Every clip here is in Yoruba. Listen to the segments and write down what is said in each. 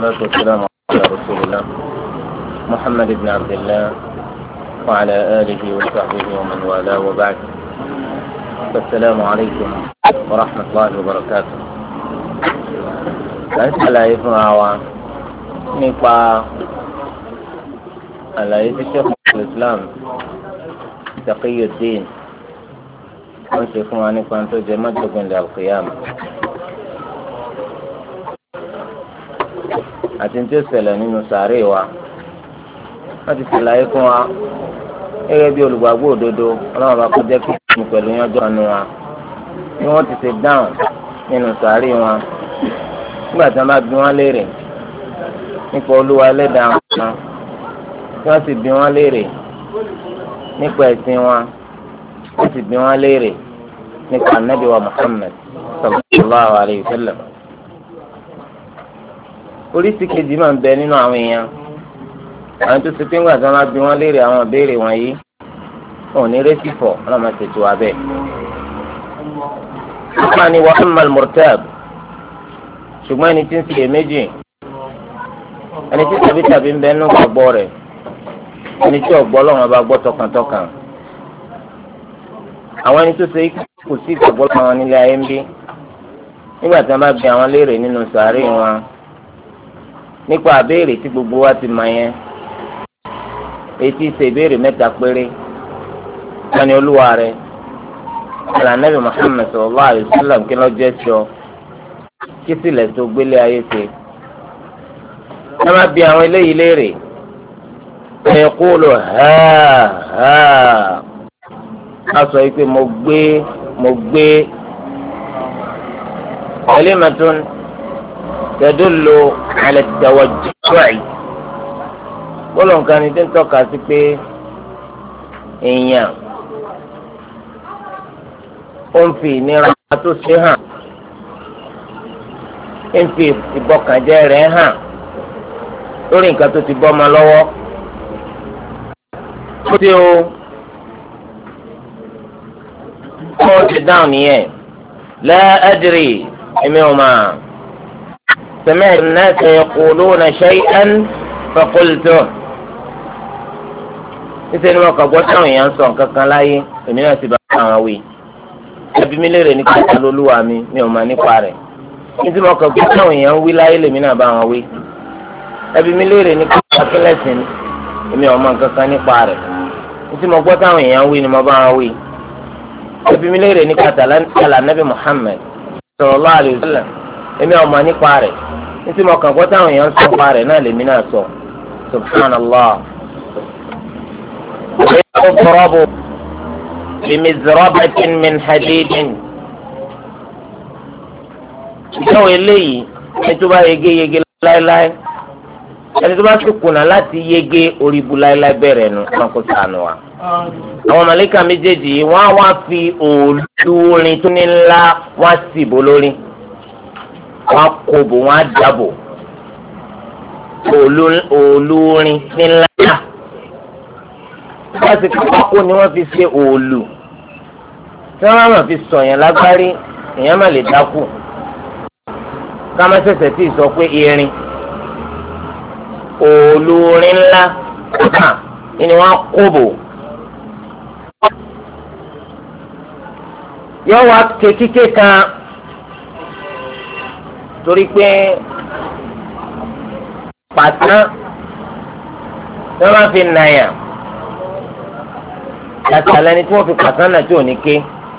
والصلاة والسلام على رسول الله محمد بن عبد الله وعلى آله وصحبه ومن والاه وبعد. السلام عليكم ورحمة الله وبركاته. أسأل عليكم عوام نقع على شيخ الإسلام تقي الدين وشيخنا عنك أن تجمعكم للقيامة àti tí ó ṣẹlẹ̀ nínú sàárè wa wọ́n ti ṣàlàyé fún wa gẹ́gẹ́ bí olùgbàgbọ́ òdodo ọlọ́run bá kó jẹ́ kí ní pẹ̀lú yánjọ́ ọ̀nù wa bí wọ́n ti ṣe dáhùn nínú sàárè wa nígbà tí wọ́n bá bi wọ́n léèrè nípa olúwa ẹlẹ́dàá wọn tí wọ́n sì bi wọ́n léèrè nípa ẹ̀sìn wọn wọ́n sì bi wọ́n léèrè nípa ànábì wa Muhammad sallallahu alayhi wa sallam. oríṣi kejì máa ń bẹ nínú àwọn èèyàn àwọn tó ti pín gbà tí wọn bá bi wọn léèrè àwọn ìbéèrè wọ̀nyí wọn ò ní rẹsì fọ wọn máa ṣètò abẹ. wọn ni wọn mal murtab ṣùgbọ́n ẹni tí ń ṣe méjì ẹni tí tàbí ń bẹ nínú gbàgbọ́ rẹ̀ ẹni tí ọ̀gbọ́ lọ́wọ́ bá gbọ́ tọkàntọkàn àwọn ẹni tó ṣe kò sí ìgbàgbọ́ lọ́wọ́ nílé ayé ń bí nígbà tí wọn bá bi àwọn léèrè nínú sàárè wọn nípa àbéèrè tí gbogbo wa ti mọ̀ yẹn etí ṣe ìbéèrè mẹ́ta péré sani olúwa rẹ̀ alanabi Muhammad sallallahu alayhi wa sallam kí ló jẹ́ sọ kí sílẹ̀ tó gbélé ayé ṣe ẹ má bi àwọn eléyìí léèrè ẹ kúlò a sọ yìí pé mo gbé kalimatun tẹ̀dúlò alẹ́ tẹ̀wọ̀jọ́ì bọ́lọ̀ nǹkan ni tí ń tọ́ka sí pé èèyàn ó ń fi ìnira tó ṣe hàn ń fi ìbọkànjẹ́ rẹ̀ hàn lórí nǹkan tó ti bọ́ ọmọ lọ́wọ́ ó ti ó ti dáhùn nìyẹn la adri èmi ò máa. سمعت الناس يقولون شيئا فقلته níṣẹ́ ni wọ́n kàn gbọ́ táwọn èèyàn ń sọ nǹkan kan láyé èmi náà ti bá àwọn wí ẹbí mi léèrè ní kíkà lólúwa mi ò mọ̀ nípa rẹ̀ níṣẹ́ ni wọ́n kàn gbọ́ táwọn èèyàn ń wí láyé lèmi náà bá wọn wí ẹbí mi léèrè ní kíkà kílẹ̀sìn èmi ò mọ̀ nǹkan kan nípa rẹ̀ níṣẹ́ mo gbọ́ táwọn èèyàn ń wí ni mo bá wọn wí ẹbí mi léèrè ní kíkà Ànábì Muhammad sallallahu alaihi wasallam èmi ò mọ̀ nípa rẹ̀ nítorí mo kàn gbọ́ táwọn èèyàn ń sọ pa rẹ̀ náà lèmi náà sọ subhanallah. ọ̀pọ̀rọ̀bù bimizrabatin min hadidin. ìjọba eléyìí ẹni tó bá yege láéláé ẹni tó bá sì kùnà láti yege oríbu láéláé bẹ̀rẹ̀ nu wọn kò sànù wa. àwọn màlàíkà méjèèjì wọ́n á wá fi òòlù orin tó ní ńlá wọ́n á sì bò lórí. wọ́n kó bò wọ́n á dàbò olórin ńlá wọ́n ti pákó ni wọ́n fi ṣe òòlù tí wọ́n máa fi sọ̀yàn lágbárí èèyàn má lè dákú ká má ṣẹ̀ṣẹ̀ tí ì sọ pé irin olórin ńlá ni wọ́n kó bò yọ wá kékeré kan. torí pé pàtán tí wọ́n máa fi nàyà yàtọ̀ àlẹ́ni tí wọ́n fi pàtán náà tí ò ní ké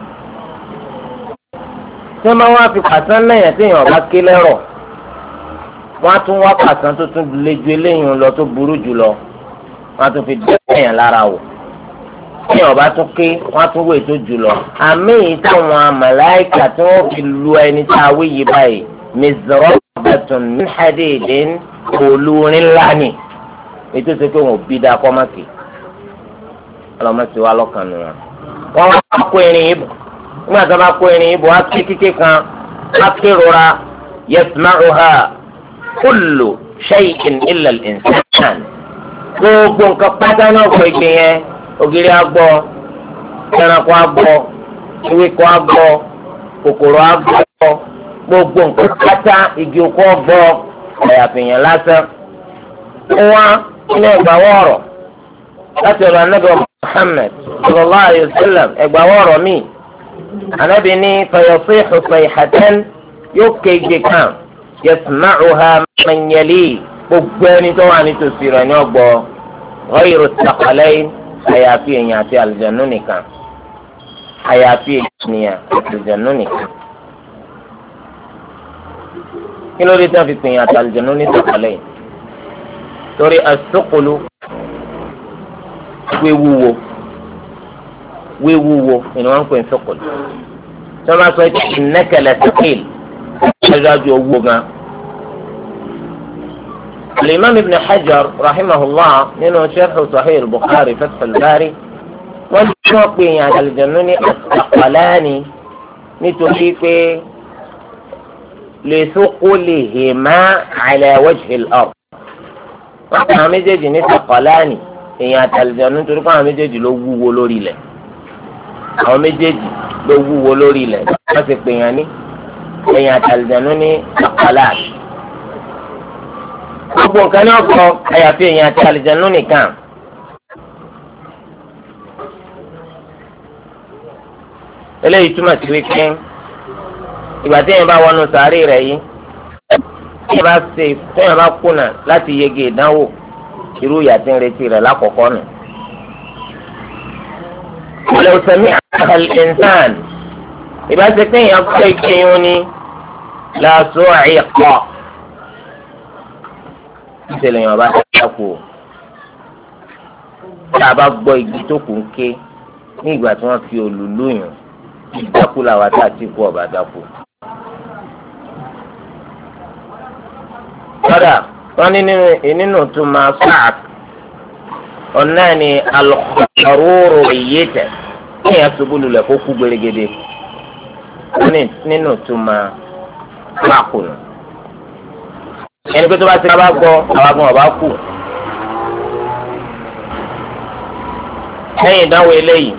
tí wọ́n máa wá fi pàtán nàyà tí èèyàn bá ké lẹ́rọ̀ wọ́n á tún wá pàtán tó tún lé ju eléyìí lọ tó burú jù lọ wọ́n á tún fi dẹ́ èèyàn lára wò tí èèyàn bá tún ké wọ́n á tún wé tó jù lọ àmì yìí táwọn màláìkà tí wọ́n fi lu ẹni tá a wé yìí báyìí mizrabatun min hadidin olórin lánìí ètò ìsèké wọn ò bí dáa kọ́ mákì ọlọ́mọsí wa lọ́kàn nù wọn. wọ́n wá kó irin yìí bọ̀ nígbà tí wọ́n bá kó irin yìí bọ̀ wọ́n á ké kíké kan wọ́n á ké rora yasma'uha kullu shay'in illa al-insan. gbogbo nǹkan pátá náà kọ ìgbìn yẹn ògiri agbọ́ ẹranko agbọ́ ewéko agbọ́ kòkòrò agbọ́ gbogbo nǹkan pátá igi oko ọgbọ́ àyàfi èèyàn lásán. wọ́n nínú ẹgbàáwọ̀ ọ̀rọ̀ láti ọ̀rọ̀ anábì Muhammad sallallahu alayhi wa sallam ẹgbàáwọ̀ ọ̀rọ̀ míì anábì ní fayasihu sayhatan yóò kéje kan yasma'uha man yali gbogbo ẹni tó wà nítòsí rẹ̀ ní ọgbọ́ ghayru thaqalayn àyàfi èèyàn àti àlùjànnú nìkan àyàfi èèyàn àti àlùjànnú nìkan. kí ló dé tí wọ́n fi pè yàn àti àlùjànnú ní thaqalayn? torí as-suqlu wíwúwo ni wọ́n ń pè ní suqlu. tí wọ́n bá sọ pé innaka lasaqil ẹ̀dájú owó gan. الإمام ابن حجر رحمه الله nínú شرح صحيح البخاري فتح الباري wọ́n ní wọ́n pè yàn àti àlùjànnú ní as-saqalani nítorí pé لثقلهما على وجه الأرض. wọ́n kàn án méjèèjì ní saqalani èèyàn àti àlùjànnú nítorí pé àwọn méjèèjì ló wúwo lórí ilẹ̀. àwọn méjèèjì ló wúwo lórí ilẹ̀ wọ́n ti pè yàn ní èèyàn àti àlùjànnú ní saqalani. gbogbo nǹkan ní ọkọ àyàfi èèyàn àti àlùjànnú nìkan. eléyìí túmọ̀ sí wípé ìgbà tí èèyàn bá wọnú sàárè rẹ̀ yìí téèyàn bá kùnà láti yege ìdánwò irú ìyà tí ń retí rẹ̀ lákọ̀ọ́kọ́ nù. law sami'aha al-insan ìbá ṣe pé èèyàn gbọ́ ìkéyìn ní la su'iqa ìṣẹ̀lẹ̀ yẹn ọba dákú o tí a bá gbọ́ igi tó kù ń ké ní ìgbà tí wọ́n fi òlùlù yàn ìdákú làwọn tá a ti kú ọba dákú. kódà wọ́n ní nínú tó máa sáàk ọ̀nà ni alùpàrọ̀rọ̀ ìyẹ́tẹ̀ kí èèyàn ṣubú lulẹ̀ kó kú gbèrègèdè nínú tó máa sáàkù nù. ẹni pé tó bá ti bá gbọ́ àwọn agbọ̀n ọba kù. lẹ́yìn ìdánwò eléyìí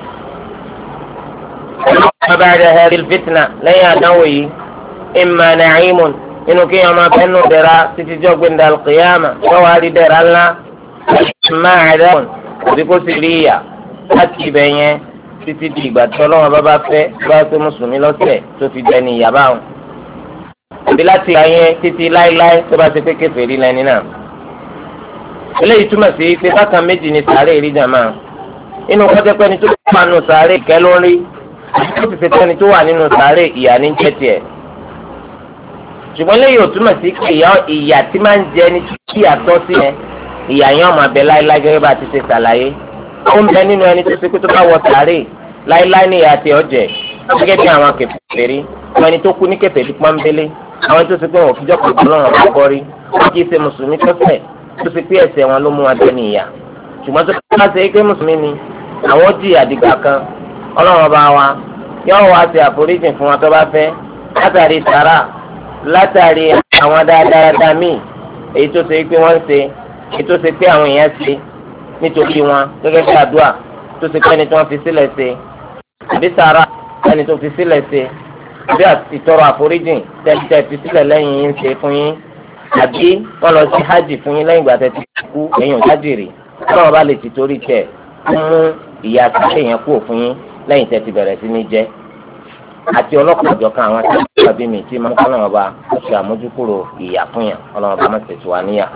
ọba àdàhẹ́rì fitna lẹ́yìn àdánwò yìí imma na'imun inú kí ọmọ abẹ́nú dẹ̀ra títí jọ́ gbẹ̀ndà al-qiyama lọ́wọ́ àdí dẹ̀ra ńlá imma adabun àbí kó sì rí ìyà láti ibẹ̀ yẹn títí di ìgbà tí ọlọ́wọ́n bá fẹ́ bá pé mùsùlùmí lọ́sẹ̀ tó fi jẹ́ ní ìyá báwọn. àbí láti ìgbà yẹn títí láéláé tó bá ti pé kèfèrí lẹ́ni náà. eléyìí túmọ̀ sí pé bákan méjì ni sàárè rí jàmá. inú kọ́tẹ́pẹ́ ni tó wà nínú sàárè ìkẹ́ ló ń rí ó sì ṣe tẹ́ni tó wà nínú sàárè ìyà ní jẹ́ tiẹ̀. ṣùgbọ́n lẹ́yìn ò túmọ̀ sí pé ìyà tí máa ń jẹ ní kí àtọ́ sí yẹn ìyà yẹn ọmọ abẹ láéláé gẹ́gẹ́ bá ti ṣe ṣàlàyé. ó ń bẹ nínú ẹni tó ṣe pé tó bá wọ sàárè láéláé ní ìyà tí ó jẹ gẹ́gẹ́ bí àwọn kèfèrí àwọn ẹni tó kú ní kèfèrí pọ́nbélé àwọn tó ṣe pé wọn ò fijọ́ pé ọlọ́run ọ̀gá bọ́rí wọ́n kì í ṣe mùsùlùmí tọ́sẹ̀ tó ṣe pé ẹ̀ṣẹ̀ wọn ló mú wọn dé ní ìyà. ṣùgbọ́n tó bá ṣe pé mùsùlùmí ni àwọn jì àdìgbà kan ọlọ́run ọba wa yóò wá ṣe àforíjì fún wọn tó bá fẹ́ látàrí sàrà látàrí àwọn dáadáa míì èyí tó ṣe pé wọ́n ń ṣe èyí tó ṣe pé àwọn èèyàn ṣe nítorí wọn gẹ́gẹ́ bí àdúrà tó ṣe pé ẹni tí wọ́n fi sílẹ̀ ṣe àbí sàrà ẹni tó fi sílẹ̀ ṣe àbí ìtọrọ àforíjì tẹ́tẹ́ fi sílẹ̀ lẹ́yìn yín ṣe fún yín àbí wọ́n lọ sí hajj fún yín lẹ́yìn ìgbà tẹ́ ti kú èèyàn jájèrè ọlọ́run bá lè ti torí tẹ̀ mú ìyà àtúnṣe yẹn kú òfin yín lẹ́yìn tẹ́ ti bẹ̀rẹ̀ sí ní jẹ́ àti ọlọ́pàá ọ̀jọ̀kan àwọn tí wọ́n bí mi tí máa ń kọ́ ọlọ́run ọba ṣe àmójúkúrò ìyà fún yàn ọlọ́run ọba máa tẹ̀sí wa níyà.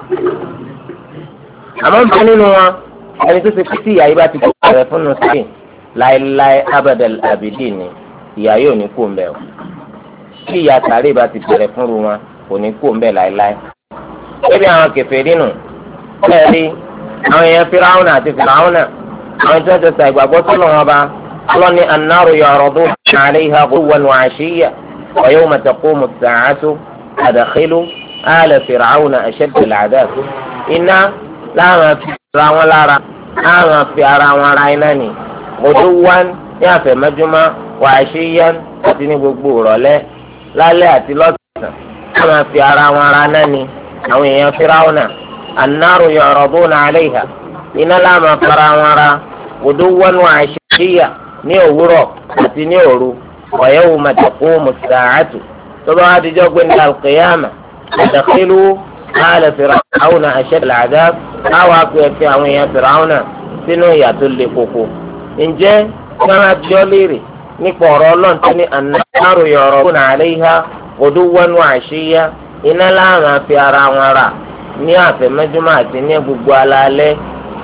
àmọ́ ń bẹ nínú wọn ẹni tó ṣe pé tí ìyà yìí bá ti bẹ̀rẹ̀ fún un sí láéláé abadal abidi ni ìyà yóò ní kó ń bẹ̀ o tí ìyà sàárè bá ti bẹ̀rẹ̀ fún wọn kò ní kó ń bẹ̀ láéláé. ebi àwọn kèfèrí nù bẹ́ẹ̀ rí àwọn èèyàn Fíráúnà àti Fíráúnà àwọn tí wọ́n ti sa ìgbàgbọ́ sọ́nà wọn bá ọlọ́ni annaru yu'raduna 'alayha ghuduwwan wa 'ashiyyan wa yawma taqumu as-sa'atu adkhilu ala fir'auna ashadda al-'adhab. iná láwọn fi ra wọn lára láwọn fi ara wọn ra iná ni ghuduwwan ní àfẹ̀mẹ́júmọ́ wa 'ashiyyan àti ní gbogbo ìrọ̀lẹ́ lálẹ́ àti lọ́sàn-án láwọn fi ara wọn ra náà ni àwọn èèyàn Fir'auna annaru yu'raduna 'alayha iná láwọn fi ara wọn ra ghuduwwan wa 'ashiyyan ní òwúrọ̀ àti ní òru wa yawma taqumu as-sa'atu tó bá wá dijọ́ gbé ní al-qiyama adkhilu ala Fir'auna ashad al-'adhab àwọn akpẹ̀kẹ̀ àwọn èèyàn Fir'auna sínú ìyà tó le koko. ǹjẹ́ sára tí ó léèrè nípa ọ̀rọ̀ ọlọ́run tó ní an-naru yu'raduna 'alayha ghuduwwan wa 'ashiyya iná láàrín àfi ara wọn rà ní àfẹ̀mẹ́júmọ́ àti ní gbogbo alaalẹ́.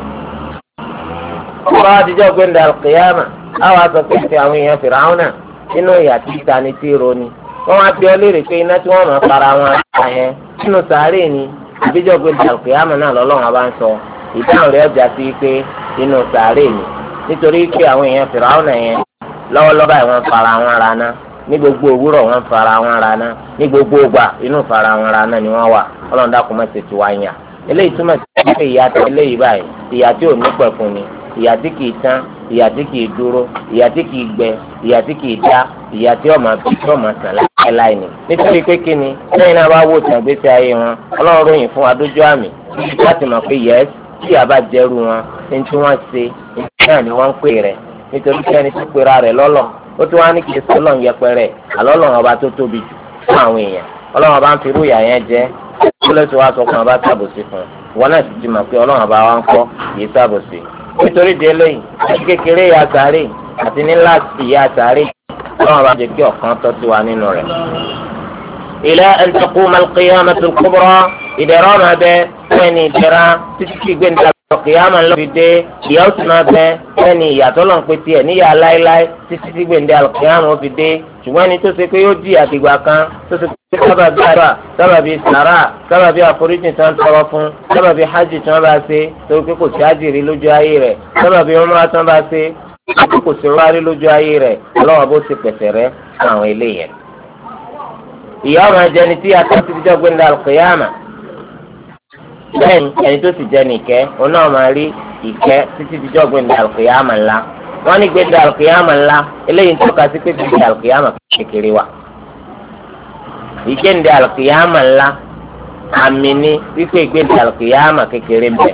ọba àtijọ́ gbẹ̀ndà al-qiyama àwọn akpẹ̀kẹ̀ àwọn èèyàn Fir'auna sínú ìyà tí ìtani tí roni. wọ́n wá bí ọ léèrè pé iná tí wọ́n máa fara wọn rà yẹn sínú sàárè ni àbíjọ́ gbẹ̀ndà al-qiyama náà lọ́lọ́run bá ń sọ. ìdáhùn rẹ̀ ọjà sí pé inú sàárè ni nítorí pé àwọn èèyàn Fìràwọ̀nà yẹn lọ́wọ́lọ́wọ́ báyìí wọ́n fara wọn ra ná ní gbogbo òwúrọ̀ wọ́n fara wọn ra ná ní gbogbo ògbà inú fara wọn ra ná ni wọ́n wà Ọlọ́run dákun má ṣe tiwa yàn. eléyìí túmọ̀ sí pé ìyà tó eléyìí báyìí ìyà tí ò ní pẹ̀kun ni ìyà tí kìí tán ìyà tí kìí dúró ìyà tí kìí gbẹ ìyà tí kìí dá ìyà tí ọmọ bí tí ọmọ sàn láéláé ni. nítorí pé kí ni lẹ́yìn náà bá wò tàn gbèsè ayé wọn Ọlọ́run ròyìn fún adójú àmì láti mọ̀ pé yẹ́s tí a bá jẹ́rú wọn ní tí wọ́n ṣe náà ni wọ́n ń pè rẹ̀ nítorí pé ẹni tó pera rẹ̀ lọ́lọ́ ó tún wá ní kí ẹsẹ̀ Ọlọ́run yẹpẹrẹ àlọ́lọ́run ọba tó tóbi jù fún àwọn èèyàn Ọlọ́run ọba ń fi irú ìyà yẹn jẹ kó lè tó wá sọ fún ọba sábòsí fún wọn náà sì ti mọ̀ pé Ọlọ́run ọba wa ń kọ́ kì í sábòsí. nítorí di eléyìí àti kékeré ìyà sàárè àti nílá ìyà sàárè Ọlọ́run ọba jẹ́ kí ọ̀kan tọ́ sí wa nínú rẹ̀. إلى أن تقوم القيامة الكبرى إذا رمى به ثاني جرى تشكي بنت القيامة لو بدي يوسما به ثاني يطلع قتيه نيا لاي لاي تشكي بنت القيامة بدي شواني تسكي يوجي أتيقاكا تسكي sábàbí àrà sábàbí sàrà sábàbí àforíjì tí wọ́n tọrọ fún sábàbí hajj tí wọ́n bá ṣe torí pé kò sí àjèrè lójú ayé rẹ̀ sábàbí umrah tí wọ́n bá ṣe kò sí rárí lójú ayé rẹ̀ ọlọ́wọ́ bó ti pèsè rẹ̀ fún àwọn eléyẹn. ìyá ọmọ ẹjẹni tí a tọ́ sí ìjọ gbẹ̀ndà al-qiyama bẹ́ẹ̀ ni ẹni tó sì jẹ́ nìkẹ́ òun náà máa rí ìkẹ́ títí ìjọ gbẹ̀ndà al-qiyama ńlá wọ́n ní gbẹ̀ndà al-qiyama ńlá eléyìí ń tọ́ka sí pé gbẹ̀ndà al-qiyama kékeré wa ìgbẹ̀ndà al-qiyama ńlá àmì ni wípé gbẹ̀ndà al-qiyama kékeré ń bẹ.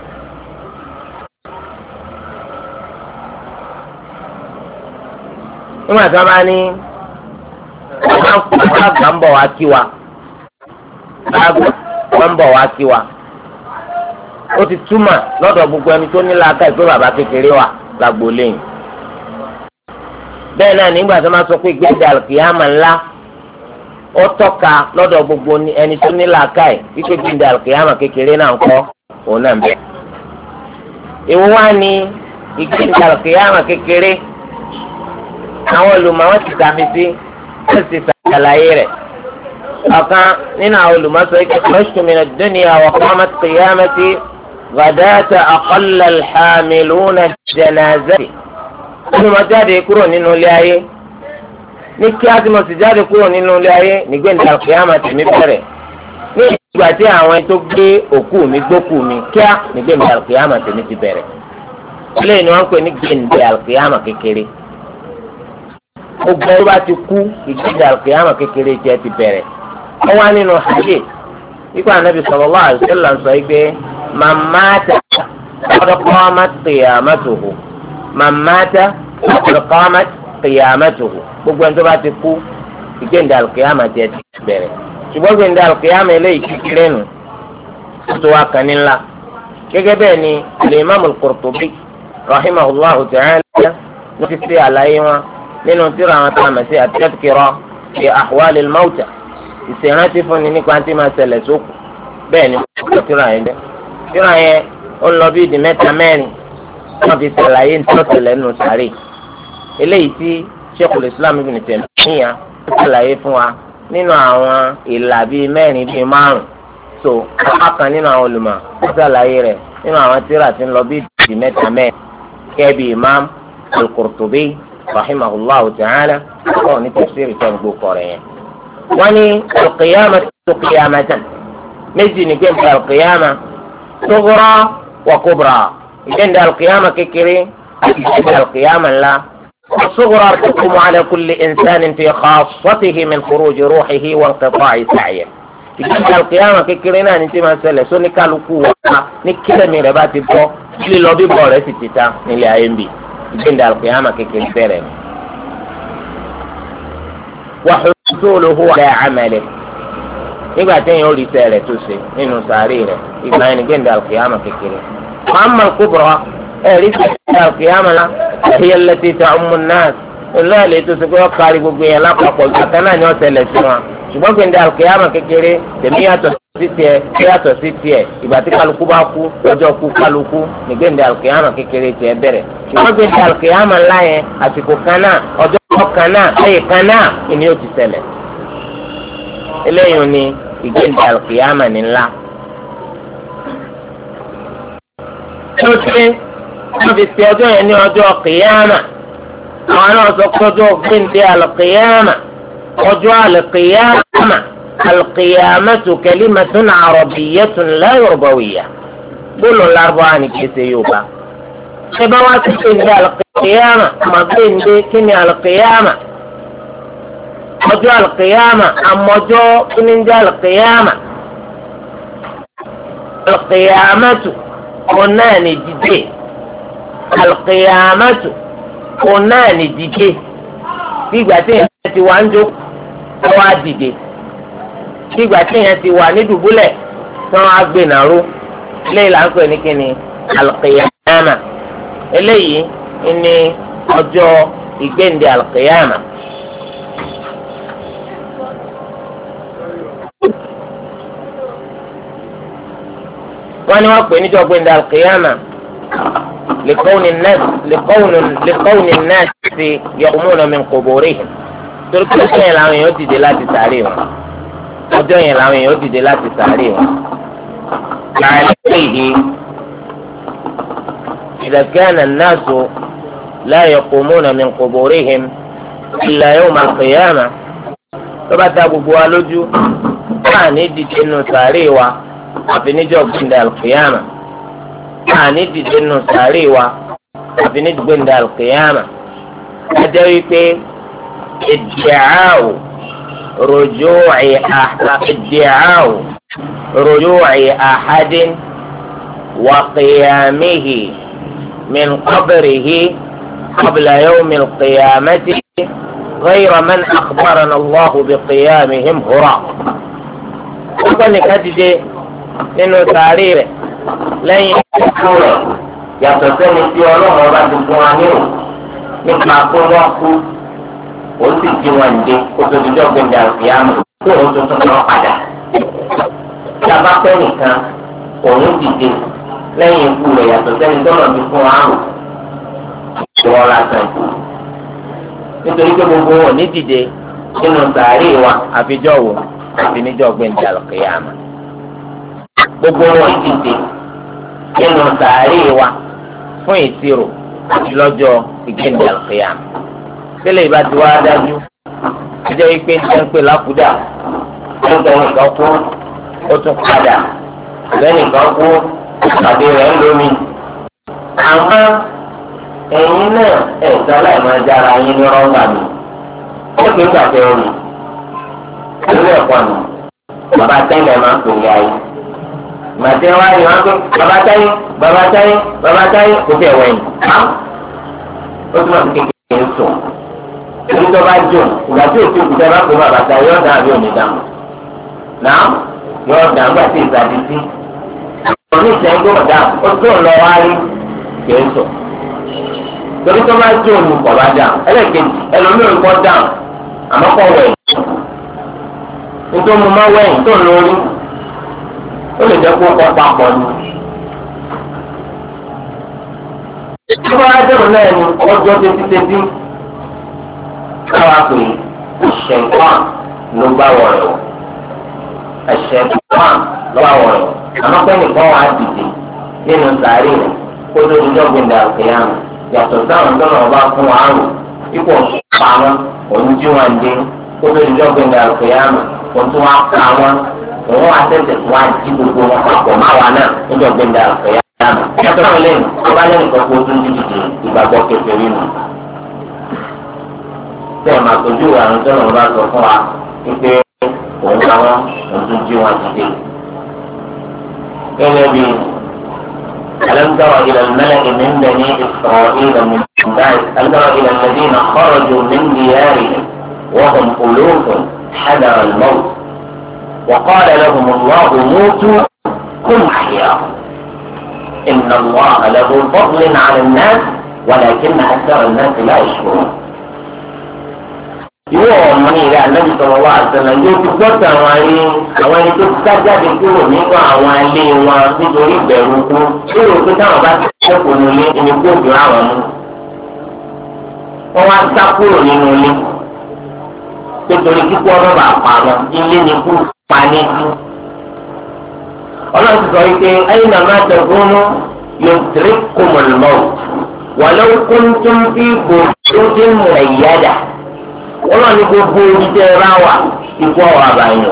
nígbà tí wọ́n bá ní àgbà ń bọ̀ wá kí wa àgbà ń bọ̀ wá kí wa ó ti túmọ̀ lọ́dọ̀ gbogbo ẹni tó ní làákàyè pé bàbá kékeré wà lágbo lẹ́yìn. bẹ́ẹ̀ náà nígbà tó máa sọ pé gbẹ̀dẹ̀ àlùkìyàmà ńlá ó tọ́ka lọ́dọ̀ gbogbo ẹni tó ní làákàyè wípé gbẹ̀dẹ̀ àlùkìyàmà kékeré náà ń kọ́ òun náà ń bẹ. èwo wá ní ìgbẹ̀dẹ̀ àlùkìyàmà kékeré àwọn olùmọ̀ wọn ti dàmí sí wọ́n ti sàlàyé rẹ̀. ọ̀kan nínú àwọn olùmọ̀sọ yìí kẹ́kọ̀ọ́ min ad-dunya wa qamat qiyamati ghadata aqalla al-hamiluna janazati. mo jáde kúrò nínú ilé ayé ní kí á ti mo sì jáde kúrò nínú ilé ayé nígbẹ̀ndà al-qiyamah tèmi bẹ̀rẹ̀ ní ìgbà tí àwọn tó gbé òkú mi gbókù mi kíá nígbẹ̀ndà al-qiyamah tèmi ti bẹ̀rẹ̀. ilé ni wọ́n ń pè ní gbẹ̀ndà al-qiyamah kékeré. gbogbo ẹrú bá ti kú ìgbéga al-qiyama kékeré jẹ ti bẹ̀rẹ̀. wọ́n wá nínú hadith ikú anabi sallallahu alaihi wasallam sọ pé man mata qad qamat qiyamatuhu man mata qad qamat qiyamatuhu gbogbo ẹni tó bá ti kú ìgbéga al-qiyama jẹ ti bẹ̀rẹ̀. ṣùgbọ́n ìgbéga al-qiyama eléyìí kékeré nù tó wá kan ní ńlá. gẹ́gẹ́ bẹ́ẹ̀ ni al-imam al-Qurtubi rahimahullahu ta'ala ló ti ṣe àlàyé wọn nínú tírà àwọn tó àmà sí at-tadhkira fi ahwal al-mawta ìṣèrántí fún ni nípa tí máa ṣẹlẹ̀ sókù bẹ́ẹ̀ ni wọ́n tírà yẹn bẹ́ẹ̀. tírà yẹn ó ń lọ bí ìdí mẹ́ta mẹ́rin wọ́n fi ṣàlàyé ní tọ́sẹ̀lẹ̀ nù sàárè eléyìí tí Sheikhul Islam Ibn Taymiyyah ó ṣàlàyé fún wa nínú àwọn ìlà bíi mẹ́rin bíi márùn so apá kan nínú àwọn olùmọ̀ ó ṣàlàyé rẹ̀ nínú àwọn tírà tí ń lọ bí ìdí mẹ́ta mẹ́rin kẹ́bí Imam al-Qurtubi rahimahullahu ta'ala ọ̀ ní tafsir ìtàn gbogbo rẹ̀ yẹn. wọ́n ní al-qiyamah tó qiyamatan méjì ní gbẹ̀ǹdà al-qiyamah sughra wa kubra gbẹ̀ǹdà al-qiyamah kékeré àti gbẹ̀ǹdà al-qiyamah ńlá. الصغرى تقوم على كل إنسان في خاصته من خروج روحه وانقطاع سعيه. ìgbésẹ̀ al-qiyamah kékeré náà ní tí máa ṣẹlẹ̀ sóní kálukú wa ní kílẹ̀mì rẹ̀ bá ti bọ́ lílọ bíbọ̀ rẹ̀ sì ti ta nílé ayé ń bì. ìgbéǹda al-qiyamah kékeré bẹ̀rẹ̀ ni. wa husuluhu ala amalihi nígbà tí èèyàn ó rí iṣẹ́ rẹ̀ tó ṣe nínú sàárè rẹ̀ ìgbà yẹn ní gbẹ̀ndẹ̀ àlùkìyàmà kékeré. Amma al-kubra ẹ̀rí gbẹ̀ndẹ̀ àlùkìyàmà la hiya allati ta'ummu an-nas ńlá ilé tó ṣe pé wọ́n kárí gbogbo yẹn lápapọ̀ ìgbà náà ni wọ́n ṣẹlẹ̀ sí wọn. ṣùgbọ́n gbẹ̀ndẹ̀ àlùkìyàmà kékeré tèmi yàtọ̀ sí tiẹ̀ yàtọ̀ sí tiẹ̀ ìgbà tí kálukú bá kú lọ́jọ́ kú kálukú ní gbẹ̀ndẹ̀ àlùkìyàmà kékeré tiẹ̀ bẹ̀rẹ̀. ṣùgbọ́n gbẹ̀ndẹ̀ àlùkìyàmà ńlá yẹn àsìkò kan náà ọjọ́ kan náà ayé kan náà ni ó ti ṣẹlẹ̀. eléyìí ni ìgbéǹde àlùkìyàmà ní ńlá. tó ṣe wọ́n fi ṣe ọjọ́ yẹn ní ọjọ́ kìyàmà àwọn náà sọ pé ọjọ́ ìgbéǹde àlùkìyàmà ọjọ́ àlùkìyàmà àlùkìyàmatu kalimatun arabiyyatun la yurbawiyya gbólóhùn lárúbáwá ni kìí ṣe Yorùbá. ṣé bá wá sí ìgbéǹde àlùkìyàmà àmọ́ gbéǹde kí ni àlùkìyàmà ọjọ́ alqiyama àmọ́jọ́ kíníjà alqiyama alqiyamatu ọ̀nà ni dìde alqiyamatu ọ̀nà ni dìde bí ìgbà tí èèyàn ti wà ń jókòó wá dìde bí ìgbà tí èèyàn ti wà ní dùbúlẹ̀ tí wọ́n á gbé nàró eléyìí là ń pè ní kíni alqiyama eléyìí ní ọjọ́ ìgbéǹde alqiyama. wọ́n ní wọ́n pè níjọ́ gbẹ̀ndà alqiyama likawni an-nasi yaqumuna min quburihim torí pé ọjọ́ yẹn làwọn èèyàn dìde láti sàárè wọn ọjọ́ yẹn làwọn èèyàn dìde láti sàárè wọn. kàlẹ́yìí idha kana an-nasu la yaqumuna min quburihim illa yawma al-qiyama tó bá ta gbogbo wa lójú wọ́n á ní dìde nù sàárè wa àfi níjọ́ gbẹ̀ndẹ̀ alqiyama àní dìde nù sàárè wa àfi níjọ́ gbẹ̀ndẹ̀ alqiyama ajẹ́ wípé ìdìáwò rujúwì àhádín wà qiyamihi min qabrihi qabla yawmi alqiyamati ghayra man akhbarana Allahu bi qiyamihim hura. ó gbọ́ nìkan dìde nínú sàárè rẹ̀ lẹ́yìn ikú rẹ̀ yàtọ̀ sẹ́ni tí ọlọ́run ọba ti fún wa nírò nípa pé wọ́n kú ó sì jí wọn dé kó tó di dọ́gbìn dàrúkìámù kó òun tuntun lọ padà. tí a bá pẹ́ nìkan òun dìde lẹ́yìn ikú rẹ̀ yàtọ̀ sẹ́ni tọ́lọ̀ ti fún wa rò wọ́n lásán kú. nítorí pé gbogbo wọn ní dìde nínú sàárè wa àfijọ́ wo àfi níjọ́ gbìn dàrúkìámù. gbogbo wọn dìde nínú sàárè wa fún ìṣirò lọ́jọ́ ìgbéǹde àlùkìyàmù. tẹ́lẹ̀ ìbá ti wá dájú ẹjọ́ yìí pé ń tẹ́ ń pè lákúdà ẹnìkan nìkan kú ó tún padà lẹ́nìkan kú ìpàdé rẹ̀ ń lómi. àmọ́ ẹ̀yin náà ẹ̀ka láì máa jára yín ní rọ́ńgà mi ó kì í gbàgbé omi lórí ẹ̀kọ́ mi bàbá tẹ́lẹ̀ máa ń pè ní ayé. màtí wá ní wọn pé bàbá táyé kò tẹ̀ wẹ̀yìn ó túmọ̀ sí kékeré sùn èyí tó bá jùn ìgbà tí òkú ìkúta bá kó bàbá táyé yóò dán àbí òní dàmú náà yóò dán gbà tí ìsàdí sí òní ìsẹ́yìn tó dà ó tó ń lọ wá rí kéé sùn torí tó bá jùn ní kọ̀ bá dà ẹlẹ́kejì ẹlòmíràn kọ́ dà àmọ́ kọ́ wẹ̀yìn nítorí mo máa wẹ̀yìn tó ń lórí ó lè jẹ́ kó kọ́ papọ̀ ni. tí wọ́n á dẹ̀rù náà ni ọjọ́ tẹ́tí káwá pé ṣẹ̀ǹkọ́n ló bá wọ̀rẹ̀ wọ̀ ṣẹ̀ǹkọ́n ló bá wọ̀rẹ̀ wọ̀ àmọ́ pé nìkan wà á dìde nínú sàárè rẹ̀ kó tó di jọ́gbìn dàrúkìyàmù yàtọ̀ sáwọn tó náà bá fún wa rò ipò pa wọn òun jí wọn dé kó tó di jọ́gbìn dàrúkìyàmù òun tún wá pa wọn òun wá tẹ̀sẹ̀ wá jí gbogbo wọn papọ̀ má wa náà níjọ́ gbẹ̀ndà àfẹ́yà dáná. yàtọ̀ náà lẹ́yìn tó bá lẹ́yìn kan kó tún dídì ìgbàgbọ́ kékeré nù. tẹ́ ẹ̀ máa tójú àrùn tó náà bá sọ fún wa wípé òun làwọn òun tún jí wọn dìde. gẹ́gẹ́ bí ألم تر إلى الملأ من بني إسرائيل من بعد ألم تر إلى الذين خرجوا من ديارهم وهم ألوف حذر الموت وقال لهم الله موتوا ثم أحياهم إن الله لذو فضل على الناس ولكن أكثر الناس لا يشكرون. ìwọ ọmọ ní ìrẹ Ànábì sallallahu alaihi wasallam yóò ti gbọ́dọ̀ àwọn ẹni tó ti sájáde kúrò nínú àwọn ilé wọn nítorí ìbẹ̀rù kú lórí pé táwọn bá ti kẹ́kọ̀ọ́ nílé ẹni kó obìnrin àwọn mú. wọ́n wá sá kúrò nínú ilé nítorí kíkú ọlọ́ba àpamọ́ ilé ni kú pa ní kú. ọlọ́run ti sọ wípé ayna ma takunu yudrikkumul maut walau kuntum fi burujin muhayyada. ọlọ́run ní gbogbo oníṣẹ́ ẹ̀rọ àwà ikú ọ̀wà àbàyàn.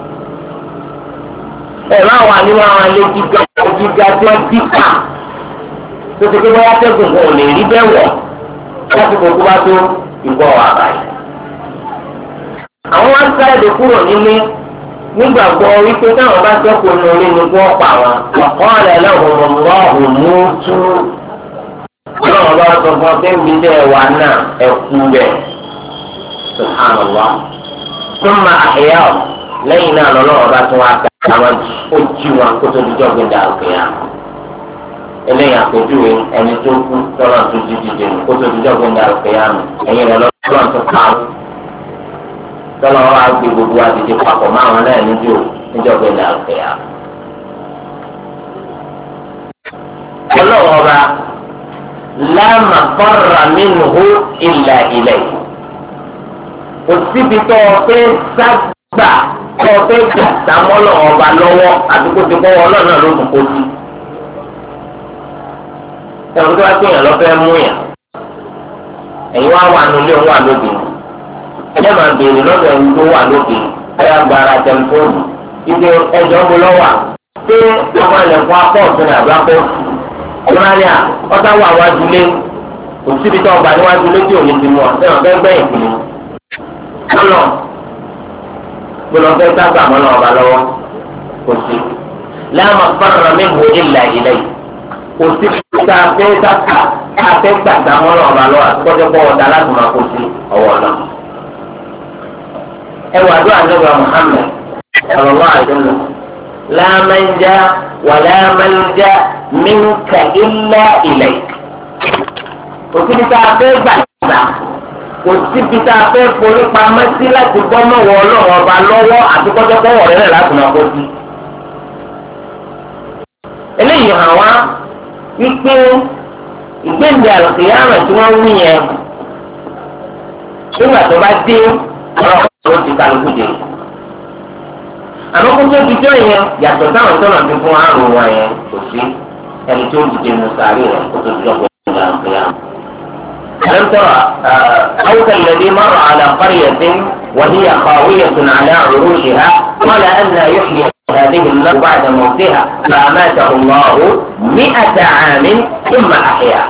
ẹ̀rọ àwà nínú àwọn alẹ́ gíga tí wọ́n ti kà tó ti pé bóyá tẹ́gùn kò lè rí bẹ́ẹ̀ wọ̀ láti kókó bá tó ikú ọ̀wà àbàyàn. àwọn wá sáyẹ̀dẹ̀ kúrò nílé nígbàgbọ́ wípé táwọn bá sẹ́kù ní orí ni kí wọ́n pa wọn. ọ̀pọ̀ ọ̀rẹ́ lọ́hùn ọ̀hún mú tú. ọlọ́run bá sọ fún ọ pé ń bí dẹ́ wà náà ẹ̀kú bẹ́ẹ̀. subhanallah thumma ahyahum lẹ́yìn náà lọ́lọ́wọ́ bá tún wá ká àwọn ojú wọn kó tó dijọ́ gbé dà òkè yá eléyìí àpèjúwe ẹni tó kú tọ́lá tó di dìde kó tó dijọ́ gbé dà òkè yá mi ẹ̀yìn rẹ̀ lọ́lọ́ tó ká tọ́lá wọn á gbé gbogbo àdìdì papọ̀ mọ́ àwọn náà níjọ́ gbé dà òkè yá. ọlọ́wọ́ bá la mafarra minhu illa ilayhi. kò síbi tó o fẹ́ ságbà tó o fẹ́ gbà sámọ́lọ̀ ọba lọ́wọ́ àti kó ti kọ́wọ́ ọlọ́run náà ló tún kó sí. ẹ̀rọ tó wá pé èèyàn lọ́fẹ́ mú yàn ẹ̀yin wá wà nílé òun wà lóde ẹ̀jẹ̀ máa béèrè lọ́dọ̀ ẹni tó wà lóde ẹ̀yà gbára tẹlifóònù ibi ẹjọ́ ń bọ̀ lọ́wọ́ ṣé àwọn ẹlẹ́fọ́ apọ̀ ọ̀tún ní àbúrápọ̀ ọ̀nàlẹ́ à ọ̀tá wà wájú lé kò síbi tó ọgbà níwájú lé tí ò ní ti mú ọ sẹ́wọ̀n fẹ́ gbẹ̀yìn kùnú lọ́nà gbọ́dọ̀ fẹ́ sábà mọ́nà ọba lọ́wọ́ kò sí láàmú fárá minhu illa ilayhi kò sí ká fẹ́ sábà ká fẹ́ gbàgbà mọ́nà ọba lọ́wọ́ àtikọ́jọ́ pọ̀ ọ̀dà láti máa kó sí ọwọ́ náà. ẹ wà dúró àdúrà Muhammad sallallahu alaihi wasallam la manja wa la malja minka illa ilayk kò sí ká fẹ́ gbàgbà kò síbi tá a fẹ́ forí pamọ́ sí láti bọ́ mọ́wọ́ ọlọ́run ọba lọ́wọ́ àti kọ́jọ́kọ́wọ́ rẹ̀ láti máa kó sí. eléyìí hàn wá wípé ìgbéǹde àlùkìyàmọ̀ tí wọ́n wí yẹn nígbà tó bá dé ọlọ́run ló ti kálukú dé. àmọ́ kó tó di jọ́ yẹn yàtọ̀ táwọn tó náà fi fún àrùn wọn yẹn kò sí ẹni tó dìde mú sàárè rẹ̀ kó tó di jọ́ gbọ́dọ̀ àlùkìyàmọ̀. ألم ترى أو كالذي مر على قرية وهي خاوية على عروشها قال أن يحيي هذه الله بعد موتها فأماته الله 100 عام ثم أحياها.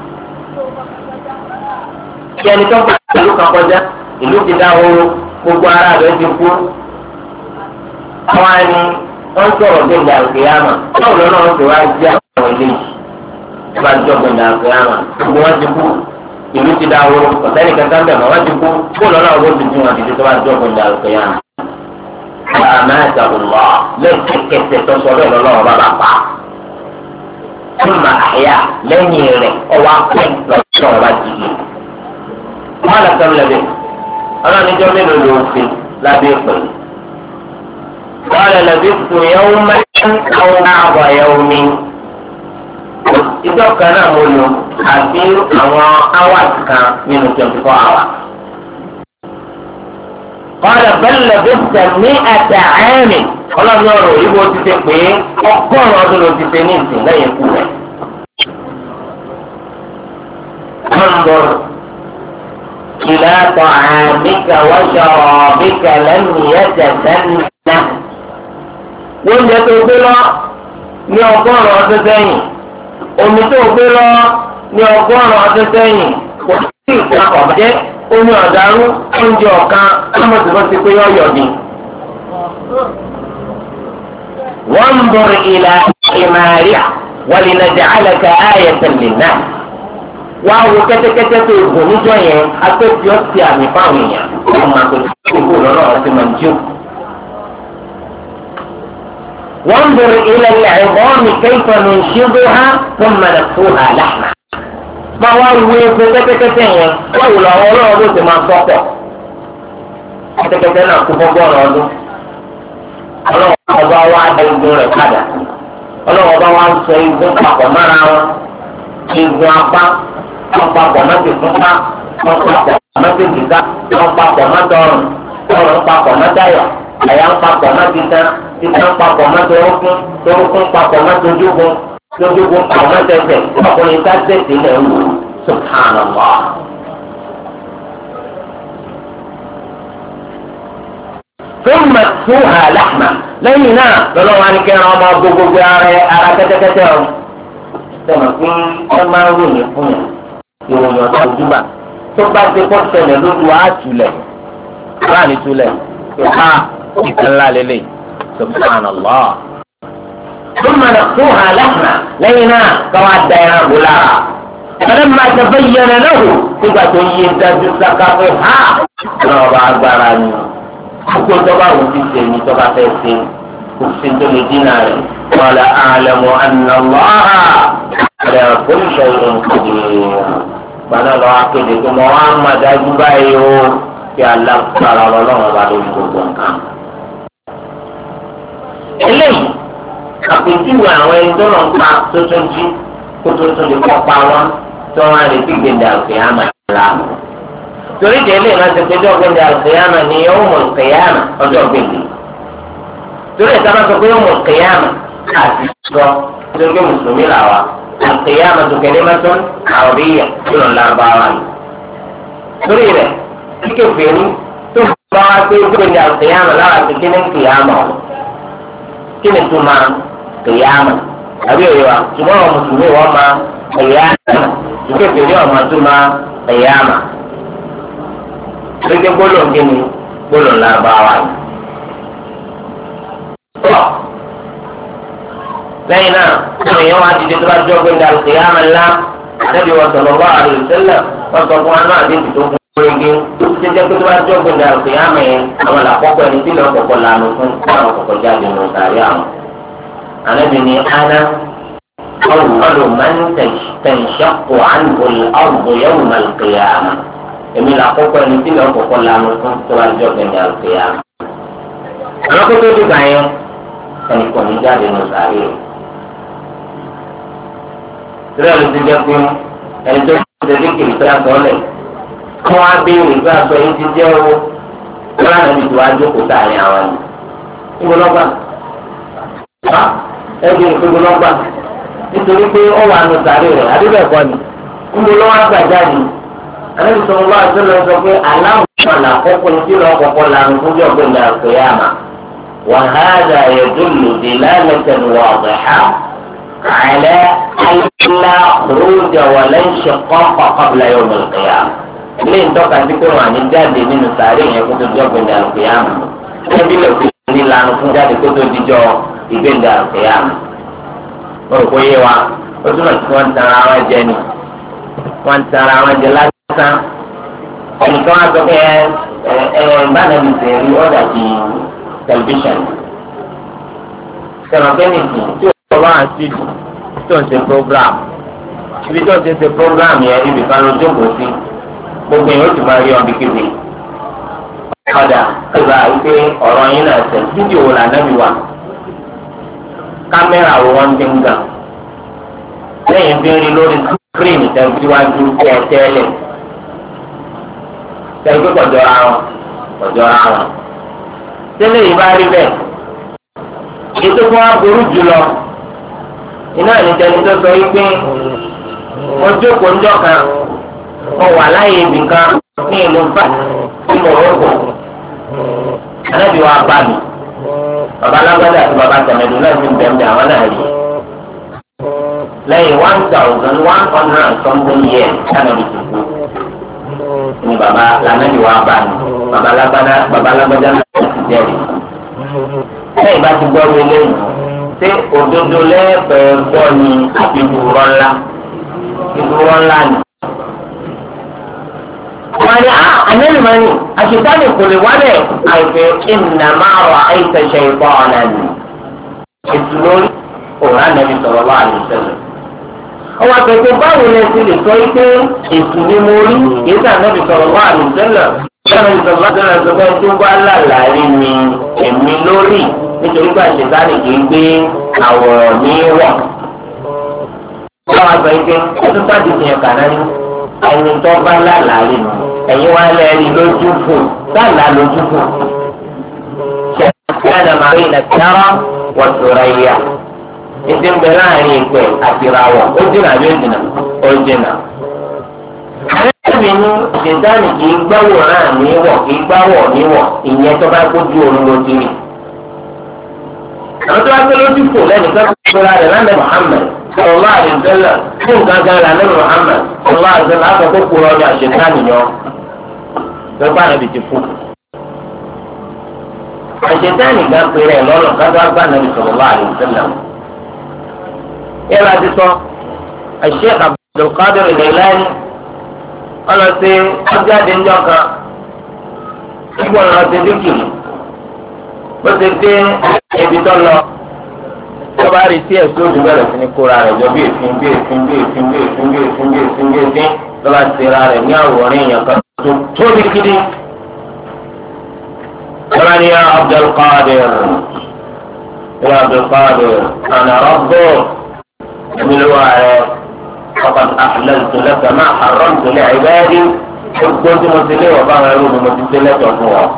يعني تبقى ìlú kan kọjá ìlú ti dáhùn gbogbo ara rẹ̀ ti kú. àwọn ẹni wọ́n sọ̀rọ̀ gbẹ̀ngà àlùkìyámà báwo lọ́nà wọn ti wá jí àwọn eléyìí wọ́n bá jọ gbẹ̀ngà àlùkìyámà gbogbo wọn ti kú. ìlú ti dáwọ́ ọ̀sẹ́ni kankan bẹ̀rẹ̀ wọ́n ti kú kó lọ́nà owó tuntun wọn àti tó bá jọ gbọ̀ngàn àlùkòyà. àmà ìtàkùnlọ́ lẹ́sẹ̀kẹsẹ̀ tó sọ bẹ́ẹ̀ lọ́wọ́ bàbá pa. ọmọ àyà lẹ́yìn rẹ̀ ọwọ́ apẹ́ lọ́wọ́ bá jìgì. wọ́n lọ sọ́n lẹ́bẹ̀ ọlọ́nìjọ́ mélòó ló ń fi lábẹ́ pẹ̀lú. wọ́n lọ lẹ́bí fún yẹ́wò mẹ́rin àwọn àbọ̀ yẹ́wò mi. ìjọ kan náà mo lò àbí àwọn hours kan nínú 24 hours. Qala bal labithta 100 'am ọlọ́run ọ̀rọ̀ ìbò ti ṣe pé 100 ọdún ló ti ṣe ní ìsìn lẹ́yìn ikú rẹ̀. انظر إلى طعامك وشرابك لم يتسنه. wọ́n jẹ́ tó gbé lọ ní 100 ọdún sẹ́yìn. omi tó gbé lọ ní 100 ọdún sẹ́yìn kò sí ìpín ọ̀bàjẹ́ omi ọ̀darú oúnjẹ ọ̀kan ọmọdébọ́ ti pé ọ̀yọ̀ ni. wọ́n ń bọ̀rọ̀ ìlà ìmàríà ولنجعلك آية للناس. wá wo kẹ́tẹ́kẹ́tẹ́ tó gùn níjọ́ yẹn apẹ́tì ọ̀sẹ̀ àmì fáwọn èèyàn wọ́n máa tó kókó lọ́nà ọ̀sẹ̀ máa ń jó. وانظر إلى العظام كيف ننشدها ثم نكسوها لحما. ما هو كتكتين ولا ولا بس ما صوته كتكتين أكو بقول هذا الله أبا وعد يقول هذا الله أبا وعد سيقول أبا مرا يقول أبا أبا ما تقول أبا ما تقول أبا ما تقول أبا ما تقول àyà ń papọ̀ má títa títa ń papọ̀ má torúkún torúkún papọ̀ má tójúgun tójúgun papọ̀ má tẹsẹ̀ ọkùnrin ká tẹ̀sí lẹ̀ wò subhanallah. fún màtúhà láhmà lẹ́yìn náà lọ́nà wa ni kẹ́rin ọmọ gbogbo ara kẹ́tẹ́kẹ́tẹ́ o sẹ́wọ̀n pé ẹ máa ń ròyìn fún yẹn ìròyìn ọ̀tá ojúbà tó bá ti kọ́ ṣẹlẹ̀ lójú àtúlẹ̀ láàrin túlẹ̀ ìhà ìkànnì lélẹ̀ subhanallah. ثم نقطوها لحما لينا كما دايرا بلارا فلما تبين له تبقى يدد سقطها نوبا أكبراني أقول تبقى وفيسيني تبقى فيسين وفيسين لديناري قال أعلم أن الله على كل شيء قدير فأنا لو أكدت محمد أجبايو في الله تعالى الله بعد الكون eléyìí àpèjúwe àwọn ẹni tó lọ ń pa tuntun jí kó tuntun lè kọ́ pa wọn tó wọn lè fi gbèdé àlùkìyàmà la. torí ìdí eléyìí máa ti péjọ gbèdé àlùkìyàmà ní yawmul qiyamah ọjọ́ gbèdé. torí ìta máa sọ pé yawmul qiyamah àti sọ nítorí pé mùsùlùmí là wà al-qiyamah tó kalimatun arabiyyah tó lọ lárúbáwá ni. torí rẹ̀ kíkẹ́ fèrè tó bá wá pé gbèdé àlùkìyàmà lára ti kí ní kìyàmà ọ̀ kini tó máa kìyàmà àbí òye wa ṣùgbọ́n àwọn mùsùlùmí wọ́n máa kìyàmà ṣùgbọ́n ìpèlè ọ̀ma tó máa kìyàmà lókè gbólóhùn kíni gbólóhùn lárúbáwá ni. lẹ́yìn náà àwọn èèyàn wá dìde tó bá jọ pé ní kìyàmà ńlá àdébí wọn sọ̀rọ̀ wá àdéhùn sẹ́lẹ̀ wọ́n sọ fún wa náà àdéhùn tó fún ege jẹjẹ pé tó bá jọ gbẹdẹ àlùkìyàmà yẹn àwọn làkọ́kọ́ ẹni tí lọ́ọ́ kọ̀kọ́ lànà fún àwọn kọ̀kọ́ jáde nù sàrí àwọn. àlejò ni ana awùwọ́lù máa ń tẹ̀síṣàpọ̀ àǹgọ̀lù ọ̀gbọ̀ yẹ̀wò àlùkìyàmà èmi làkọ́kọ́ ẹni tí lọ́ọ́ kọ̀kọ́ lànà fún tó bá jọ gbẹdẹ àlùkìyàmà. àwọn kókó dìgbà yẹn ẹni kò ní jáde nù sàrí rẹ̀. tẹ́lẹ̀ ló ti jẹ́ pé ẹni tó ti tẹ̀lé kiri tó yàtọ̀ lẹ̀ wọ́n á béèrè pé aṣọ yìí ti jẹ́ owó wọ́n á nàbí tó wá jókòó sáàrin àwọn yìí. níbo lọ́gbà? ẹ béèrè pé níbo lọ́gbà? nítorí pé ó wà nù sàárè rẹ̀ àdébẹ̀kọ́ ni. níbo lọ́wọ́ àgbàjáde? àlejò sọ̀rọ̀ wá àti lọ sọ pé aláwọ̀ làkọ́kọ́ ní tí lọ́ọ́ kọ́kọ́ lànà fún bí ọ̀gbìn náà pè é àmà. وهذا يدل دلالة واضحة على ألا خروج ولا انشقاق قبل يوم القيامة. ilé ìtọ́ka tí pé wọn àní jáde nínú sàárè yẹn kó tó jọ gbẹ̀dẹ̀ àlùkìyàmù ẹbí lè fi ní lanu fún jáde kó tó dijọ́ ìgbẹ̀dẹ̀ àlùkìyàmù. wọ́n rò pé yé wa ó túmọ̀ sí wọ́n ń tan ara wọn jẹ ni wọ́n ń tan ara wọn jẹ lásán. ẹnìkan wá sọ pé bánàbí sèrí ọ̀dà di tẹlifíṣàn. sẹ̀rọ̀ kẹ́nìkì tí ó bá wà sí tó ń ṣe program ibi tó ń ṣe program yẹn ibì kan ló jókòó sí. gbogbo yẹn ó ti máa rí ọ̀bí kébé. ọ̀dà ìgbà wípé ọ̀rọ̀ yín náà ṣe fídíò wò lànàbí wa kámẹ́rà wo wọ́n ti ń gà lẹ́yìn bí ń rí lórí skírínì tẹ̀síwájú tẹ́lẹ̀ tẹ̀sí kọjọ́ra wọn. tẹ́lẹ̀ yìí bá rí bẹ́ẹ̀ ètò fún wa burú jùlọ iná ìtẹ́ni tó sọ wípé wọ́n jókòó ńjọ́ kan. wọ́n wà láyé ibìkan ní ìlú fà ní Morocco. Ànábì wa bá mi. Bàbá alágbádá àti bàbá tẹ̀mẹ̀dù náà ti ń bẹ̀rẹ̀ àwọn náà rí. Lẹ́yìn 1,100 years Ànábì ti kú. Ní bàbá Ànábì wa bá mi. Bàbá alágbádá náà ti jẹ́rìí. Lẹ́yìn bá ti gbọ́ wọlé yìí. Ṣé òdodo lẹ́ẹ̀fẹ̀ẹ́ gbọ́ ni àbí ìdúró ńlá? Ìdúró ńlá ni. wọ́n ní ànábì máa ní àṣetánì kò lè wálẹ̀ àìpé ìnà máa wà àìsàn ṣe ìfọ̀ ọ̀nà ni. ètò lórí òun ànábì sallallahu alaihi wasallam. ọwọ́ àpẹẹrẹ báwo lẹ ti lè sọ pé ètò ni mo rí kì í sàn ànábì sallallahu alaihi wasallam. ànábì sallallahu alaihi wasallam sọ pé tó bá lálàárí ni èmi lórí nítorí pé àṣetánì kì í gbé àwòrán ní wọ̀. ọwọ́ àpẹẹrẹ ọdún sáàdì fi hàn kàná ní ẹni tó bá lálàárí ni ẹ̀yin wá lẹ́rìí lójú fò sálà lójú fò. ṣẹ́yìn àmàlẹ́ ìlẹ̀kẹ́rọ́ wọ́n sọ̀rọ̀ ẹ̀yà. ìdí ń bẹ láàrin ìpè àti ìràwọ̀ ó dínà bí ó dínà ó dínà. ẹ̀mí ní ṣèǹtánì kì í gbáwò náà níwọ̀ kì í gbáwọ̀ níwọ̀ ìyẹn tó bá kójú oorun ló ti rí. àwọn tó bá gbé lójú fò lẹ́nìkan tó gbéra rẹ̀ lánàá Muhammad sallallahu alaihi wasallam fún gángan lánàá Muhammad sallallahu alaihi wasallam àgbà tó kúrò ọjà ṣèǹtánì yọ lọ́gbà nàbì ti fún. àṣetánì gan péré lọ́nà kájọ́ àgbà nàbì sallallahu alaihi wasallam. yẹ́n láti sọ Sheikh Abdul Qadir Al-Jilani ọlọ́sẹ̀ ọjáde ńjọ́ kan nígbà ọlọ́sẹ̀ díkìrì bó ti dé ibi tó lọ tó bá rí sí ẹ̀sùn ojú bẹ̀rẹ̀ sí ní kóra rẹ̀ jọ bí èéfín bí èéfín bí èéfín bí èéfín bí èéfín bí èéfín bí èéfín tó bá ti ra rẹ̀ ní àwòrán èèyàn kan tó tóbi gidi. Ọlọ́ni ya Abdul Qadir ya Abdul Qadir ana rabbuk ẹ̀mí ló wà rẹ̀ ọkàn ahlaltu laka ma harramtu li ibadi gbogbo tí mo ti lé wọ̀ báwọn ẹrú mi mo ti tẹ́lẹ̀ tọ̀ fún ọ.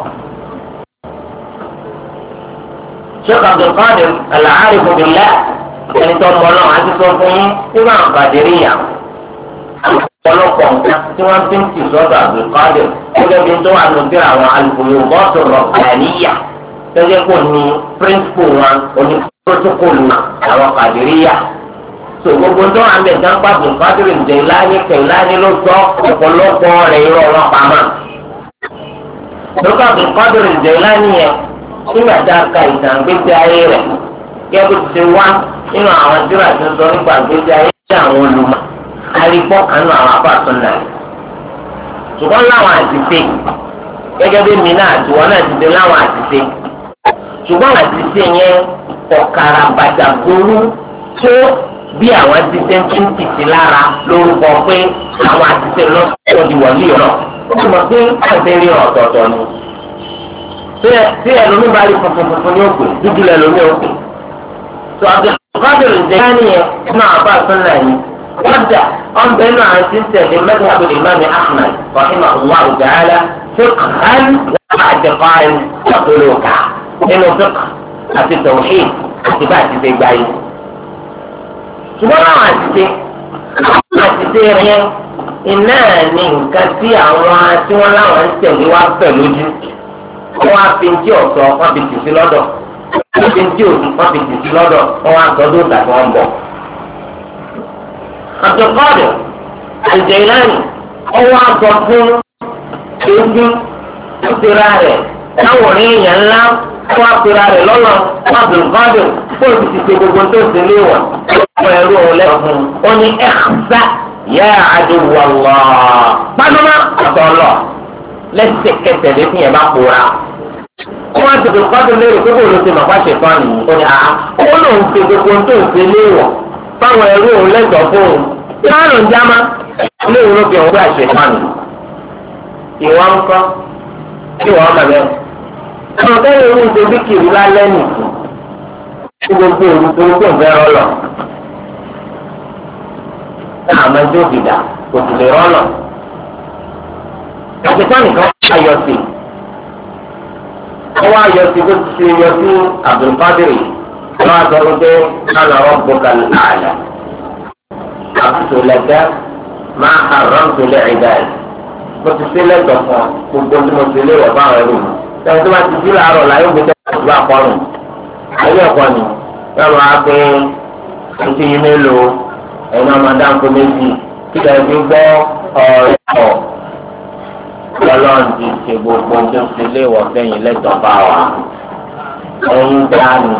Sheikh Abdul Qadir al-Arif billah ẹni tó mọ náà àti sọ fún yín nígbà Qadiriyya ọ̀pọ̀lọpọ̀ nǹkan tí wọ́n fi ń tì sọ́dọ̀ Abdul Qadir gẹ́gẹ́ bí tó wà lóde àwọn al-Fuyudat ar-Rabbaniyya gẹ́gẹ́ kò ní píríncípù wọn oní pírótókòlù àwọn Qadiriyya. so gbogbo tó wà ń bẹ̀ dáńpá Abdul Qadir Jailani ló sọ ọ̀pọ̀lọpọ̀ rẹ̀ irọ́ wọn pamọ́. lókè Abdul Qadir Jailani yẹn nígbà tá a ka ìtàn gbèsè ayé rẹ̀ gẹ́gẹ́ bó ti wá nínú àwọn tírà tó sọ nípa gbèsè ayé tí àwọn olùmọ̀ àríkọ́ kanú àwọn afáàtún náà. ṣùgbọ́n láwọn àtìsé gẹ́gẹ́ bí mi náà àti wọn náà ti dé láwọn àtìsé. ṣùgbọ́n àtìsé yẹn ọ̀kàrà bàtà burú tó bí àwọn àtìsé ń tún tìtì lára lórúkọ pé àwọn àtìsé lọ́sọ̀rọ̀ di wọ̀lú ìrọ̀. ó ti mọ̀ pé àìsè rí ọ̀tọ̀ọ̀tọ̀ ni. tí ẹlòmí bá rí funfun ní òkè dúdú lẹ́lòmí òkè. tó Abdul Qadir Jailani yẹn náà bá sunna yìí. وابدأ أم بأنه عن سلسلة مذهب الإمام أحمد رحمه الله تعالى فقها واعتقادا وسلوكا إنه فقه في التوحيد اتباع في بعيد سبحان الله iná ní nǹkan tí àwọn tí wọ́n láwọn ń tẹ̀lé wá pẹ̀lú ojú wọ́n á fi ntí ọ̀sọ́ wọ́n fi tì sí lọ́dọ̀ wọ́n fi ntí òsì wọ́n fi tì sí lọ́dọ̀ wọ́n á sọ dóòtà tí wọ́n ń bọ̀. Abdul Qadir Al-Jailani ọwọ́ àgọ́ fún eégún ìpera rẹ̀ táwọn èèyàn ńlá wọ́n àpera rẹ̀ lọ́nà fún Abdul Qadir fún ìdíje gbogbo tó ṣe léwọ̀n ọ̀pọ̀ ẹ̀rú ọ̀lẹ́ fún un. ó ní ẹ̀xá yá aduwallah gbanuma ọ̀tọ̀ọ̀lọ̀ lẹ́sẹ̀kẹsẹ̀ lẹ́sìn yẹn bá pòórá. wọ́n ti Abdul Qadir lérò pé kò ló ti mọ̀ fáṣẹ̀ fún àná ó ní àá ó lóun ṣe gbogbo tó ṣe léwọ̀n fáwọn ẹrú òun lẹ́tọ̀ọ́ fún un tí wọ́n lò ń jámá ilé ìwé ló fi hàn pé àṣẹ fáànù ìwọ ń kọ́ kí wọ́n mọ̀ bẹ́ẹ̀. àwọn kẹ́lẹ́ ìwé ìṣe bí kiri lálẹ́ nì kí gbogbo òru tó ń kó ń fẹ́ rọ́lọ̀ àmọ́ ẹjọ́ òbídà kò sì lè rọ́lọ̀. àṣẹ fáànù kan ayọ̀ sí ọwọ́ ayọ̀ sí bó ti ṣe yọ sí Abdul Qadir wọ́n á sọ wípé ana rabbuka al-a'la àkùtù lẹ́gẹ́ máa haramtu li'ibadi mo ti ṣe lẹ́tọ̀ fún gbogbo tí mo ti lé wọ̀ báwọn ẹrú mi lẹ́yìn tó bá ti jí làárọ̀ láyé ògbé tẹ́lẹ̀ tó bá kọ́rùn ayé ẹ̀kọ́ ni wọ́n máa pé ẹtí yín mélòó ẹ̀yin ọmọ dáńkó méjì kí lè fi gbọ́ ọ̀rọ̀ lọ́lọ́run ti ṣe gbogbo tó ti lé wọ̀ fẹ́yìn lẹ́tọ̀ bá wa. ẹ̀yin dání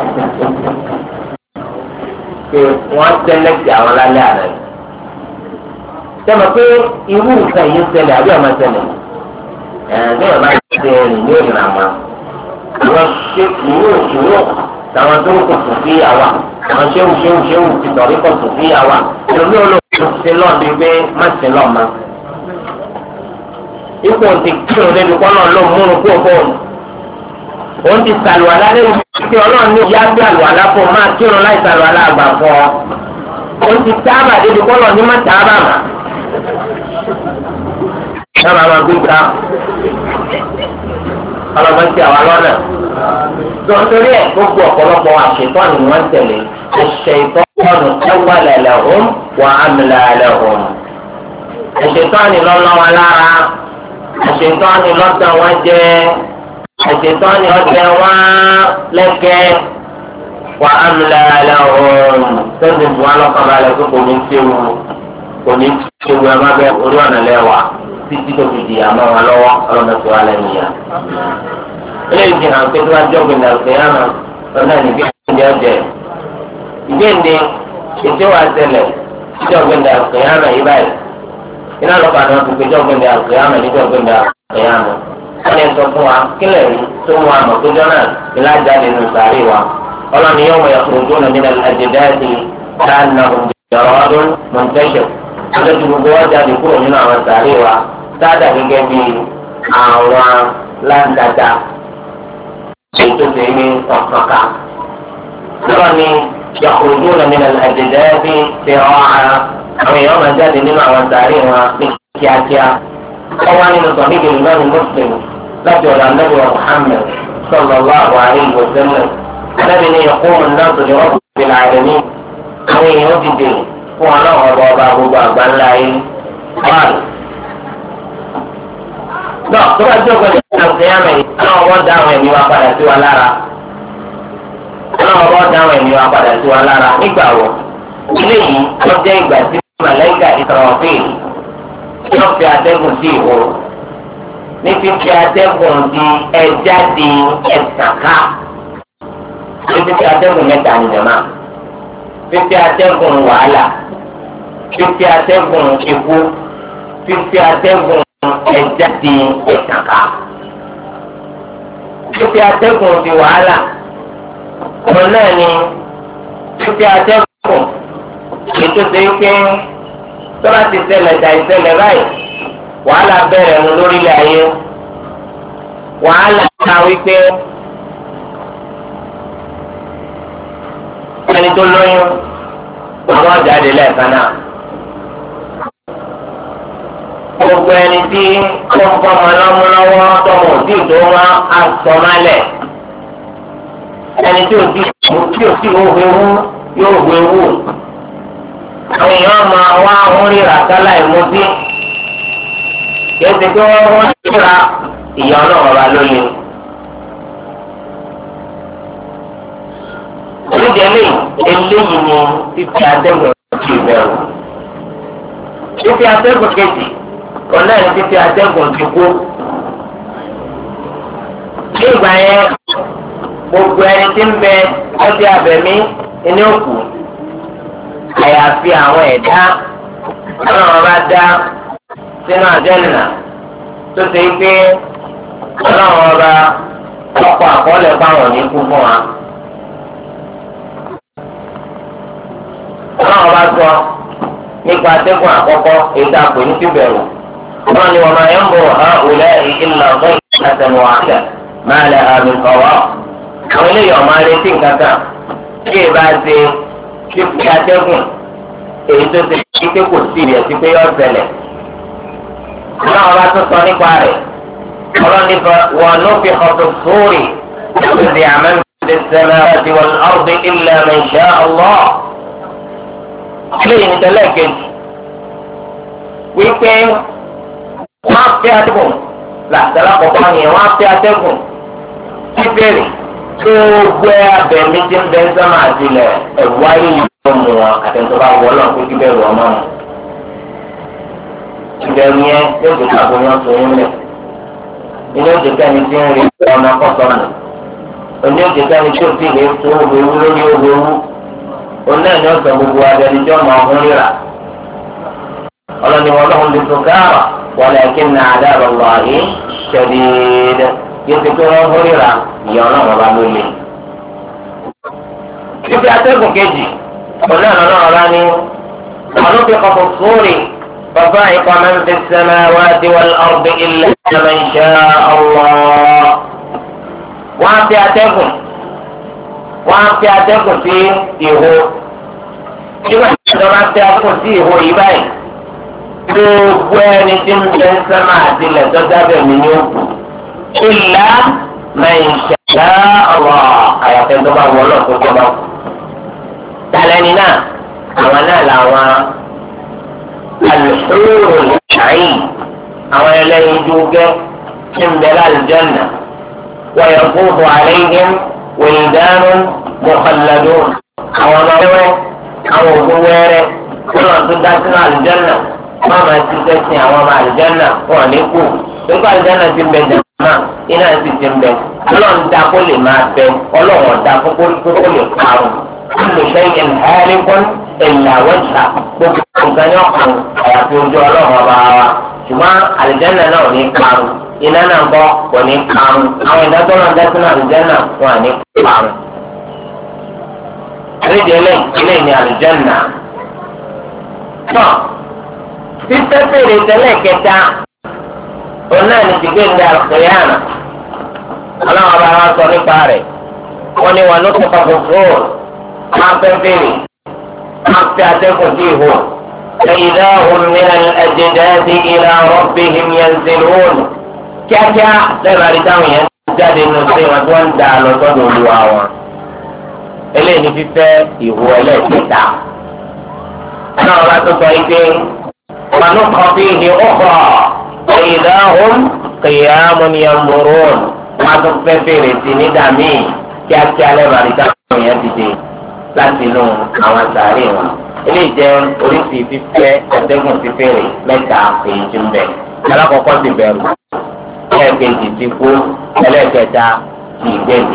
pé wọ́n tẹ́lẹ̀ tí àwọn lálẹ́ àná yìí. sẹ́mi pé irú nǹkan yìí ń ṣẹlẹ̀ àbí ọmọ ṣẹlẹ̀ ní ọ̀la ṣe rìn ní ìrìn àmọ́ àwọn ṣe kúrò làwọn tó kò sùn sí àwa àwọn ṣéwù ti tọ̀rí kò sùn sí àwa lórí olóòtú ti lọ́ọ̀ bí pé má ti lọ́ọ̀ ma. ipò ti kírun débi kọ́ náà ló múnu kó fóònù. òun ti sàlùwàlá lẹ́yìn pé ọlọ́run ní ìyá bí àlùwàlá fún máa kírun láì sàlùwàlá àgbà fún ọ. òun ti tábà débi kọ́ náà ní má tábà mà. sábà máa gbé gbà ọlọ́mọ ti àwa lọ́nà. Nítorí ẹ̀ gbogbo ọ̀pọ̀lọpọ̀ àṣetọ́ ni wọ́n tẹ̀lé àṣetọ́ ọ̀nà ẹ̀wàlẹ̀ lẹ́hùn wà ámìlà lẹ́hùn. àṣetọ́ ni lọ́nà wọn lára àṣetọ́ ni lọ́tàn wọn jẹ́ àṣetọ́ ni ọ̀tẹ̀ wọn lẹ́kẹ́ wà ámìlà lẹ́hùn. sẹ́ńtẹ̀ tí wọ́n lọ́kàn balẹ̀ pé kò ní ṣéwu ẹ̀ má bẹ orí ọ̀nà lẹ́wà títí tó fi di àmọ́ wọn lọ́wọ́ ọlọ́mọdé wa lẹ́nu yá. eléyìí ti hàn pé tí wọ́n jọ́gbìn náà kéèyàn lọ́nà níbi ìdí ọ̀jẹ̀. ìgbéǹde ètò wa tẹ̀lẹ̀ jọ́gbìn náà kéèyàn yìí báyìí. iná lọ́pàá náà ti pé jọ́gbìn náà kéèyàn ní jọ́gbìn náà kéèyàn. wọ́n yẹn sọ fún wa kílẹ̀ rí tó mú àmọ̀ tó jọ́ náà ìlàjà nínú sàárè wa. ọlọ́ni yóò mọ̀ yàtọ̀ ojú ọ̀nà nínú àjẹdáàtì dáná ọ̀dún mọ̀ntẹ́ṣẹ̀. ọjọ́ tí gbogbo wọn jáde kúrò nínú àwọn sàárè wa sáádà gẹ́gẹ́ bí àwọn láńdàdà ètò tèmi ọ̀kanká. lọ́wọ́ ni yàkùrùdú na mi nàlẹ́ àjẹjẹ́ bí ti ọ̀ ara àwọn èèyàn máa jáde nínú àwọn sàárè wọn ní kíákíá. wọ́n wá nínú sọ̀hídì ìmáàmù Muslim láti ọ̀dọ̀ anábì wa Muhammad sallallahu alaihi wa sallam. anábì ni yaqumu an-nasu li rabbil alamin. àwọn èèyàn dìde fún ọlọ́run ọba gbogbo àgbáńlá yìí. náà tó bá jẹ́ ògbẹ́ni àgbẹ̀yàmẹ̀ yìí ọlọ́run bọ́ dá àwọn ẹ̀mí wa padà sí wa lára. ọlọ́run bọ́ dá àwọn ẹ̀mí wa padà sí wa lára nígbà wo. ilé yìí wọ́n jẹ́ ìgbà tí màláíkà Israfil yóò fi atẹ́gùn sí ìhòòhò. ní fífi atẹ́gùn di ẹja di ẹ̀sàká. ní fífi atẹ́gùn mẹ́ta ní jẹ̀má. fífi atẹ́gùn wàhálà. fífi atẹ́gùn ikú. fífi atẹ́gùn ẹja di ẹ̀sàká. fífi atẹ́gùn di wàhálà. ọ̀rọ̀ náà ni fífi atẹ́gùn ètò ṣe pé tọ́lá ti ṣẹlẹ̀ dà ìṣẹ̀lẹ̀ báyìí wàhálà bẹ̀rẹ̀ nu lórílẹ̀ ayé. wàhálà ta wípé ẹni tó lóyún àwọn jáde lẹ́ẹ̀kan náà. gbogbo ẹni tí ó ń fọmọ lọ́mú lọ́wọ́ tọmọ òdì tó wá asọ̀málẹ̀. ẹni tí òdì òhèwú yóò hèwú. àwọn èèyàn máa wá ń ríra kálá ìmúdí. kìí ṣe pé wọ́n ríra ìyá ọlọ́run ọba lóye. onídìí eléyìí ni fífi atẹ́gùn ti bẹ̀rù. fífi atẹ́gùn kejì ọ̀nà ní fífi atẹ́gùn ti kú. ní ìgbà yẹn gbogbo ẹni tí ń bẹ ọdẹ abẹ̀mí ní òkú àyàfi àwọn ẹ̀dá ọlọ́run bá dá sínú àjẹ́nà tó ṣe pé ọlọ́run ọba ọkọ̀ àkọọ́lẹ̀ fáwọn ní kú fún wa. ọlọ́run bá sọ nípa atẹ́gùn àkọ́kọ́ èyí tá a pè ní kíbẹ̀rù. wọ́n ní wọ́n máa ń bọ̀ ha òlẹ́ ìlà ọ̀gbọ́n ìlàtẹ̀wọ̀ àṣẹ máa lẹ àmì kọ̀wọ́. àwọn eléyìí ọ̀ma retí nǹkan kan kí ẹ bá ṣe fífi atẹ́gùn èyí tó ṣe kíké kò sí ìrẹsì pé yọ ṣẹlẹ̀. ọlọ́run bá tún sọ nípa rẹ̀ ọlọ́run nípa wọn ló fi ọ̀tọ̀ sóòrì lórí àmọ́ السماوات والأرض إلا من شاء الله. eléyìí tẹ́lẹ̀ kejì wípé wọ́n á fẹ́ atẹ́gùn làtàlá kọ̀ọ̀kan yẹn wọ́n á fẹ́ atẹ́gùn kíbèrè gbogbo abẹ̀mí tí ń bẹ ń sọ́mà àtìlẹ̀ ẹ̀wọ́ ayé yìí ló mú wọn àtẹ̀ntọ́ bá wọ́ lọ́n pé kíbèrè wọn mọ́ wọn. ìbẹ̀rù yẹn yóò dé káàbọ̀ yẹn tó ń lẹ̀ inú òjò kẹ́ni tí ń rí ọmọ kọ́sọ́nà òní òjò kẹ́ni tí ó ti lè tó owó lórí owó òun náà ni ó sọ gbogbo abẹni tí ọmọ ọ̀hún ríra ọlọ́ni wọn lọ́hùn lè tó káàrà walakinna adhaba Allahi shadid yóò ti pé wọ́n hún ríra ìyá ọlọ́run ọba ló lé ibi atẹ́gùn kejì ọ̀nà ọ̀rọ̀ ni ونفخ في الصور فصعق من في السماوات والأرض إلا من شاء الله. wọ́n á fi atẹ́gùn sí ihò nígbà tí wọ́n bá fi atẹ́gùn sí ihò yìí báyìí gbogbo ẹni tí ń bẹ ń sẹ́mà àti ilẹ̀ tó dábẹ̀ mí ní òkú ìlà mẹ́yìnṣẹ́ ọ̀rọ̀ àyàfẹ́ tó bá wọlé tó tó bá kú. tàlẹ́ni náà àwọn náà làwọn alùpùpù ṣáì àwọn ẹlẹ́yin dúgẹ́ tí ń bẹ lálùjọ́nà wọ́n yẹ fúnfún àlẹ́yìn wòlídánù mọ̀kànlélọ́dún àwọn ọmọ wẹ́wẹ́ àwọn òkú wẹ́rẹ́ wọ́n lọ tó dá sínú àlùjọ́nà wọ́n máa ti sẹ́sìn àwọn ọmọ àlùjọ́nà wọn ní kú nípa àlùjọ́nà ti bẹ jàmá iná sì ti ń bẹ ọlọ́run dá kó lè máa bẹ ọlọ́run dá kó lè parun olùṣèyìn ẹ̀ẹ́dẹ́gbọ́n ẹ̀yà wẹ́ṣà gbogbo nǹkan ní ọ̀kan àyàfi ojú ọlọ́run ọba wa ṣùgbọ́n àlùjànnà náà ò ní parun iná náà bọ́ kò ní parun àwọn ìdájọ́ náà dá sínú àlùjànnà wọn à ní parun. àlejò ilé ní àlùjànnà. tọ́ títẹ́ fèrè tẹ́lẹ̀ kẹta òun náà ní tìgbé ní àlùkìyámà ọlọ́run ọba wa sọ nípa rẹ̀ wọ́n ní wọn ló kọ́ fọ́fọ́ máa fẹ́ fèrè. حتى تكون فيه فإذا هم من الأجداث إلى ربهم ينزلون كاكا لما رتاهم ينزل النسي وتوان دالو تدولوا إليه في هو إليه كتا أنا لا تصيبين ونفخ فيه أخرى فإذا هم قيام ينظرون ما تكفر سندامي كاكا لما رتاهم ينزل láti inú àwọn sàárè wọn eléyìí jẹ́ oríṣi fífẹ́ atẹ́gùn fífẹ́rẹ̀ mẹ́ta èyí tí ń bẹ alákọ̀ọ́kọ́ ti bẹ̀rù ẹlẹ́ẹ̀kejì ti kú ẹlẹ́ẹ̀kẹta ti ìgbẹ́ǹde.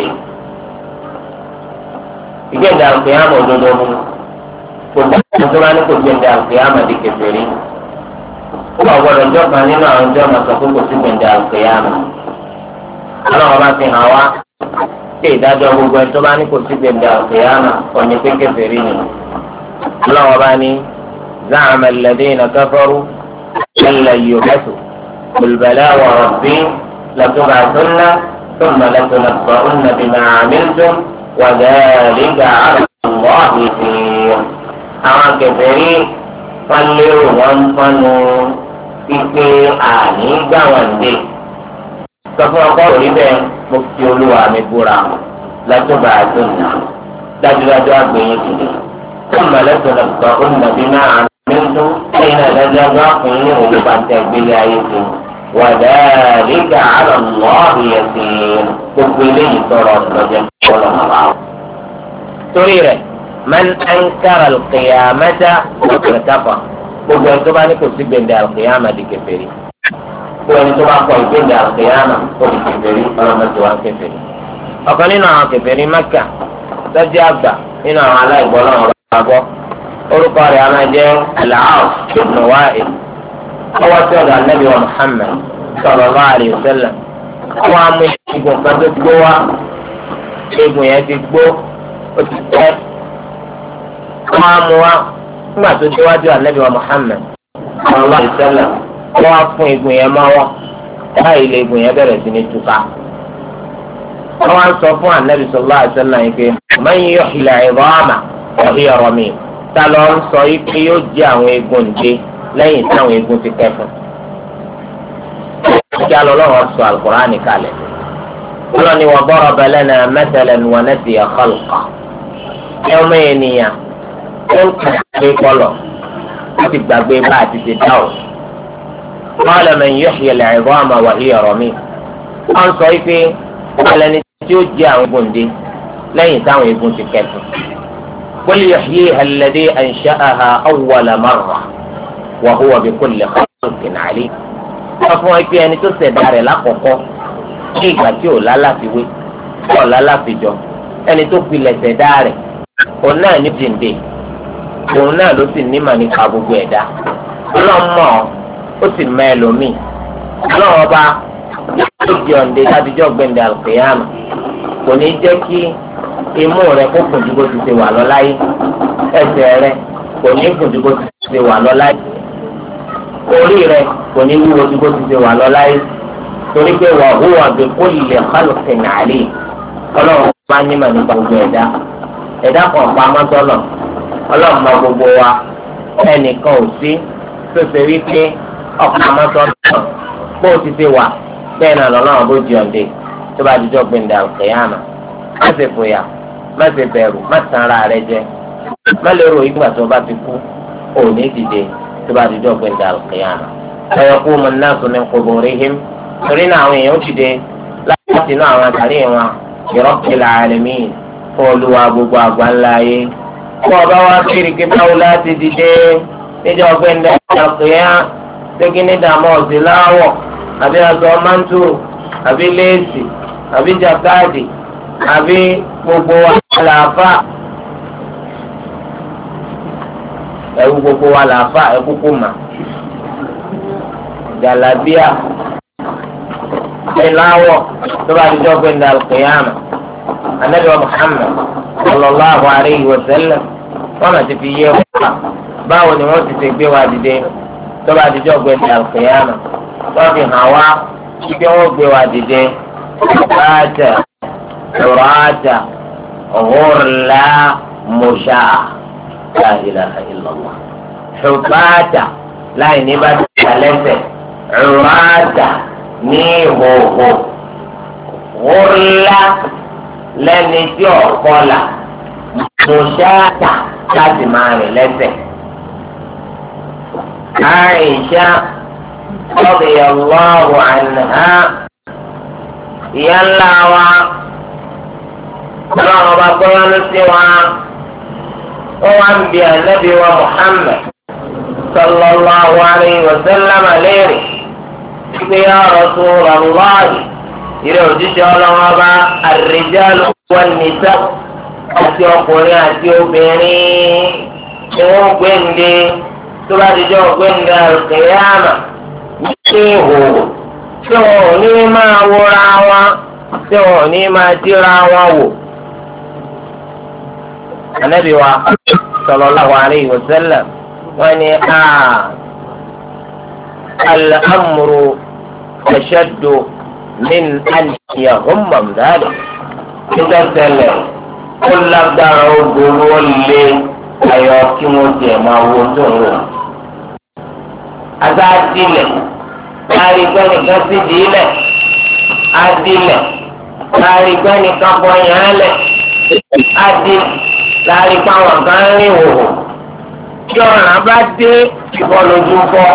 ìgbẹ́ǹde àlùkìyámà òdodo mu gbogbo àwọn tó bá ní kò gbẹ́ǹde àlùkìyámà di kèfèrí ó wà gbọ́dọ̀ jọba nínú àwọn ọjọ́ ọmọ sọ pé kò sí gbẹ́ǹde àlùkìyámà ọlọ́run bá fi hàn wá ṣe ìdájọ́ gbogbo ẹ̀ tó bá ní kò sí gbẹ̀ndẹ̀ àlùkìyámà ọ̀nì kékeré fèrè ni. ọlọ́wọ́ bá ní za'ama alladhina kafaru allan yub'athu qul bala wa rabbi latub'athunna thumma latunabba'unna bima 'amiltum wa dhalika 'ala Allahi yasir. àwọn kèfèrí wọn lérò wọn fọnù pípé àní gbà wọn dé. sọ fún ọkọ òrí bẹ́ẹ̀ mo fi olúwa mi búra látọba àdúnnà dájúdájú àgbẹ̀yìn dìde tó mọ̀lẹ́tò lọ́sọ̀ ònàbí náà àmìlú lẹ́yìn náà dájúdájú àkùnrin ní òun bá tẹ gbélé ayé tó wàdà rígà àlọ́mọ́ ìyẹ̀sìn gbogbo eléyìí tọrọ lọ́jọ́ kọlọ̀ mọ́ra. torí rẹ̀ man ankara al-qiyamata lọ́kùnrin káfà gbogbo ẹni tó bá ní kò sí gbẹ̀ndẹ̀ al-qiyama di kèfèrí gbogbo ẹni tó bá kọ ìgbẹ̀ndẹ̀ al-qiyama ó di kèfèrí ọlọ́mọdé wa kèfèrí. ọ̀kan nínú àwọn kèfèrí Mẹ́kà lọ́jọ́ àgbà nínú àwọn aláìgbọ́n náà gbàgbọ́ orúkọ rẹ̀ a máa jẹ́ Al-Aas ibn Wa'il ọwọ́ tí ọ̀dọ̀ Ànábì wa Muhammad sallallahu alayhi wa sallam wọ́n á mú igun kan tó gbó wá igun yẹn ti gbó ó ti tẹ́ wọ́n á mú wá nígbà tó déwájú Ànábì wa Muhammad sallallahu alayhi wa sallam wọ́n á fún igun yẹn máa wọ́n báyìí lè igun yẹn bẹ̀rẹ̀ sí ní túká. wọ́n á sọ fún Ànábì sallallahu alaihi wasallam yìí pé man yuhyil 'idhama wa hiya ramim ta ló ń sọ yìí pé yóò jẹ́ àwọn eegun ǹdé lẹ́yìn tí àwọn eegun ti kẹ́ fún. kí alọ́lọ́wọ́ sọ Al-Qur'ani kalẹ̀ ọlọ́ni wa daraba lana mathalan wa nasiya khalqa ẹ̀mọ ènìyàn ó ń kàgbé kọlọ̀ ó ti gbàgbé bá a ti ṣe dáwọ̀ qala man yuhyil 'idhama wa hiya ramim wọ́n sọ yìí pé alẹ́ni tí ó jẹ́ àwọn eegun ǹdé lẹ́yìn táwọn eegun ti kẹ́ fún. qul yuhyiha alladhi ansha'aha awwala marra wa huwa bikulli khalqin 'alim. wọ́n fún wọn pé ẹni tó ṣẹ̀dá rẹ̀ lákọ̀ọ́kọ́ ní ìgbà tí ò lálàfiwé ò lálàfijọ́ ẹni tó pilẹ̀ ṣẹ̀dá rẹ̀ òun náà ní jìndé òun náà ló sì ní mà nípa gbogbo ẹ̀dá ọlọ́mọ ó sì mọ ẹlòmíì ọlọ́wọ́ bá ó di ọ̀ǹdẹ dájújọ́ gbẹ̀ǹdẹ̀ àlùkìyàmù kò ní jẹ́ kí imú rẹ kó kùn ju bó ti ṣe wà lọ láyé, ẹsẹ̀ rẹ kò ní kùn ju bó ti ṣe wà lọ láyé, orí rẹ kò ní wúwo ju bó ti ṣe wà lọ láyé, torí pé wa huwa bi kulli khalqin alim. Ọlọ́run bá nímọ̀ nípa gbogbo ẹ̀dá kan pamọ́ sọ́lọ̀. Ọlọ́run mọ gbogbo wa, ẹnìkan ò sí tó ṣe wípé ọkọ̀ pamọ́ sọ́lọ̀ bó ti ṣe wà bẹ́ẹ̀ náà lọ́lọ́run bó di ọ̀dẹ tó bá dijọ́ gbẹ̀ndà al-qiyama. Má ṣe fòyà, má ṣe bẹ̀rù, má tan ara rẹ jẹ, má lè ro ìgbà tó bá ti kú òní dìde tó bá dijọ́ gbẹ̀ndà al-qiyama. yaqumu an-nasu min quburihim, torí náà àwọn èèyàn dìde láti inú àwọn àtàrí wọn li rabbil alamin, fún Olúwa gbogbo àgbáńlá ayé. Kó ọba wa kiri kí báwo láti dìde níjọ́ gbẹ̀ndà al-qiyama, ṣégi ní dààmú ọ̀sẹ̀ láwọ̀ àbí aṣọ mántù àbí léèsì àbí jàkáàdì àbí gbogbo àlàáfà, ẹ̀wù gbogbo àlàáfà ẹ̀kúkú mà, jàlábíà ìláwọ̀ tó bá di jọ́ gbẹ̀ndà al-qiyama. Ànábì wa Muhammad sallallahu alayhi wa sallam wọn àti fi yé wa báwo ni wọ́n ti ṣe gbé wa dìde tó bá di jọ́ gbẹ̀ndà al-qiyama. Wọ́n fi hàn wá kí wọ́n gbé wa dìde bàtà ṣùràtà ghurla musha, la ilaha illallah. Ṣùgbàtà láì ní bá ti lẹ́sẹ̀, ṣùràtà ní ìhòòhò, ghurla lẹ́ni tí ọ̀kọ́là, mushata láti máa rìn lẹ́sẹ̀. Aisha radiyallahu anha, ìyá ńlá wa ọlọ́run ọba gbọ́dọ̀ ló sí wa, ó wá ń bi ànábì wa Muhammad sallallahu alayhi wa sallam léèrè pé ya Rasulullah, ìrẹ̀ òjíṣẹ́ ọlọ́run ọba, ar-rijalu wan-nisa, àti ọkùnrin àti obìnrin ni wọ́n gbẹ̀ǹde tó bá ti jọ gbẹ̀ǹde al-qiyama ní ìhòòhò, tí wọn ò ní máa wọra wọn, tí wọn ò ní máa díra wọn wò. Ànábì wa sallallahu alayhi wa sallam wọ́n ní al-amru ashaddu min an yahumma dhalik. Nígbà tẹ́lẹ̀ ó lágbára ogun ó lé ayọ̀ kí wọ́n tiẹ̀ máa wo tó ń wò. Adilẹ̀ láàrin gbẹ́nìkan sí di ilẹ̀, adilẹ̀ láàrin gbẹ́nìkan bọ̀ yàn lẹ̀, adilẹ̀ láàrin pàwọn kan rìn wòwò. Tí ọ̀ràn bá dé ìbọn lójú bọ́,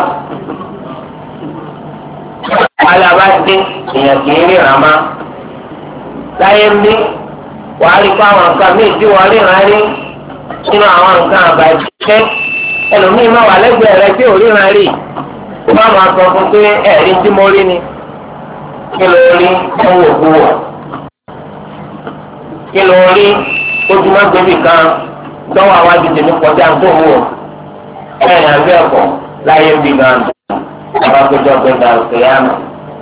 wàhálà bá dé èèyàn kì í ríran má. Láyé ń bí wàá rí pàwọn nǹkan míì tí wọ́n ríran rí nínú àwọn nǹkan àbàjẹ́. Ẹlòmíì máa wà lẹ́gbẹ̀ẹ́ rẹ tí ò ríran rí. Wọ́n máa sọ fún pé ẹ̀rí tí mo rí ni. Kí ló rí owó òkú wọ̀? Kí ló rí ojúmọ́ gbèbí kan tọ́wọ́ àwájú tèmi kọjá tó ń wò? Ẹ̀yìn àbí ẹ̀kọ́ láyé ń bí gan. Àwọn akójọ gbẹ̀dà òkè yánu.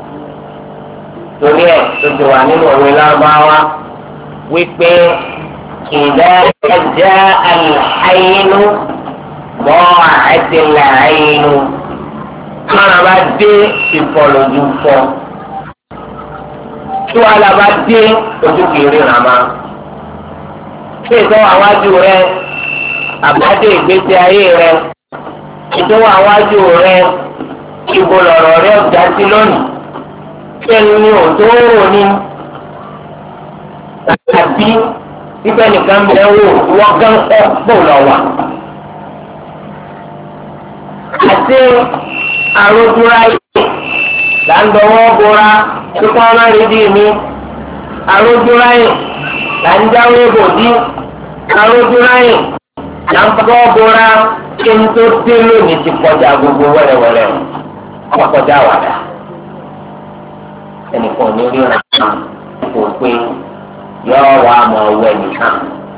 Torí ẹ̀ tó ti wà nínú òwe Lárúbáwá wípé ìdá ẹja àlàyénu bọ́ àti làyénu. Máa bá dé ìfọ̀lójú fọ́. Tí wàhálà bá dé ojú kìí ríran máa. Ṣé ìtọ́wọ́ àwájú rẹ àbádé ìgbésí ayé rẹ? Ìtọ́wọ́ àwájú rẹ ìbò lọ̀rọ̀ rẹ ọ̀gá sí lónìí. Ṣé ní òtó ní? Àbí pípẹ́ nìkan bẹ̀ wò wọ́n gán kọ́ bò lọ wà. Àti àròjúra yìí là ń dọwọ́ bora kíkọ́ ọmọ rẹ̀ dì mí. Àròjúra yìí là ń jáwé bòdì. Àròjúra yìí là ń fọ́ bora kí n tó dé lónìí ti kọjá gbogbo wẹ́rẹ́wẹ́rẹ́ wọ́n kọjá wàdà. Ẹnìkan ò ní ríran kò pé yọ wà mọ̀ owó ẹnìkan.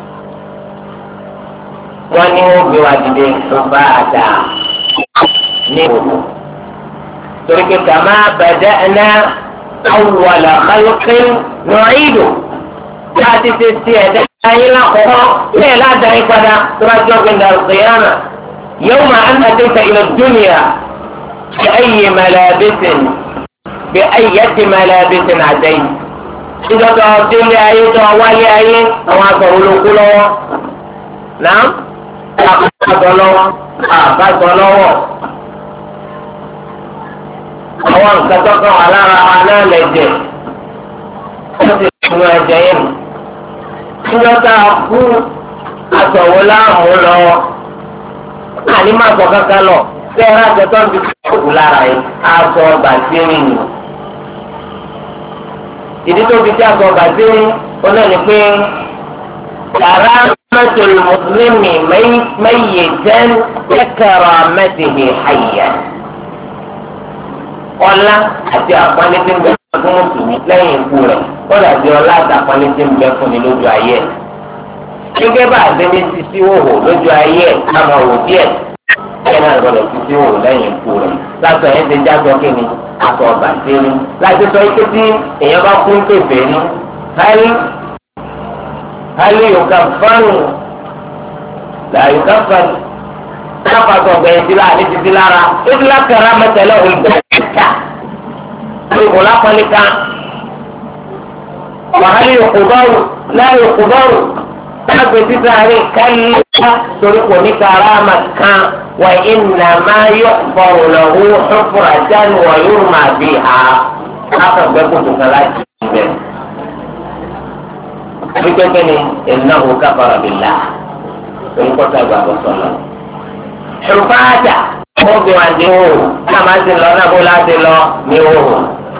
Wọ́n ní wọ́n gbé wa dìde tó bá a dà ní òwò. Torí pé kama bada'na awwala khalqin nu'idu. Bí a ti ṣe sí ẹ̀dá ayé lákòókò bẹ́ẹ̀ ládàá yín padà tó bá jọ́ gbẹ̀ndà al-qiyama yawma an atayta ila ad-dunya bi ayyati malabisin atayta. ìjọba délé ayé tó wálé ayé àwọn aṣọ olóko lọ́wọ́ náà àbáṣọ lọ́wọ́ àbáṣọ lọ́wọ́ àwọn nǹkan tó kàn wá lára wa náà lẹ́jẹ̀ wọ́n ti fún ẹ̀jẹ̀ yẹn nù. ìjọba kú aṣọwó láàmú lọ àní má sọ kankan lọ sẹ́ẹ̀rẹ́ aṣọ tó ń fi kókò lára yìí aṣọ bàtírí nù. ìdí tó fi jẹ́ aṣọ bàtírí ọ̀nà ni pé karamatul muslimi mayyitan karamatihi hayyan. ọlá àti àpọ́nlé tí ń bẹ fún mùsùlùmí lẹ́yìn ikú rẹ̀ kọ́dà bí ọlá àti àpọ́nlé tí ń bẹ fún ni lójú ayé ẹ̀. gẹ́gẹ́ bá àgbẹ̀mí ti sí òhò lójú ayé ẹ̀ àmọ́ òwò díẹ̀ ẹ̀ náà gbọ́dọ̀ ti sí òhò lẹ́yìn ikú rẹ̀. látọ̀ ẹ̀ ti jágbọ́ kí ni aṣọ ọ̀bà sí ni. láti sọ ike tí èèyàn bá kún pèsè ní hali yòókà fánù là yòókà fánù. káfàtọ̀ ọ̀gbẹ̀yìn ti láàrin ti di lára ìdílé kẹrẹ mẹtẹlẹ olùgbẹ̀ẹ́ta olùkọ́lá pọ́nlẹ́ká wàhálì òkúbọ́rù láyé òkúbọ́rù tágbé títàrí kálíkà torí kò ní karama kan wà ìnà máa yọ fọ̀rọ̀ lọ́wọ́ ṣọ́fúnra jáde wà yóò máa bí ha káfàgbẹ́ kòtò kan láti ibẹ̀. wípé ni ìnáwó káfàrà bìlá olùkọ́ta ìgbàgbọ́ sọ̀lọ́. ṣùfáàjà ó fi wà ní òhò náà máa ti lọ náà bó láti lọ ní òhò.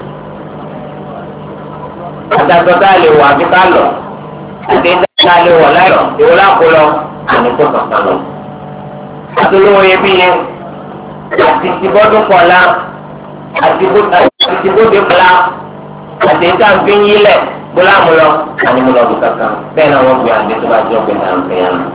àtàtọ̀ tá a lè wọ̀ àfi ká lọ àti tá a lè wọ̀ láyọ̀ ìwọ lápò lọ àní kó kankan lọ. àtolówó iyebíye àti tìbọ́dún kọ̀ọ̀la àti tìbọ́dún kọ̀ọ̀la àti ìtàǹfin yílẹ̀ gbọ́láàmù lọ àní mo lọ bí kankan bẹ́ẹ̀ náà wọ́n gbé àdé tó bá jọ pé náà ń fẹ́ yẹn lọ.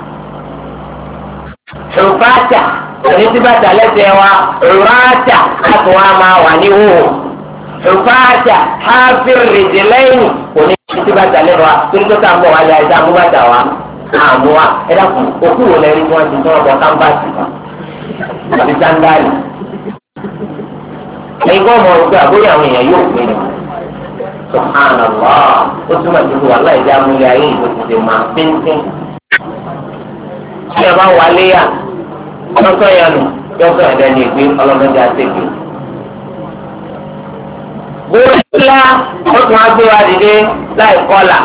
ṣùfáàjà òní tí bàtà lẹ́sẹ̀ wa rúráàjà láti wá máa wà ní wò. ṣùfáàjà háfíìr lèdè lẹ́yìn òní tí bàtà lẹ́nu wa torí tó ká ń bọ̀ wáyé àìsàn àmúbàtà wa àmú wa ẹ dákun òkú wò lẹ́yìn tí wọ́n ti tọ́ ọ̀bọ̀ kámbàsì àti sándálì. ẹ̀yin kọ́ ọmọ òkú àbóyá àwọn èèyàn yóò pè é. subhanallah ó túmọ̀ sí wà láì dá múlẹ̀ ayé ìbò ti ṣe máa pínpín. tí a bá wà léyà ọlọ́sọ̀ yẹn nù yọ̀sọ̀ ẹ̀dá ní ìgbé ọlọ́mọdé àtẹ̀gbé. bóyá ó tún á gbé wa dìde láì kọ́là.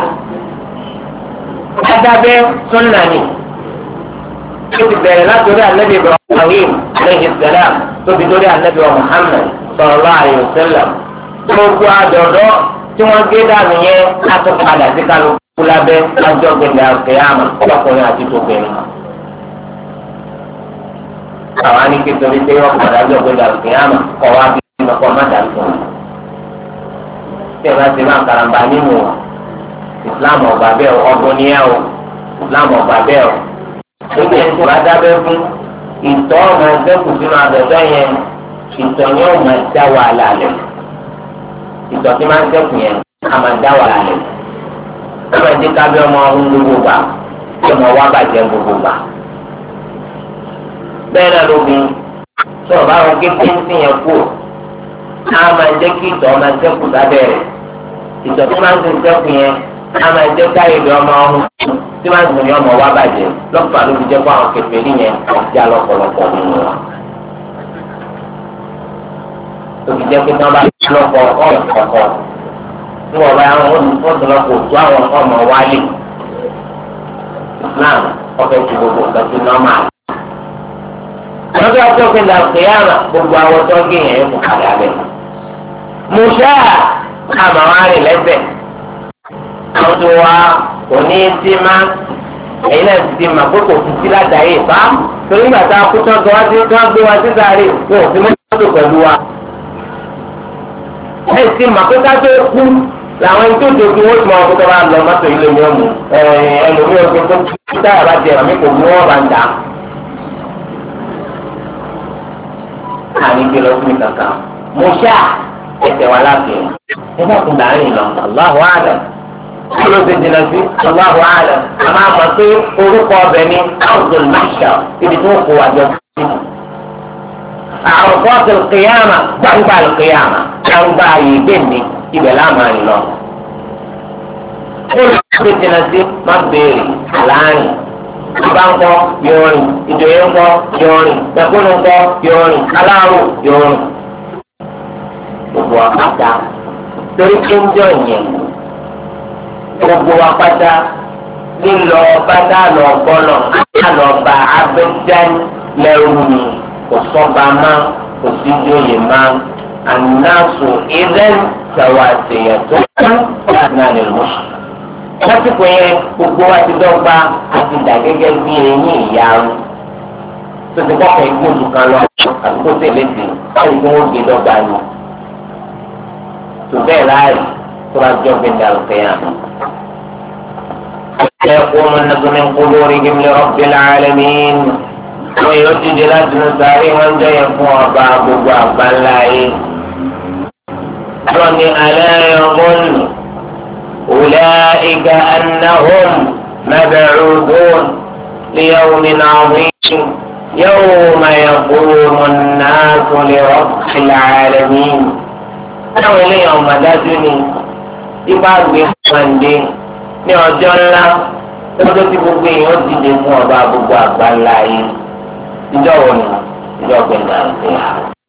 adábẹ́ sunnani ó ti bẹ̀rẹ̀ látòrí ànábì Ibrahim alayhi salam tóbi lórí ànábì Muhammad sallallahu alayhi wa sallam. gbogbo àdọ̀dọ́ tí wọ́n gbé dànù yẹn láti padà sí kálukú lábẹ́ lájọ́ gbẹ̀dẹ̀ àkèyàmà ọkùnrin àti tóbìnrin. àwọn anìkè torí pé wọ́n padà lájọ́ gbẹ̀dẹ̀ àkèyàmà kọ́ wá bí ọkọ̀ má dà fún un. tí ẹ bá ti máa karambà nínú Islam ọgbà bẹ́ẹ̀ ọgbọ́n ní ẹ̀ o Islam ọgbà bẹ́ẹ̀ o. nígbà tí wọ́n bá dábẹ́ fún ìtọ́ ọmọ ẹgbẹ́ kù sínú àbẹ̀dọ́ yẹn ìtọ́ yẹn ò máa dá wàhálà lẹ̀. ìtọ̀ tí máa ń sẹ́kù yẹn a máa dá wàhálà lẹ̀. a máa dé kábẹ́ ọmọ ọ̀hún gbogbo gbà kí ọmọ wa bàjẹ́ gbogbo gbà. bẹ́ẹ̀ náà lóbi tí ọba àwọn kékeré ń sìn yẹn kú a máa jẹ́ kí ìtọ̀ máa sẹ́kù sábẹ́ rẹ̀. ìtọ̀ tí máa ń sẹ́kù yẹn a máa jẹ́ káyọ̀dé ọmọ ọ̀hún tí máa ń sìn yẹn ọmọ wa bàjẹ́ lọ́pàá ló fi jẹ́ fún àwọn kékeré yẹn ọjà lọ́pọ̀lọpọ̀ nínú wa. òbí jẹ́ pé tí wọ́n bá lọ́kọ̀ ọ̀kọ̀ tí wọ́n bá wọ́n tún lọ́kọ̀ tó àwọn ọmọ wálé Islam ọ̀fẹ́ ti gbogbo nǹkan tó nọ́mà. lọ́jọ́ tó fi là kéyàmà gbogbo àwọn tó ń gé yẹn yóò kó kalẹ̀ abẹ́. musa àmà wá rìn lẹ́sẹ̀ àwọn tó wá kò ní í ti má èyí náà ti mà pé kò fi sí látàrí ìfá torí nígbà tá a kú tán tó wá sí tó wá gbé wa sí sáré wọn ò fi mọ́tò pẹ̀lú wa. ẹ sì mà pé ká tó kú làwọn ẹni tó dogun ó ti mọ ọkọ tó bá lọ mọ́tò ilé mi ọmọ ẹlòmíì ọgbẹ tó kú táyà bá jẹ àmì kò mú wọn bá ń dà. àní gbé lọ fún mi kankan mo ṣá ẹsẹ̀ wa láàfin ẹ bá kún láàrin lọ Allahu a'lam kí ló ti jìnnà sí Allahu a'lam àmọ́ àmọ́ pé orúkọ ọbẹ̀ ni Ardul Mahshar ibi tó kó wájọ sí. àrùkọ́ ti kìyàmà gbangba kìyàmà gbangba yìí gbèndé ibẹ̀ láàmà rìn lọ. ó lè ti jìnnà sí má béèrè àlàárín. ìbá ńkọ́ yóò rìn ìjòyè ńkọ́ yóò rìn ìdàkúnú ńkọ́ yóò rìn aláàrù yóò rìn. gbogbo àpáta torí pé ń jọ ìyẹn gbogbo àpáta lílọ bàtà lọ bọlọ àlọba abẹján lẹrú ni kò sọba má kò sí jóyè má ànáṣọ ìrẹn tàwàtìyà tó kún náà ní lọsùn. lásìkò yẹn gbogbo wa ti dọ́gba àti dà gẹ́gẹ́ bí eyín ìyarun tó ti kọ́kọ́ ikú oṣù kan lọ àdúgbò tẹ̀lé sí báyìí tí wọ́n gbé dọ́gba ni. tó bẹ́ẹ̀ láàyè tó bá jọ gbé dàrúkẹ́ yàn. يقوم الناس من قبورهم لرب العالمين ويؤتي جلاد نساري وانجا يقوم باب باب الله ألا يظن أولئك أنهم مبعوثون ليوم عظيم يوم يقوم الناس لرب العالمين أو اليوم دجني يبقى بحمد ní ọjọ́ ńlá lọ́jọ́ tí gbogbo èèyàn dìde fún ọba gbogbo àgbáńlá yìí ìjọ wo ni ìjọ gbẹ̀dà ìpìyà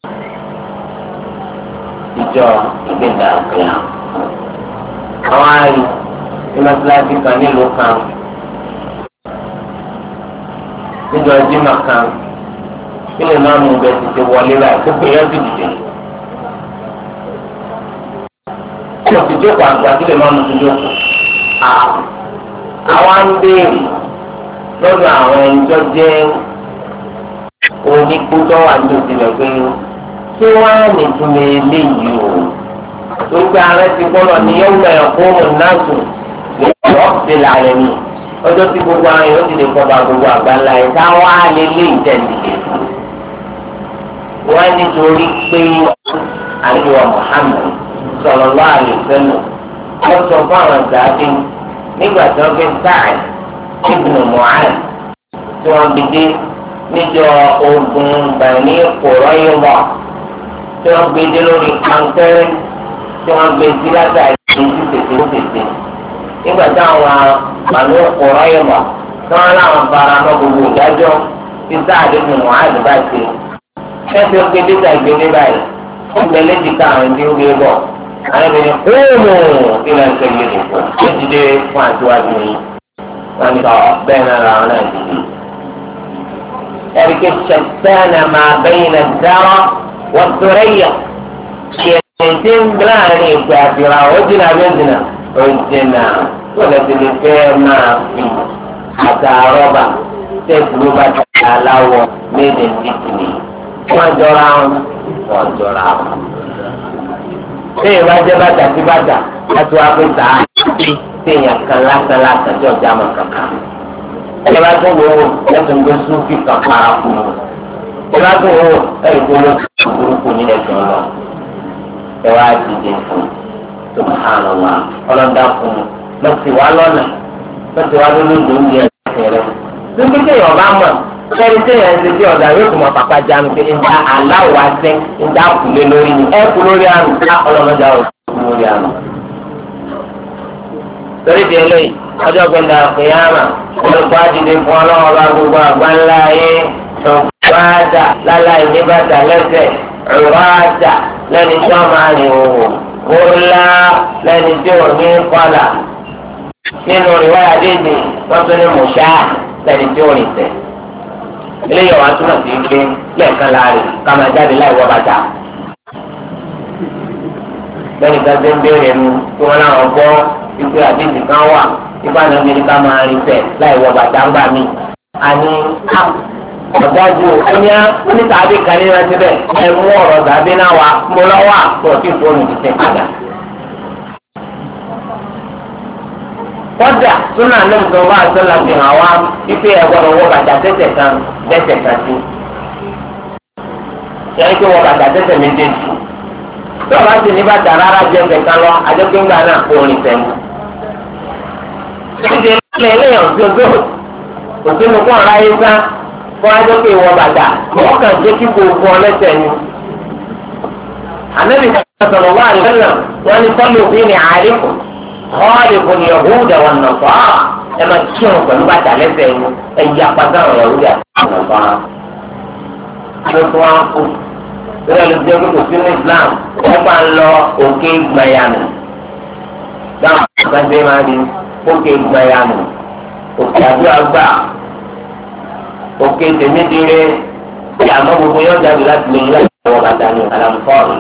ìjọ ìgbẹ̀dà ìpìyà. àwọn ààrẹ ní mọ́sálásí kan nílùú kan níjọ jimá kan kí lè máa mú bẹ́ẹ̀ ti ṣe wọlé láì gbogbo èèyàn ti dìde. kí lè ti jókòó àgbà kí lè máa mú ti jókòó. àwọn ń béèrè lọ́dọ̀ àwọn ẹni tó jẹ́ oníkútọ́ àjòjì rẹ̀ pé kí wọ́n á nìtúmọ̀ eléyìí o tó gbé ara ti gbọ́dọ̀ ní yẹ́wùmọ̀ ẹ̀kọ́ òun náà sùn lọ́wọ́ ti láàrin mi ọjọ́ tí gbogbo àwọn èèyàn ti lè kọba gbogbo àgbáńlá ẹ̀ táwọn á lè lé ìtẹ̀lẹ̀ wọ́n nítorí pé àyẹ̀wò Muhammad sallallahu alaihi wasallam wọ́n sọ fún àwọn ìgbàgbé nígbà tí wọ́n fi Sa'd ibn Mu'adh tí wọ́n fi dé níjọ ogun Bani Qurayza tí wọ́n gbé dé lórí kankẹ́rẹ́ tí wọ́n gbé sí látàrí ìdí tètè nígbà tí àwọn Bani Qurayza tí wọ́n láwọn fara mọ́ gbogbo ìdájọ́ tí Sa'd ibn Mu'adh bá ṣe ẹ̀sìn ó gbé dé tàgbé dé báyìí ó gbẹ́lẹ́ jìkà àwọn ìdí ó gbé bọ̀. àyẹ̀bẹ̀rẹ̀ kóòmù ilẹ̀ ìṣẹ̀lẹ̀ ìfọ̀ ó dìde fún àtiwájú yìí wọ́n ní sọ bẹ́ẹ̀ náà làwọn náà dìde. ẹ̀ríkẹ́ ṣẹ̀tẹ́nà máa bẹ́yìn náà dáwọ́ wọ́n tóra yà ṣèǹtì ń bẹ̀rẹ̀ àárín ìpè àfihàn ó dínà bí ó dínà ó dínà tó lè ti lè fẹ́ máa fi àtàrọ́bà tẹ́sí ló bá ti aláwọ̀ méjì títì wọ́n jọra wọn jọra wọn. téèyàn bá jẹ́ bàtà sí bàtà láti wá pé tà á téèyàn kan lásán tí ọjà mọ̀ kankan. ẹ bá tún wò ó lẹ́sùn tó sún fi kan para fún un. ẹ bá tún wò ó ẹ̀rí tó ló ti burúkú ní ẹ̀sán lọ. ẹ wá dìde fún subhanallah ọlọ́dà fún un lọ́sì wá lọ́nà lọ́sì wá lólódò ń yẹ ẹ̀sìn rẹ̀. níbi téèyàn bá mọ̀ sẹ́ni téèyàn ń ṣe bí ọ̀dà yóò tún mọ pàpà jánu pé ìjà aláwọ̀ àṣẹ ìjà kùlé lórí ni ẹ kú lórí àrùn ká ọlọ́mọdé àwọn kú lórí àrùn. torí di eléyìí ọjọ́ gbẹ̀ndà àfẹ́yàmà olùkọ́ àdìdè fún ọlọ́wọ́ bá gbogbo àgbáńlá ayé ṣùgbọ́n láláì ní bàtà lẹ́sẹ̀ ṣùgbọ́n lẹ́ni tí wọ́n máa rìn òwò kólá lẹ́ni tí ò ní kọ́là nínú ìwáyà dédé wọ́n tún ní mùsà lẹ́ni tí ò rìn tẹ̀. eléyìí ọ̀wá túmọ̀ sí pé lẹ́ẹ̀kan láàrin ká máa jáde láì wọ bàtà. lẹ́yìn ká ṣe ń béèrè nu tí wọ́n láwọn gbọ́ ikú àdéhùn kan wà nípa náà bí ká máa rin fẹ̀ láì wọ bàtà ń gbà mí. àní ọ̀dájú oníyá onítàbí kan ní rántí bẹ́ẹ̀ ẹ mú ọ̀rọ̀ tàbí náà wá mo lọ́wọ́ àpò tí fóònù ti tẹ̀ padà. kọ́dà súnà lóun tó bá àtúnlá fi hàn wá wípé ẹ̀gbọ́n wọ bàtà tẹ̀tẹ̀ kan tẹ̀tẹ̀ kan sí. yẹ́nì pé wọ bàtà tẹ̀tẹ̀ méjèèjì. tí ọba sì ní bàtà rárá jẹ́ ẹsẹ̀ kan lọ àjẹpéńgbà náà kó orin tẹ̀lé. ṣíṣe eléyàn tí o gbé kò sínú kó ọ̀rá yé sá kó ajọ́ pé ìwọ bàtà wọ́n kàn jẹ́ kí gbogbo ọlẹ́sẹ̀ ni. ànábì sọ̀rọ̀ wá àlùfẹ́lẹ̀ wọ́n ní sọ́lù òfin ní àárínkù ọ̀ọ́dẹ̀kùn ní Yahuda wan Nasara ẹ máa kí wọn pẹ̀lú bàtà lẹ́sẹ̀ yín ẹ̀yí apáta àwọn Yahuda àti Nasara. kí ló tún wá ń kú lórí ẹlòmíjẹ́ kó kò sínú Islam wọ́n bá ń lọ òkè gbẹ̀yàmù dáhùn àgbàdé máa di òkè gbẹ̀yàmù òkè àdúrà gbà òkè tèmídìrè tí àmọ́ gbogbo yóò jáde láti lè yíyá ìwọ bàtà ní àlàmùfọ́ọ̀rù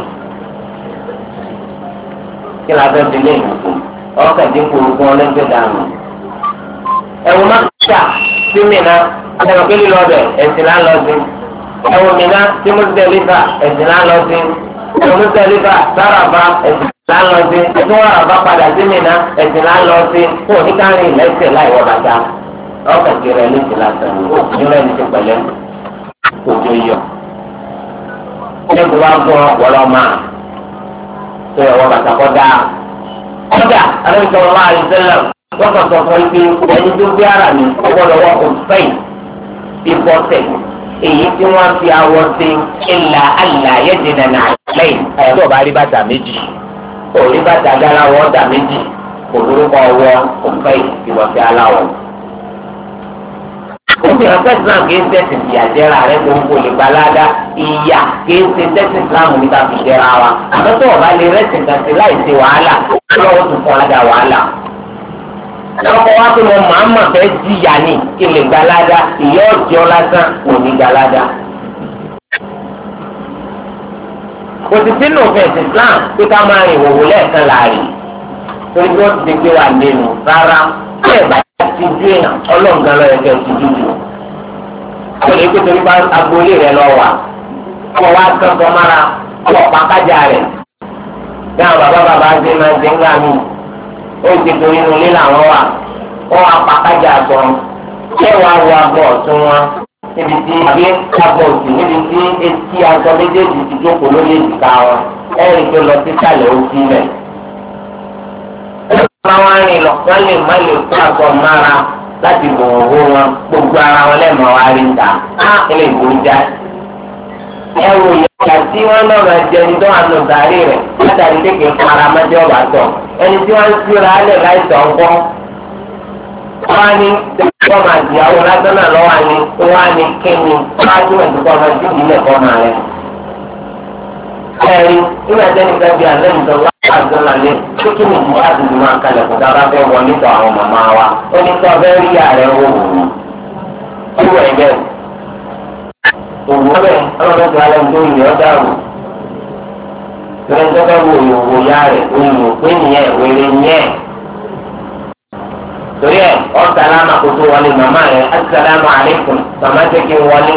kí la fẹ́ fi lé ìwòkú ọkàn dínkù orúkọ ọlẹ́gbẹ́ dànù. ẹ̀wọ̀n máa ń ṣà sí mìíràn ẹ̀wọ̀n kí lílọ bẹ̀ ẹ̀sìn là ń lọ sí ẹ̀wọ̀n mìíràn tí Muzdalifa ẹ̀sìn là ń lọ sí ẹ̀wọ̀n Muzdalifa sáràfà ẹ̀sìn là ń lọ sí ẹ̀tún wàràfà padà sí mìíràn ẹ̀sìn là ń lọ sí fún oníkàrin lẹ́sẹ̀ láìwọ bàtà ọkàn kí rẹ̀ lẹ́sìn lásán ní rẹ̀ ní ti pẹ̀lẹ́ òjò yọ. ẹ̀kú wa gbọ́ ọ̀pọ̀lọ́ máa tó ẹ̀wọ̀ bàtà kọ́ dáa. kọ́dà alẹ́sọ̀rọ̀ máa rí sẹ́lẹ̀ wọ́n kàn sọ fún ipe ẹni tó gbé ara mi ọgbọ́dọ̀wọ́ kò fẹ́yìn ìbọ̀tẹ̀ èyí tí wọ́n fi awọ sí ìlà àlàyé dènà náà lẹ́yìn. ẹ̀yọ́ tó bá rí bàtà méjì kò rí bàtà aláwọ̀ ọ̀dà méjì kò lórúkọ ọwọ́ kò fẹ́yìn ìbọ̀tẹ̀ aláwọ̀. Obìnrin ọ̀sẹ̀ Islam kìí ṣe ẹ̀sìn ìyàjẹ́ra rẹ̀ tó ń kó lè gbalada ìyà kìí ṣe ẹ̀sìn Islam nípa fìjẹ́ra wa. Àmọ́ tó o bá lè rẹ́sìn kan sí láì ṣe wàhálà lọ́wọ́ tó fún adá wàhálà. Lọ́kọ̀ wá pé mo máa ń mọ̀ fẹ́ jìyà ni kí lè gbalada ìyá ọ̀jọ́ lásán kò ní gbalada. Kò sì sínú òfin ẹ̀sìn Islam pé ká máa rìn ìhòòhò lẹ́ẹ̀kan láàrin. Torí bí wọ́n ti gbé wa lẹ́nu rárá bẹ́ẹ̀ bá ti ju èèyàn ọlọ́ǹgá lọ ẹ̀kẹ́ ti dúdú. Àwọn èèyàn pété nípa agboolé rẹ̀ lọ wà. Ọmọ wa kàn sọ mára ọmọ pàkájà rẹ̀. Bí àwọn bàbá ṣe máa ń ṣe ń gbà mí. Ó ti torí inú ilé làwọn wà. Wọ́n wá pàkájà sọ. Ṣé wàá wo abọ́ ọ̀tún wọn? Níbi tí àbí abọ́ òsì níbi tí etí aṣọ méjèèjì ti jókòó lórí èjìká wọn. Ẹ̀rì tó lọ sí sàlẹ̀ òsì rẹ̀. Àwọn arìn lọ wọ́n lè má lè kó àgọ́ mára láti bòwò wọn gbogbo ara wọn lẹ́mọ̀ wá rí ta á ilé ìgbòho já. ẹ wò ìyá tí wọ́n náà máa jẹ ẹni tó wà nù sàárè rẹ̀ látàrí kékeré para mọ́jọ́ ọ̀bà tọ̀ ẹni tí wọ́n ń síra alẹ̀ láìsọ̀ ńkọ́. wọ́n á ní tẹ́lifíṣọ́ máa dìyàwó lásán náà lọ́wọ́ ni wọ́n á ní kíni wọ́n á tún ẹ̀dùn kọ́ máa dìbò ilẹ̀ kọ́ máa rẹ̀. ẹ̀rí nígbà tẹ́nìkan bí alẹ́ ìjọba àgbọ̀nlẹ̀ tó kí ni ìdílé àdúgbò máa kalẹ̀ kó dára fẹ́ wọ nípa àwọn màmá wa ó ní kí ọbẹ̀ rí ààrẹ wò wò ó wọ̀ ẹ̀gẹ́ òwò bẹ́ẹ̀ ọlọ́dún tó alẹ́ tó yẹ ọ́ dàrú lẹ́yìn tó fẹ́ wo ìwò ya rẹ̀ òyìnbó pé nìyẹn wèrè nìyẹn torí ẹ̀ ọ́ sàlámà kó tó wọlé màmá rẹ̀ assalamu alaikum màmá jẹ́ kí n wọlé.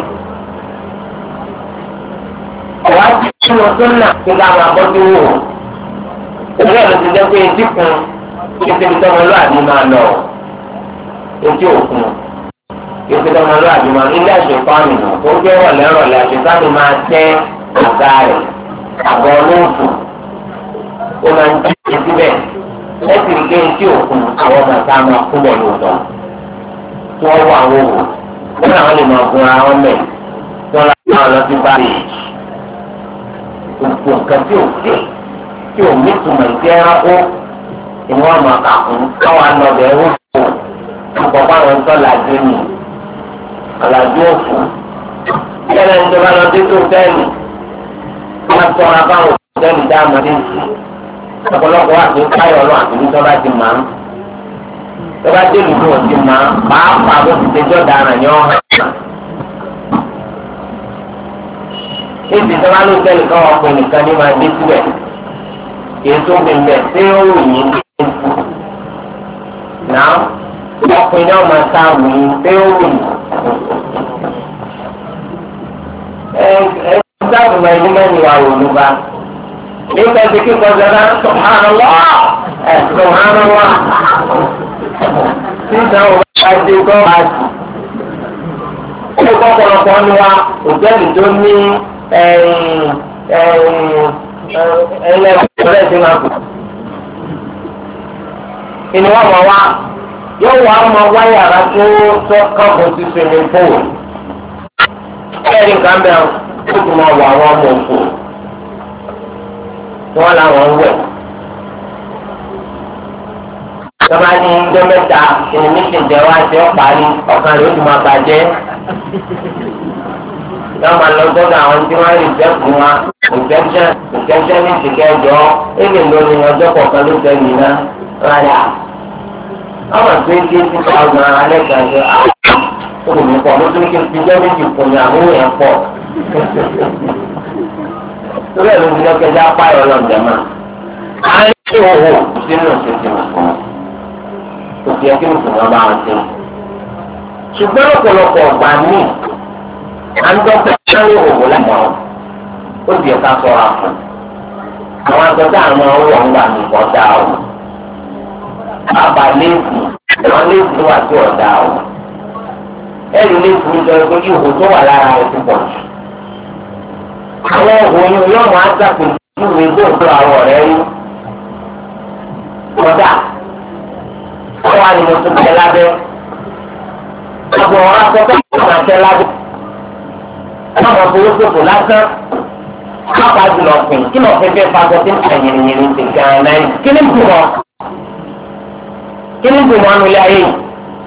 ọ̀wá tí mo tún nà kí n ká máa bọ́ sí wò ìwé ẹ̀rọ ti jẹ́ pé etí kun kété bí tọ́mọlúwàbí máa lọ etí òkun kété tọ́mọlúwàbí máa ilé àṣepáàmì náà tó ń gbé rọ̀lẹ́rọ̀lẹ́ àṣepáàmì máa tẹ́ àga rẹ̀ àgọ́ olóòtú ó máa ń tẹ́ síbẹ̀ lẹ́sìn rí pé etí òkun àwọn ọmọ ìta máa kú bọ̀ lóòótọ́ tí wọ́n wọ àwọn òwò wọ́n làwọn lè máa gun ara wọn mẹ́ tí wọ́n láwọn lọ sí báyìí gbogbo nǹkan tí ò dé tí o ní tuma ìdí ẹranko ìwọ ọmọ kàkún káwọn anọbẹ ẹwọ fò àpapọ̀ àwọn ń tọ́ làjú ni àlàjú òfò yẹn ní ìjọba lọ dé tó tẹ́lì wọ́n tọ́ra fáwọn òtẹ́lì dá àmọ́dé sí ọ̀pọ̀lọpọ̀ wà tó káyọ̀ lọ àti ní tọ́ba ti máa ń tọ́ba dé lùdú wọn ti máa ń pàápàá bó ti tẹjọ́ dára ní ọ̀hán. níbi tọ́ba ló tẹ́lì káwọn ọkùnrin nìkan ní máa dé síbẹ̀ ètò ìgbìmọ̀ tí ó wù yín ní ìlú náà ọkùnrin náà máa ta wù yín tí ó wù yín. sáàbù máa ní mẹ́rin wà wò ló bá nígbà tí kíkọ́ jọba subhanallah subhanallah tí ìdáwó bá ti gbọ́ bá ti. ó lè kọ́ ọ̀pọ̀lọpọ̀ ní wa òtẹ́ẹ̀lì tó ní ẹlẹ́gbẹ̀rẹ́ ti máa kù. ìní wọ́n mọ̀ wá yóò wá ọmọ wáyà rà tó kọ́kọ́ sí swimming pool. ẹ̀rí nǹkan bẹ́ẹ̀ ó tún máa wọ àwọn ọmọ òkú tí wọ́n láwọn ń wẹ̀. tọ́ba ní ijó mẹ́ta ìní mítìn jẹ́ wá ṣe ọ́ parí ọkàn rẹ̀ ó tún máa bàjẹ́. yóò máa lọ sọ́dọ̀ àwọn tí wọ́n rí ìjẹ́kùn wa ìjẹ́kùn ní ìsìnkẹ́jọ́ èlé lórí ọjọ́ kọ̀ọ̀kan ló tẹ̀ mí ná rárá. ọmọ tó ń ké sí ọgbọ̀n alẹ́ kan ṣe olùmí pọ̀ ló tún ké sí jẹ́ méjì fún mi àwọn èèyàn pọ̀. torí ẹ̀ ló ń jẹ́ kẹjá páyọ̀ lọ́njẹ́ máa. a ń ṣe òwò sínú ìṣèṣin nìkan. kò sí ẹkí mùsùlùmí bá wọn ṣe. ṣùgbọ́n ọ̀pọ̀lọpọ̀ ọ̀gbà míì à ń dọ́gba sáré òwò lágbàá ó di ẹ̀ka sọ̀rọ̀ àfọ̀. àwọn akẹ́kọ̀ọ́ àwọn ọ̀rọ̀ ń gbà mí kọ́ dá o. bàbá léèkì àwọn léèkì wà tí ò dá o. ẹ̀rù léèkì ń jọ pé ihò tó wà lára rẹ̀ ti pọ̀ jù. àwọn òhun yóò máa dàpọ̀ ìwé gbòòdò àwọn ọ̀rẹ́ rí. kódà wọ́n wá ní mo tún bẹ lábẹ́. àbọ̀ ọ̀rọ̀ akẹ́kọ̀ọ́ àwọn àtẹ lábẹ́. ọmọ burúkú lásán kápá jùlọ pin kí lọ fẹ́ fẹ́ fagbọ́ tí ń ta yìnyín ti gan náà kí ni bù wọn nulẹ̀ ayé yìí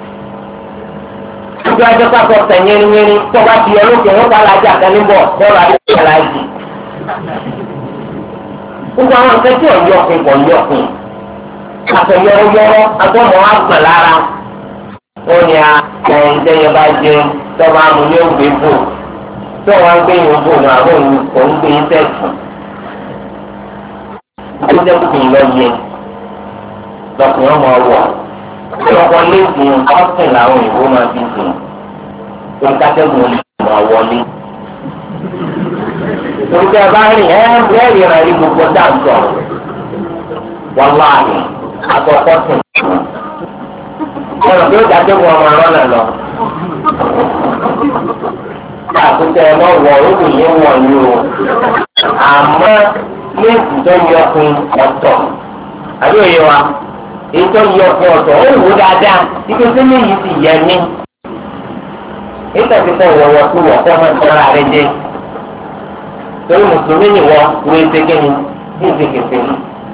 ojú ajọ́ kápọ̀ tẹ̀ yìnyín tó bá ti yọ lókè wọ́n bá lajà kan níbọ̀ bọ́ọ̀lù àdéhùn aláàjì gbogbo àwọn nǹkan tí ọ̀yọ́ pin kò yọ pin àtọ̀yọ́rọ́yọ́rọ́ agbọ́mọ̀ àgbà lára ó ní a ẹ̀yìn tẹ́yẹ bá jẹ tọ́ba mu ní ògbé bò tó wọn gbé yín bò ní àwọn òun gbé yín sẹ́ẹ̀tì ó jẹ́ kó kìí lọ yẹ lọ́kùnrin ọmọ ọwọ́ lọ́kọ̀ léèdì ọ́sìn làwọn òyìnbó máa fi sìn torí kátẹ́gùn olùmọ̀ wọlé torí kẹ́ ẹ bá rìn ẹ́ẹ̀rì rẹ̀ rí gbogbo dáńtọ̀ wàláhì àtọ̀kọ́ sìn ọ̀rọ̀ bí ó kátẹ́gùn ọmọ arọ́nà lọ. àkútẹ ẹ máa wọ orí yìí wọ̀ ní o àmọ́ léèkì tó yọ fún ọ̀tọ̀ àbí òye wa èyí tó yọ fún ọ̀tọ̀ ó wù dáadáa ike tí léyìí ti yẹ ní nígbà tí kò wọ̀wọ̀ tó wọ̀ kọ́ máa tẹ́ra rẹ jẹ torí mùsùlùmí ni wọ́n wo ezeke ni ní ezekete ni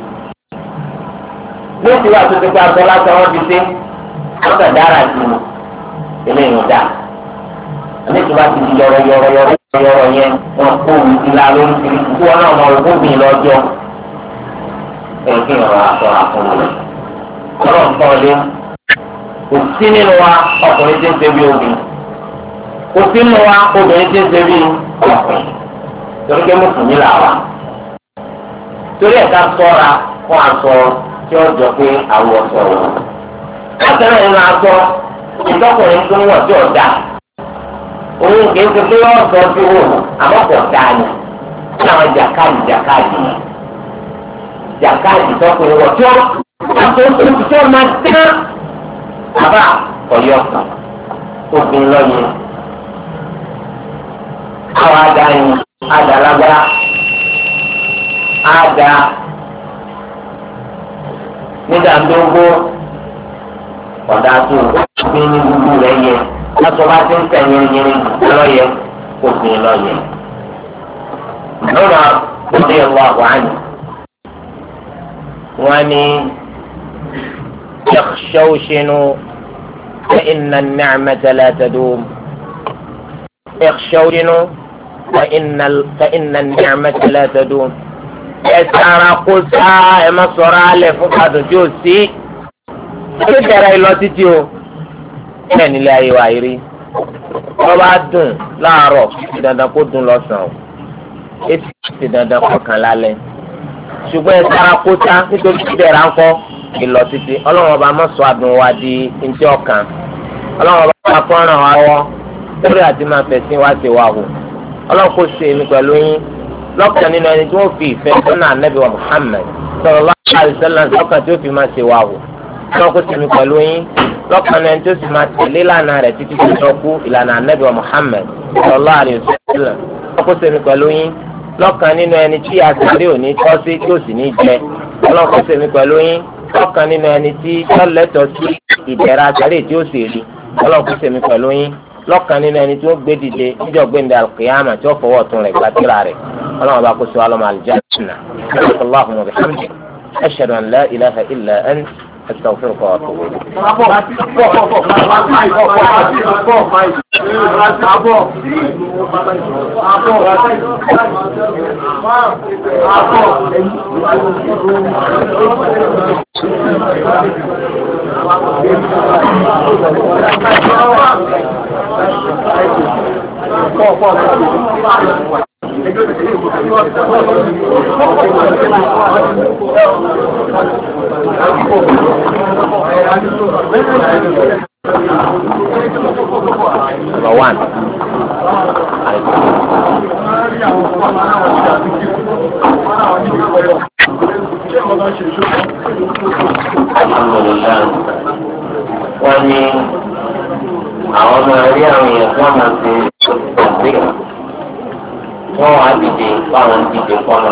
léèkì wà tó ti pé aṣọ lásán wọn fi dé wọn kà dára sí i eléyìí ò dáa àmì tí wàá ti di yọrọ yẹn wọn kó ìlà lórí kiri kí wọn náà máa wọ bí lọ́jọ́ kí ọ̀rọ̀ àtọ àfọwọ ọ̀rọ̀ nǹkan lé kò sí nínú wa ọkùnrin tí ń ṣe bí obìnrin kò sí nínú wa obìnrin tí ń ṣe bí ọkùnrin torí pé mùsùlùmí là wà torí ẹ̀ka sọ́ra fún aṣọ tí ó jọ pé àwọ̀ sọ̀rọ̀ láti náà nínú aṣọ ìtọ́kùnrin tó ń wọ̀ tí ò dáa. òun kìí ṣe pé wọ́n sọ sí wò àmọ́ kò dáa ni wọ́n àwọn jàkáàdì tọkùnrin wọ̀ tí wọ́n máa tẹ́ àbá ọ̀yọ́ kan obìnrin lọ́yẹ̀ àwọn adáyìn adàlágbá àdá nígbàdógó ọ̀dà tó gbé ní gbogbo rẹ̀ yẹ lọ́sọ̀ bá ti ń tẹ̀ yẹnyẹn lọ́yẹ kò sí lọ́yẹ. lọ́nà òde ìwà wàhánì wọ́n ní yakhshawshinu fa inna an-ni'mata la tadum yakhshawshinu fa inna an-ni'mata la tadum. ẹ sara kó sá ẹ má sọ̀rọ̀ alẹ́ fún kàdùn tí ó sí ẹ tẹ̀ra ẹ lọ títí o bẹ́ẹ̀ nílé ayé wa yìí rí wọ́n bá dùn láàárọ̀ ti dandan kó dùn lọ́sàn-án o etí ti dandan kó kàn lálẹ́ ṣùgbọ́n ẹ sára kó tá nítorí tí bẹ́ẹ̀ ránkọ́ ìlọ títí ọlọ́run ọba mọ́sọ̀ àdùn wa di ntí ọkàn ọlọ́run ọba fọ́nrán wa wọ́ lórí àti máa fẹ̀sìn wá sí wa wò ọlọ́run kò ṣe èmi pẹ̀lú yín lọ́kàn nínú ẹni tí wọ́n fi ìfẹ́ sọ́nà ànábì wa Muhammad sallallahu alaihi wasallam lọ́kàn tí ó fi máa ṣe wa wò ọlọ́run kò ṣe èmi pẹ̀lú yín lọ́kàn náà tó sì máa tẹ̀lé ìlànà rẹ̀ títí tó sọ́kú ìlànà ànábì wa Muhammad sallallahu alaihi wasallam ọkọ̀ sẹ́mi pẹ̀lú yín lọ́kàn nínú ẹni tí àtàrí òní tọ́ sí tí ó sì ní jẹ ọlọ́kọ̀ sẹ́mi pẹ̀lú yín lọ́kàn nínú ẹni tí tọ́lẹ́tọ̀ sí ìdẹ̀ra àtàrí tí ó sì rí ọlọ́run kò sèmi pẹ̀lú yín lọ́kàn nínú ẹni tí ó gbé dìde níjọ́ gbẹ̀ndẹ̀ alùkìyàmà tí ó fọwọ́ tún rẹ̀ gbàtìrà rẹ̀ ọlọ́run bá kó sí wa lọ́mọ àlùjánnà allahumma wa bihamdik ashhadu an la ilaha illa ant astaghfiruka wa atubu ilayk. Number one. Alhamdulillah. Wọ́n ní àwọn ọmọ rí àwọn èèyàn tí wọ́n máa ṣe ọ̀gbìn. Wọ́n wá dìde fáwọn dìde fọ́nà.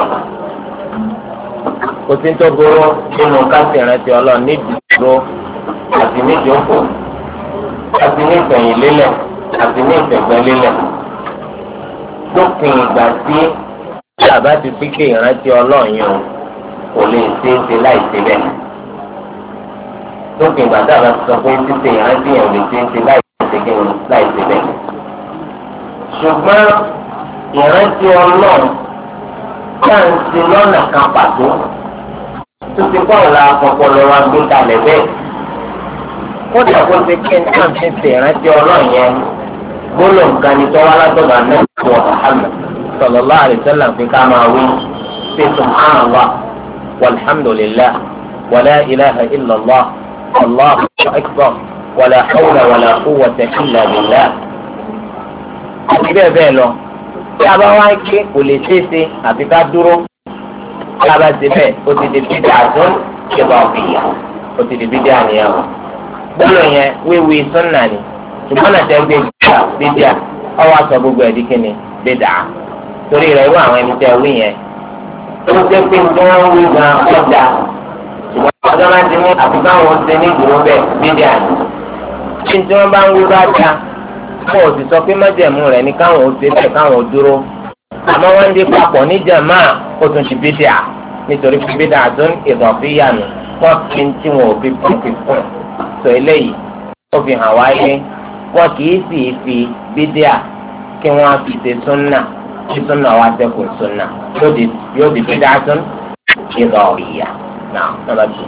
Kò sí tó burú nínú káṣí ìrántí ọlọ́run ní ìdúró àti ní ìjókòó àti ní ìfẹ̀yìn lélẹ̀ àti ní ìfẹ̀gbẹ́ lélẹ̀. Lópin ìgbà tí àbá ti fi ké ìrántí ọlọ́run yẹn kò lè ṣe é ṣe láì ṣe bẹ́ẹ̀. Lópin ìgbà tí àbá ti sọ pé ṣíṣe ìrántí yẹn ò lè ṣe é ṣe láì ṣe bẹ́ẹ̀. Ṣùgbọ́n ìrántí ọlọ́run náà ń ṣe lọ́nà kan pàtó tó ti kọ́ ọ̀la ọpọlọ wa gbé kalẹ̀ bẹ́ẹ̀. Kódà kó ti kí ní àmì ṣe ìrántí ọlọ́run yẹn gbólóhùn kan ní tọ́wọ́ alátọ́gbà náà wọ Muhammad sallallahu alaihi wasallam fi ká máa wí ṣe subhanallah walhamdulillah wala ilaha illallah allahu akbar wala hawla wala quwwata illa billah. àti bẹ́ẹ̀ bẹ́ẹ̀ lọ tí a bá wá ké kò lè ṣeéṣe àfi ká dúró tí a bá ṣe bẹ́ẹ̀ ó ti di bídà tó ṣe bá ọ̀fìyà ó ti di bídà nìyẹn o. gbọ́dọ̀ yẹn wíwí súnà ni ṣùgbọ́n náà tẹ́ gbé bídà ọwọ́ aṣọ gbogbo ẹ̀ di kíni bídà torí rẹ̀ irú àwọn ẹni tẹ́ wí yẹn ó jẹ́ pé tí wọ́n wí gan ọjà ṣùgbọ́n ọjọ́ máa ti ní àfi káwọn ṣe ní ìdúró bẹ́ẹ̀ bídà ni tí wọ́n bá ń wí bá dá wọn ò sì sọ pé májẹ̀mú rẹ̀ ní káwọn ò ṣe bẹ́ẹ̀ káwọn ò dúró àmọ́ wọ́n ń dé papọ̀ ní jàmá ó tún ti bídà nítorí pé bídà tó ń ìdọ̀fíyà nù wọ́n fi tí wọn ò fi fún sọ eléyìí ó fi hàn wáyé wọn kì í sì fi bídà kí wọ́n fi ṣe súnà kí súnà wá sẹ́kù súnà yóò di bídà tó ń ìdọ̀fíyà náà nàbà tó.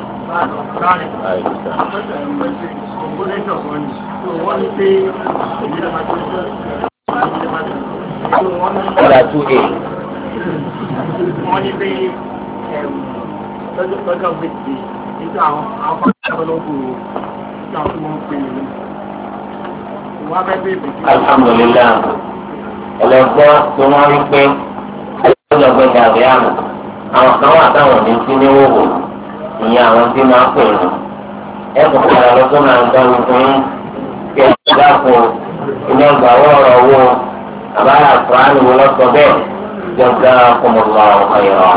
Ọ̀dà 2A. Wọ́n ní pé lọ́jọ́ gbèsè nígbà àwọn afọ́nàbọ́lọ́gbò tí àwọn tí wọ́n ń pè ní wọ́n fẹ́ bèèrè. Alhamdulillah. Ẹlẹ́gbọ́ tí wọ́n rí pé lọ́jọ́ gbèsè àríyàmù àwọn kan wà táwọn ní sí ní wòwò ìyẹn àwọn tí máa ń pè ní. Ẹ̀kọ́ padà lọ tó máa ń dán ní fún yín kí ẹ dákun iná gbà wọ́ọ̀rọ̀ owó àbáyà kúránì wo lọ́sọ̀ bẹ́ẹ̀ jọ̀gá kọmọlá ọ̀yọ́.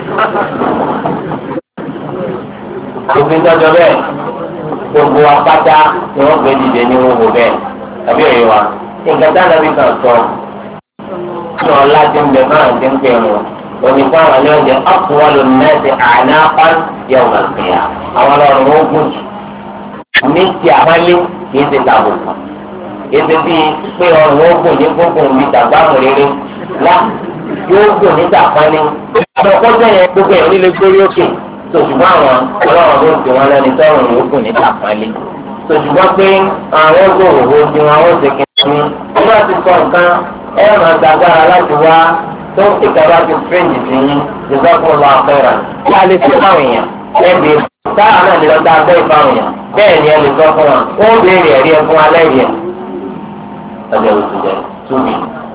Òfin tọ́jọ́ bẹ́ẹ̀ gbogbo apáta ni wọ́n gbé dìde ní owó bẹ́ẹ̀ tàbí òye wa. Nǹkan tá nàbí kan sọ ní ọlá tí ń bẹ máa ń dín pé wọn. Òní fún àwọn ilé oúnjẹ ọ̀pọ̀wọ́lù mẹ́sì ànáfà yẹ wọ́n kìíyà. Àwọn ọlọ́run ó gùn jù. Ní ti àmọ́lé kìí ṣe tàbùkù. Ètò bíi pé ọrùn ó gùn ní gbogbo mi tàgbàmù rere lá yóò gùn ní tàpánì. Àwọn ọkọ̀jọ́ yẹn gbogbo ẹ̀ nílé gbórí òkè. Tòṣùgbọ́n àwọn ọlọ́run ló ti wọn lẹ́ni tọ́rùn yóò gùn ní tàpánì. Tòṣùgbọ́n pé àwọn gbòòrò ojú wọn ó ṣe kìíní. Wọ́n bá ti sọ nǹkan ẹ máa gbàgbára láti wá tó ń kíkà bá ti fírèǹdì sí yín jazakumullahu khairan. Kí a lè fi fáwọn èèyàn ẹ̀bí táà náà lè lọ dá agbẹ́ ìfáwọn èèyàn bẹ́ẹ̀ ni ẹ lè sọ fún wa ó béèrè ẹ̀rí ẹ fún alẹ́ yẹn. Ọjọ́ oṣù jẹ túbí.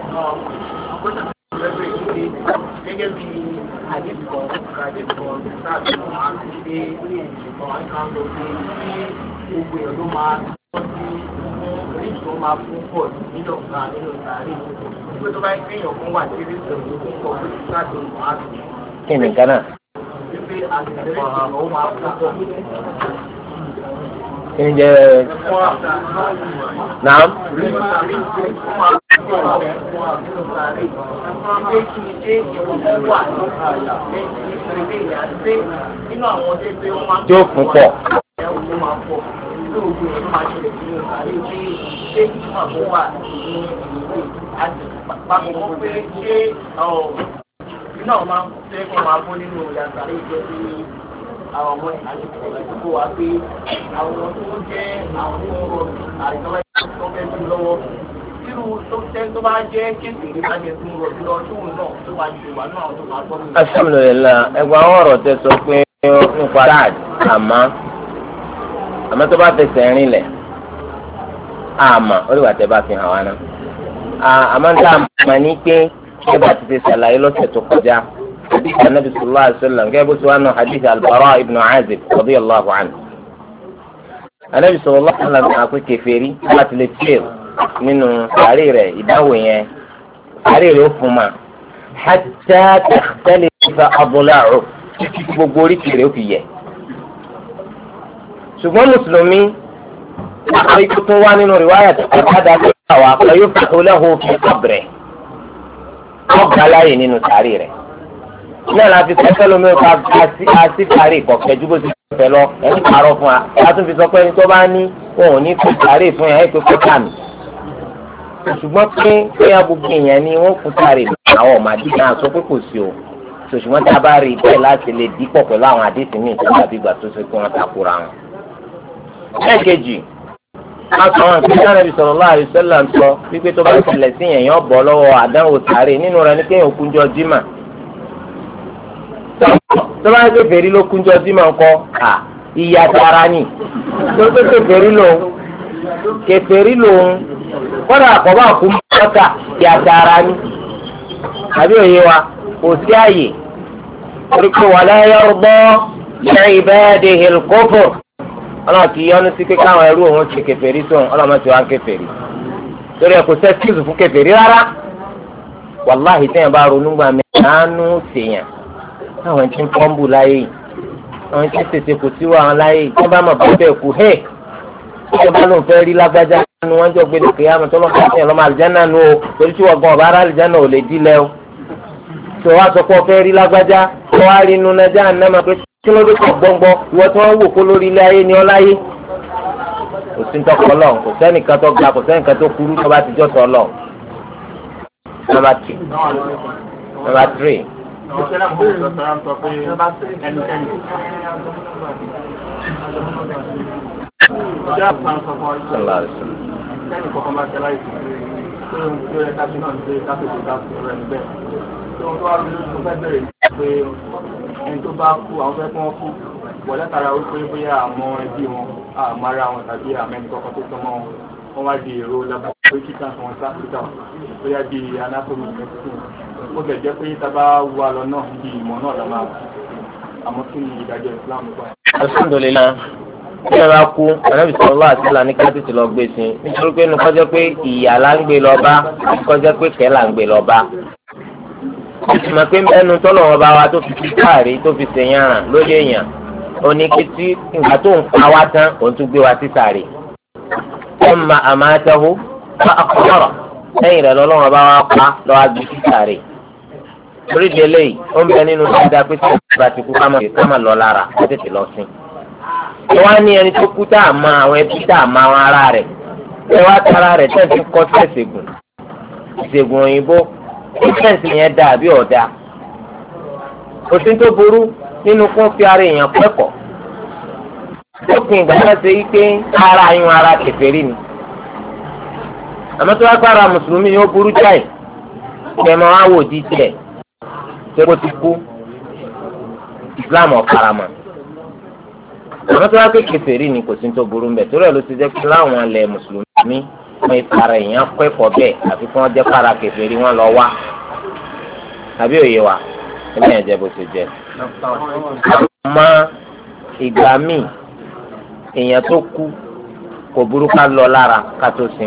Gẹ́gẹ́ bí àdìsọ̀ láti máa ń ṣe ìṣẹ̀kọ̀ àìkáńtó pé kí gbogbo èèyàn ló máa tọ́ sí oríṣi tó máa fún pọ̀ nínú ọ̀gá nínú ìtàrí. Wípé tó bá ń kéèyàn fún wà sí oríṣi tó fún pọ̀ pé láti máa ń ṣe. Kí ni nǹkan náà? Wípé àtìlẹ́yìn ó máa fún pọ̀. kí ni jẹ́ naam. tí ó fún pọ̀. náà máa ń fẹ́ kó máa bọ́ nínú yàtọ̀ ìjọ sí àwọn ọmọ àdúgbò wa pé àwọn tó jẹ́ àwọn tó ń rọ àìsàn tó fẹ́ jù lọ́wọ́ nínú tó tẹ́ tó bá jẹ́ kéèké bá jẹ́ tó ń rọ jù lọ tóun náà tó bá jù wà náà tó máa gbọ́ nínú. alhamdulillah ẹgbẹ́ àwọn ọ̀rọ̀ tẹ sọ pé nípa dáàd àmọ́ tó bá fẹsẹ̀ rìn lẹ̀ àmọ́ ó lè wà tẹ́ bá fi hàn wá náà àmọ́ ń tà mà ní pé kí bá ti ṣàlàyé lọ́sẹ̀ tó kọjá hadith anabi sallallahu alayhi wa sallam kí bó ti wá nù hadith al-Bara ibn Azib radiyallahu anhu anabi sallallahu alayhi wa sallam àpè kèfèrí láti lè tiẹ̀ nínú sàárè rẹ̀ ìdáwò yẹn sàárè rẹ̀ ó fún ma hatta takhtalifa adla'u gbogbo oríkì rẹ̀ ó fi yẹ ṣùgbọ́n mùsùlùmí àwọn ikú tó wá nínú rìwáyà tó kọjá dájú àwọn àpẹ yóò fàtó lẹ́hùn fi qabrih ọgbà láàyè nínú sàárì rẹ̀ náà láti sọ́kẹ́ lómi ọ̀pá àti sàárì kọ̀kẹ́ ju bó ti fẹ́ lọ ẹni parọ́ fún wa a tún fi sọ pé ẹni tó bá ní wọn ò ní fi sàárì fún yẹn pé kó tà mí ṣùgbọ́n pé bóyá gbogbo èèyàn ni wọ́n fún sàárì àwọn ọmọ àdìsí náà sọ pé kò sí o ṣùgbọ́n tá a bá rí i bẹ́ẹ̀ láti lè dípọ̀ pẹ̀lú àwọn àdìsí míì tó dàbí ìgbà tó ṣe kí wọ́n takora wọn. lẹ́ẹ̀kejì asọ̀rọ̀ nǹkan Ànábì sallallahu alaihi wasallam ń sọ wípé tó bá ṣẹlẹ̀ sí yẹn yẹn bọ́ lọ́wọ́ àdánwò sàárè nínú rẹ̀ ní kéèyàn kúnjọ jímà tó bá ṣe fèrí ló kúnjọ jímà ńkọ́ ìyá tara ni tó ṣe fèrí lòun kèfèrí lòun kọ́dà àkọ́bá kú mọ́tà ìyá tara ni àbí òye wa kò sí àyè torí pé wala yarda li ibadihi al-kufr ọlọ́run ti yọ́nú sí pé káwọn ẹrú òun ṣe kèfèrí sóun ọlọ́run ti wá ń kèfèrí torí ẹ kò sẹ́kíùsù fún kèfèrí rárá wàláhì téèyàn bá ronú gbà mí àánú ṣèyàn àwọn tí ń pọ́ńbù láyé yìí àwọn tí ń tètè kò sí wọn láyé yìí tí wọ́n bá mọ̀ bá bẹ́ẹ̀ kú hẹ́ẹ̀ tí wọ́n bá lóun fẹ́ rí lágbájá nu wọ́n jọ gbé lókè àmọ́ tó lọ́kàn sí ọlọ́mọ àlìjáná nu o torí tí wọ́n gan ọ̀bá ara àlìjáná ò lè dílé o tí wọ́n á sọ pé wọ́n fẹ́ rí lágbájá tí wọ́n á rí inú nájà ànámà pé kí ló dé kọ gbọngbọ ìwọ tí wọn wò kó lórí ilé ayé ni ọ láyé kò sí ntọ́kọ lọ kò sẹ́nìkan tó ga kò sẹ́nìkan tó kúrú tó bá ti jọ́ sọ lọ. Number 3. ẹni tó bá kú àwọn fẹ́ kí wọ́n kú wọ́n látara wípé bóyá àwọn ẹbí wọn àmọ́ ara wọn tàbí àmẹ́ni kọ̀ọ̀kan tó tọ́ mọ́ wọn wọ́n wá di èrò laboratory kíkà fún wọn sáfíkà bóyá di anatomy medicine ó bẹ̀ jẹ́ pé tá a bá wà lọ náà di ìmọ̀ náà la máa àmọ́ kí ni ìdájọ́ Islam gbà. alhamdulilayi bí ẹ bá kú Ànábì sallallahu alaihi wasallam ní káàtì tí lọ gbé sí nítorí pé inú kọjá pé ìyà là ń gbé lọ bá kọjá pé kẹ́ là ń gbé lọ bá ìtumọ̀ pé ẹnu tọ́lọ̀ wọn bá wa tó fi ti káàrí tó fi ṣèyàn ràn lórí èèyàn oníkìtì ìgbà tó ń pa wá tán òun tún gbé wa sí sàárè thumma amatahu fa aqbara lẹ́yìn rẹ̀ lọ́lọ́wọ́n bá wa pa lọ́wọ́ gbé sí sàárè torí délé yìí ó ń bẹ nínú dáadáa pé tí ìgbà ti kú ká má lọ lára ó tètè lọ sí. ẹ wá ní ẹni tó kú tá a mọ àwọn ẹbí tá a mọ àwọn ará rẹ̀ ẹ wá tara rẹ̀ tẹ̀ fi kọ́ sí ìṣègùn òyìnbó ìfẹ̀sì yẹn dà bí ọ̀dà òsín tó burú nínú kó fi ara èèyàn kẹ́kọ̀ọ́ lópin ìgbà náà ṣe wípé ara yún ara kèfèrí ni àmọ́ tó wá gbára mùsùlùmí yóò burú jáì kẹmọ awò di tiẹ̀ ṣé kó ti kú Islam ọ̀faramọ́ àmọ́ tó wá pé kèfèrí ni kò sí tó burú mbẹ̀ torí ẹ̀ ló ti jẹ́ pé láwọn ilẹ̀ mùsùlùmí wọ́n ìtara èèyàn kẹ́kọ̀ọ́ bẹ́ẹ̀ àfi kí wọ́n jẹ́ para kèfèrí wọn lọ wá tàbí òye wa ẹni ẹ̀jẹ̀ bó ṣe jẹ́. àmọ́ ìgbà míì èèyàn tó kú kò burú ká lọ lára ká tó sin.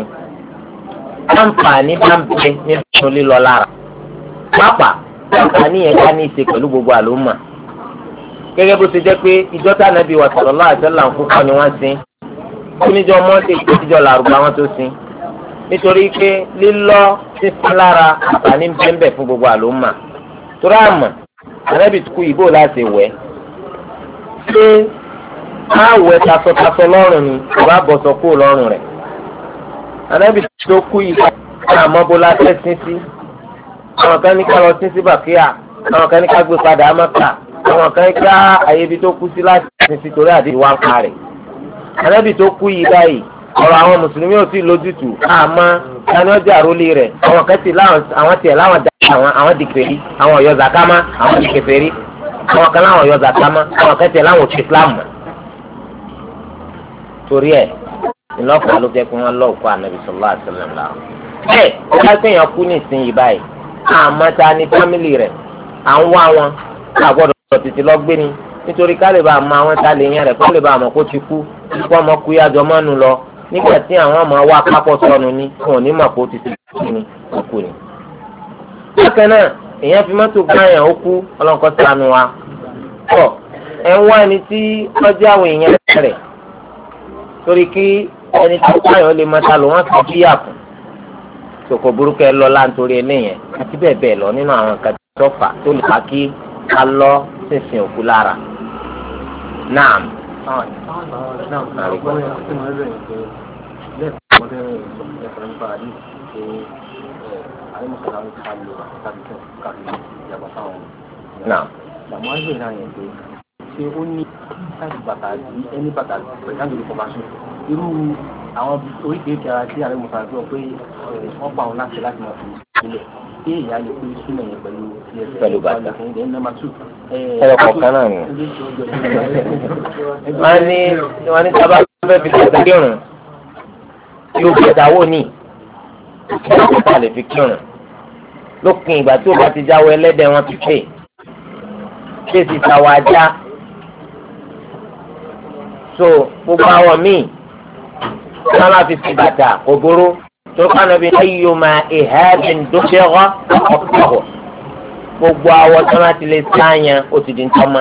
àǹfààní bá ń bẹ nínú lílọ lára. pápá àǹfààní yẹn ká ní í ṣe pẹ̀lú gbogbo àlùmọ̀. gẹ́gẹ́ bó ṣe jẹ́ pé ìjọ tí Ànábì wa sallallahu alaihi wasallam ń kú kọ́ ni wọ́n sin. oníjọ́ mọ́ndé ìjọ làrúbá wọn tó sin nítorí pé lílọ sísun lára àǹfààní bẹ́ẹ̀ fún gbogbo àlòmà torí àmọ́ ànábì kú ìbò láti wẹ̀ ṣé àwẹ̀ tasọtasọ lọ́rùn ni bàbá bọ̀sọ̀ kú lọ́rùn rẹ̀ ànábì tó kú ìbò àmọ́ bó la fẹ́ sin sí àwọn kan ní ká lọ sin sí bàkíyà àwọn kan ní ká gbé padà Mákà àwọn kan ní ká àyè ibi tó kú sí láti sin sí torí àdéhùn wá ń parẹ́ ànábì tó kú yìí báyìí ọ̀rọ̀ àwọn mùsùlùmí ò tí ì lójútùú àmọ́ tani ọjà àrólé rẹ̀ àwọn kan ti àwọn tiẹ̀ láwọn dá àwọn dìkẹ̀rí àwọn ọ̀yọ́ zakama àwọn dìkẹ̀fẹ̀rí àwọn kan láwọn ọ̀yọ́ zakama àwọn kan tiẹ̀ láwọn òtún islam mọ̀. torí ẹ̀ ìlọ́pàá ló jẹ́ pé wọ́n lọ́ọ̀ kó ànábì sallallahu alaihi wasallam la. bẹ́ẹ̀ ó bá gbẹ̀yàn kú ní ìsinyìí báyìí àmọ́ ta ni fámìlì rẹ̀ à ń wá wọn àgbọ̀dọ̀ tètè lọ gbé ni nítorí ká lè bá a mọ àwọn tá lè yan rẹ̀ kó lè bá a mọ̀ kó ti kú kó ọmọ kú yájọ mọ́nu lọ nígbà tí àwọn ọmọ wa kápọ̀ sọnù ní fún òní mọ̀ kó ti kú ni ó kú ni. bákan náà èèyàn fi mọ́tò gbáyàn ó kú ọlọ́nkọ́ sànù wa. tọ́ ẹ̀ ń wá ẹni tí ọjọ́ àwọn èèyàn rẹ̀ torí kí ẹni tí gbáyàn ó lè mọ́ta lò wọ́n fi bíyà fún. sòkò burúkú ẹ lọ láǹtorí eléyẹn àti bẹ́ẹ̀ bẹ́ẹ̀ lọ nínú àwọn nǹkan tó fà tó lè fà kí ká lọ sísìn òkú lára. naam. Làwọn àgbẹ̀ náà yẹn pé ṣé ó ní láti bàtà sí ẹni bàtà pẹ̀lú àgbẹ̀ information irú àwọn oríkèéríkèé ara tí ààrẹ mọ̀sán sọ pé wọ́n pa àwọn láti máa fi sílẹ̀ tí ìyá lè pé súnmọ̀ yẹn pẹ̀lú bàtà. ẹ̀rọ kọ̀ọ̀kan náà ni. wọ́n ní sábà fẹ́ fi tẹ̀sán kírun yóò fi ìdáwó ní ìgbà lè fi kírun lópin ìgbà tí ó bá ti jáwọ́ ẹlẹ́dẹ̀ wọn ti pè ṣé sì sáwọ́ ajá so gbogbo àwọn míì wọ́n máa fi bàtà kò burú tó kánà bí ayyuma ihadin dókèrọ ọ̀pọ̀ gbogbo àwọn tí wọ́n ti lè sáyàn ó ti di ń tọ́mọ́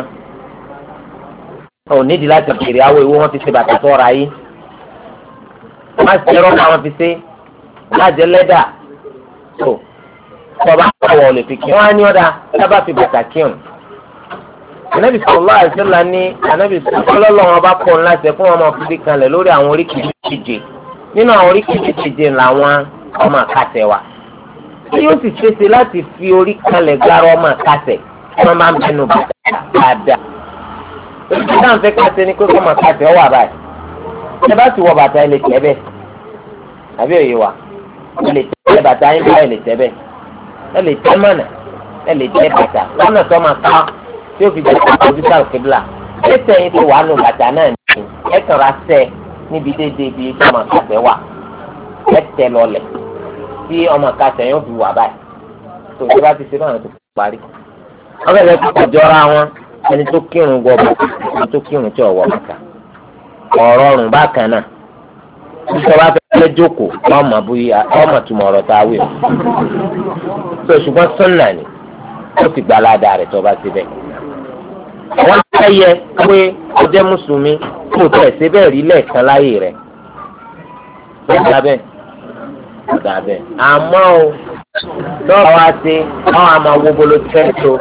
ò nídìí láti bèrè àwọn ìwé wọn fi ṣe bàtà tó ra yìí wọ́n ti rọ́ àwọn fi ṣe láti lẹ́dà tó tọ́ba àwọ̀ lè fi kí wọ́n á ní ọ̀dà sábà fi bàtà kírun. Ànábì sallallahu alaihi wasallam ní ànábì sallallahu wọn bá pọ̀ ńlá ṣe fún ọmọ òfìdí kanlẹ̀ lórí àwọn oríkì méje nínú àwọn oríkì méje làwọn ọmọ àkàtẹ̀ wà. tí yóò sì ṣeéṣe láti fi orí kanlẹ̀ gbára ọmọ àkàtẹ̀ wọ́n máa ń bẹnu bàtà dáadáa. Èyí náà ń fẹ́ kàtẹ́ ni pé ọmọ àkàtẹ̀ wà báyìí. ẹ bá ti wọ bàtà ẹ lè tẹ́ bẹ́ẹ̀ àbí òye wa ẹ lè tẹ́ bàtà yín báyìí lè tẹ́ bẹ́ẹ̀ ẹ lè tẹ́ mọ̀nà ẹ lè tẹ́ bàtà lọ́nà tó máa ká tí ó fi jẹ́ kọ̀ǹpútà òkèbìlà ẹsẹ̀ yín ti wà nù bàtà náà ní ẹ kàn ra sẹ́ níbi déédéé bíi tí ọmọ kàtẹ́ wà ẹ tẹ lọlẹ̀ tí ọmọ kàtẹ́ yóò fi wà báyìí tó ìjọba bá ti ṣe báwọn tó parí. wọ́n fẹ́ẹ́ fi kọjọ́ra wọn ẹni tó kírun wọ bàtà ẹni tó kírun tí ò wọ bàtà ọ̀rọ̀ ọ̀rùn bákan náà ìjọba fẹ́ẹ́ jókòó ọmọ bóyá ọmọ túmọ̀ ọ̀rọ̀ tá a wí o tó ṣùgbọ́n sọ́nà ni ó sì gba aládàá rẹ̀ tó bá ti bẹ̀. àwọn ayẹyẹ pé ó jẹ́ mùsùlùmí kò tẹ̀ ṣe bẹ́ẹ̀ rí lẹ́ẹ̀kan láyé rẹ̀ lọ́dà bẹ́ẹ̀ àmọ́ o lọ́wọ́ wa ṣe àwọn àmọ́ wo bolo ti fẹ́ tó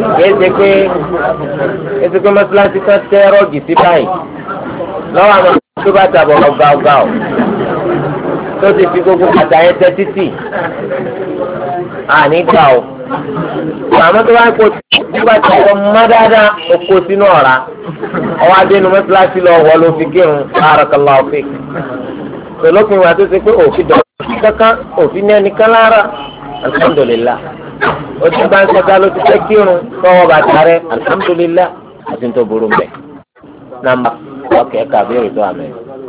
kéde pé mọ́sálásí kan tẹ́ rọ́ọ̀gì sí báyìí lọ́wọ́ àmọ́ tó bá tàbọ̀ lọ gáúgá o tó ti fi gbogbo bàtà yẹn tẹ́ títì àní gbà o àmọ́ tó bá kó tó bá tàbọ̀ mọ́ dáadáa o kó sínú ọ̀rá ọwọ́ adénu mọ́sálásí lọ wọ́ ló fi kírun barakallahu fik pẹ̀lúpin wa tó ṣe pé òfin dọ̀tí kankan òfin ní ẹnìkan lára alhamdulillah o ti bá ń sọta ló ti fẹ́ kírun tọwọ́ bàtà rẹ alhamdulillah àti tó burú mbẹ nàmbà ọkẹ́ kàbíyèrè tó àmì.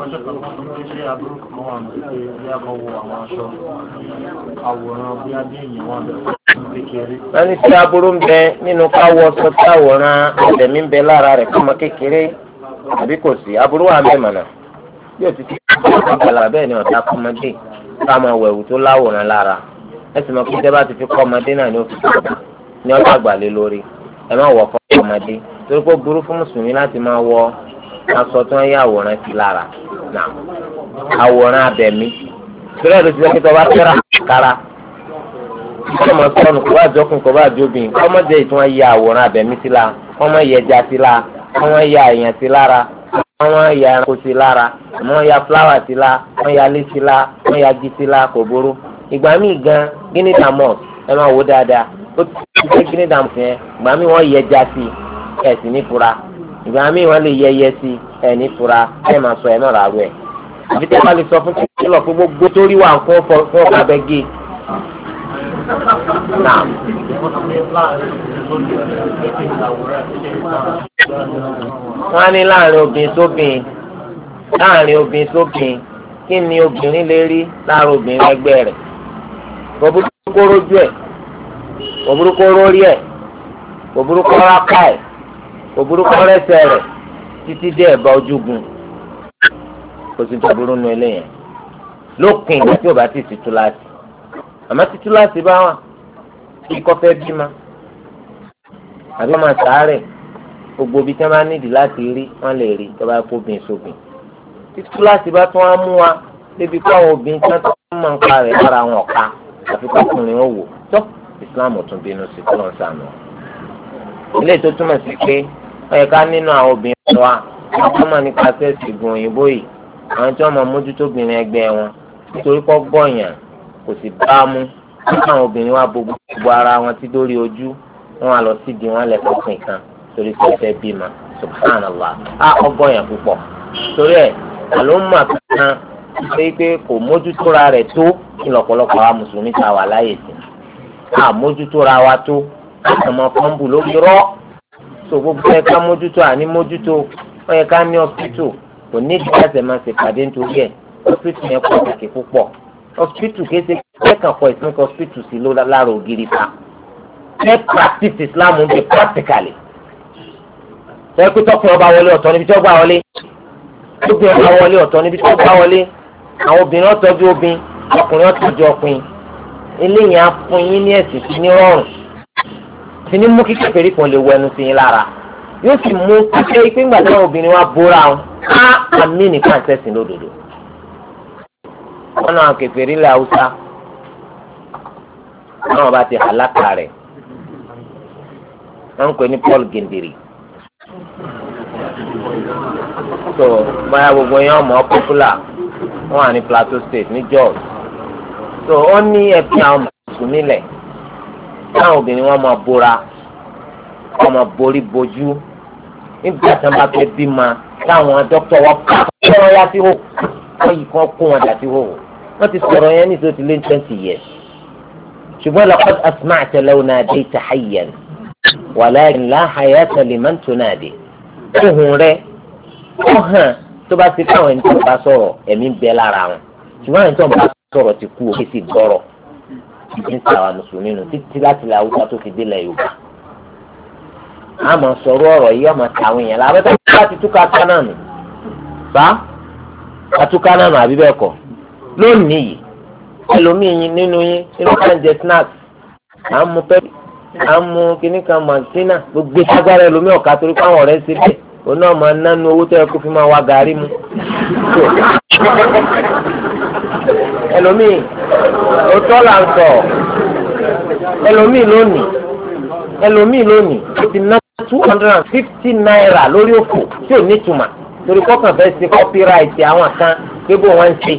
wọ́n ní sí aburú ń bẹ nínú káwọ́ sọ́tà àwòrán ẹ̀dẹ̀mí ń bẹ lára rẹ̀ fún ọmọ kékeré àbí kò sí aburú wà ń bẹ mọ̀nà bí o ti ti gbàgbà bẹ́ẹ̀ ni ọ̀dà kọ́mọdé ká máa wẹ̀wù tó láwòrán lára ẹ sì mọ̀ pé tẹ́ bá ti fi kọ́ ọmọdé náà ní ó fi gbàgbà ní ọjọ́ àgbàlẹ̀ lórí ẹ má wọ̀ fún ọmọdé torí pé ó burú fún mùsùlùmí láti máa wọ aṣọ tó ń yà àwòrán sí lára náà àwòrán abẹ̀mí ìṣúra ìlú ti sẹ́kẹ́ tó bá fẹ́ràn kára ọmọ sọ́nù kò bá jọkùn kò bá jóbìn ọmọdé tí wọ́n ya àwòrán abẹ̀mí sí la ọmọ yẹ ẹja sí la ọmọ ya èèyàn sí lára ọmọ ya ẹranko sí lára ọmọ ya fúláwà sí la ọmọ ya lé sí la ọmọ ya jí sí la kò burú ìgbà míì gan guinea damos ẹ máa wò dáadáa ó ti ṣe guinea damos yẹn ìgbà míì wọ́n yẹ ẹja sí ẹ̀ sì ní fura ìgbà míì wọ́n lè yẹ ẹyẹ sí ẹ̀ ní fura ẹ̀ máa sọ ẹ̀ náà rà rẹ̀ àbí tẹ́ bá lè sọ fún kílọ̀ fún gbogbo tó rí wà fún ọkọ̀ abẹ́gẹ́ náà. wọ́n á ní láàrin obìnrin sóbìn kí ni obìnrin lè rí láàrin obìnrin ẹgbẹ́ rẹ̀ kò burúkú kó rójú ẹ̀ kò burúkú kó rórí ẹ̀ kò burúkú kó rápá ẹ̀ kò burúkú kó rẹ́sẹ̀ rẹ̀ títí dé ẹ̀bá ojúgun kò sí tó burú nu eléyẹn lópin ìgbà tí ò bá ti tú láti àmọ́ títú láti bá wà kí kọ́fẹ́ bímọ àbí ọmọ sàárẹ̀ gbogbo ibi tí wọ́n bá nídìí láti rí wọ́n lè rí tó bá kó obìnrin sóbìn títú láti bá tún wá mú wa débi kó àwọn obìnrin tí wọ́n tún máa ń pa rẹ̀ lára àwọn ọ̀ka àfi kọkùnrin ó wò tó Islam tún bínú sí kí wọ́n sànù. ilé tó túmọ̀ sí pé ó yẹ ká nínú àwọn obìnrin wa wọ́n máa nípa sẹ́ẹ̀sì ìgùn òyìnbó yìí àwọn tí wọ́n máa mójútó obìnrin ẹgbẹ́ wọn nítorí kọ́ gbọ̀yàn kò sì bá mú àwọn obìnrin wa gbogbo ara wọn ti dórí ojú wọn wà lọ síbi wọn lẹ́kọ̀ọ́sìn kan torí pé fẹ́ bímọ subhanallah ọgbọ̀yàn púpọ̀ torí ẹ̀ àlómà kan pé kò mójútóra rẹ̀ tó ní lọ́pọ̀lọpọ̀ àwọn mùsùlùmí ta wà láyè sí mójútóra wa tó àmọ́ fọ́nbù lórí rọ́ so gbogbo ẹ̀ ká mójútó àní mójútó wọ́n yẹ ká ní hospital kò ní ìdí láti máa ṣèpàdé nítorí ẹ̀ hospital yẹn pàtàkì púpọ̀ hospital kéde kẹ́kàn pọ̀ ìsinmi hospital sí ló lára ògiri ta ẹ practice Islam ń bẹ practically sọ pé tọkùnrin ọba wọlé ọ̀tọ̀ níbi tí wọ́n gbà wọlé tóbìnrin ọba wọlé ọ̀tọ̀ níbi tí wọ́n gbà wọlé àwọn obìnrin ọ̀tọ́jú obìnrin ọkùnrin ọ̀tọ́jú ọkùnrin eléyìí á fún yín ní ẹ̀sìn sí ní rọrùn sí ní mú kíkẹ́ fèrè kan lè wọ ẹnu sí yín lára yóò sì mú kíkẹ́ pé ńgbà tí àwọn obìnrin wa bóra wọn á àmì nìkan ṣẹ̀sìn lódodo wọn náà kèfèrí ilẹ̀ Haúsá náà bá ti hàlákà rẹ̀ wọ́n ń pè ní Paul Gindiri so báyà gbogbo yẹn ọmọ pọ́pùlà wọ́n wà ní Plateau State ní Jos so ó ní ẹbí àwọn mùsùlùmí lẹ̀ táwọn obìnrin wọn máa bóra wọn máa borí bojú nígbà tí wọ́n bá fẹ́ bímọ táwọn dókítà wọn pa wọn yá sí hó wọ́n yìí kàn kó wọn dà sí hó wọ́n ti sọ̀rọ̀ yẹn ní ìṣòtí lé 20 years ṣùgbọ́n laqad asma'ta law nadayta hayyan walakin la hayata liman tunadi ohùn rẹ̀ ó hàn tó bá ti káwọn ẹni tó bá sọ̀rọ̀ ẹ̀mí ń bẹ lára wọn ṣùgbọ́n ẹni tó bá sọ̀rọ̀ ti kú òkè sí gbọ́rọ̀ ìdí sàwọn mùsùlùmí nù títí láti la Haúsá tó fi délẹ̀ Yorùbá àmọ́ sọ̀rọ̀ ọ̀rọ̀ yìí ọmọ tàwọn èèyàn lábẹ́ tó bá ti túká kánà nù bá àtúká náà nù àbí bẹ́ẹ̀ kọ́ lónìí yìí ẹlòmíì nínú yín nínú ká ń jẹ snacks à ń mu pẹ́pì à ń mu kíní kan màsínà gbogbo ìṣàgbára ẹlòmíì ọ̀ka torí pé àwọn ọ̀rẹ́ ṣe bẹ́ẹ̀ òun náà máa nánú owó tó yẹ kó fi máa wá gàrí mu. ẹlòmíì òótọ́ là ń sọ ẹlòmíì lónìí ó ti ná 250 naira lórí òfò tí ò ní ìtumọ̀ torí kọ́kàn fẹ́ ṣe copyright àwọn kan pé bó wọ́n ń ṣe.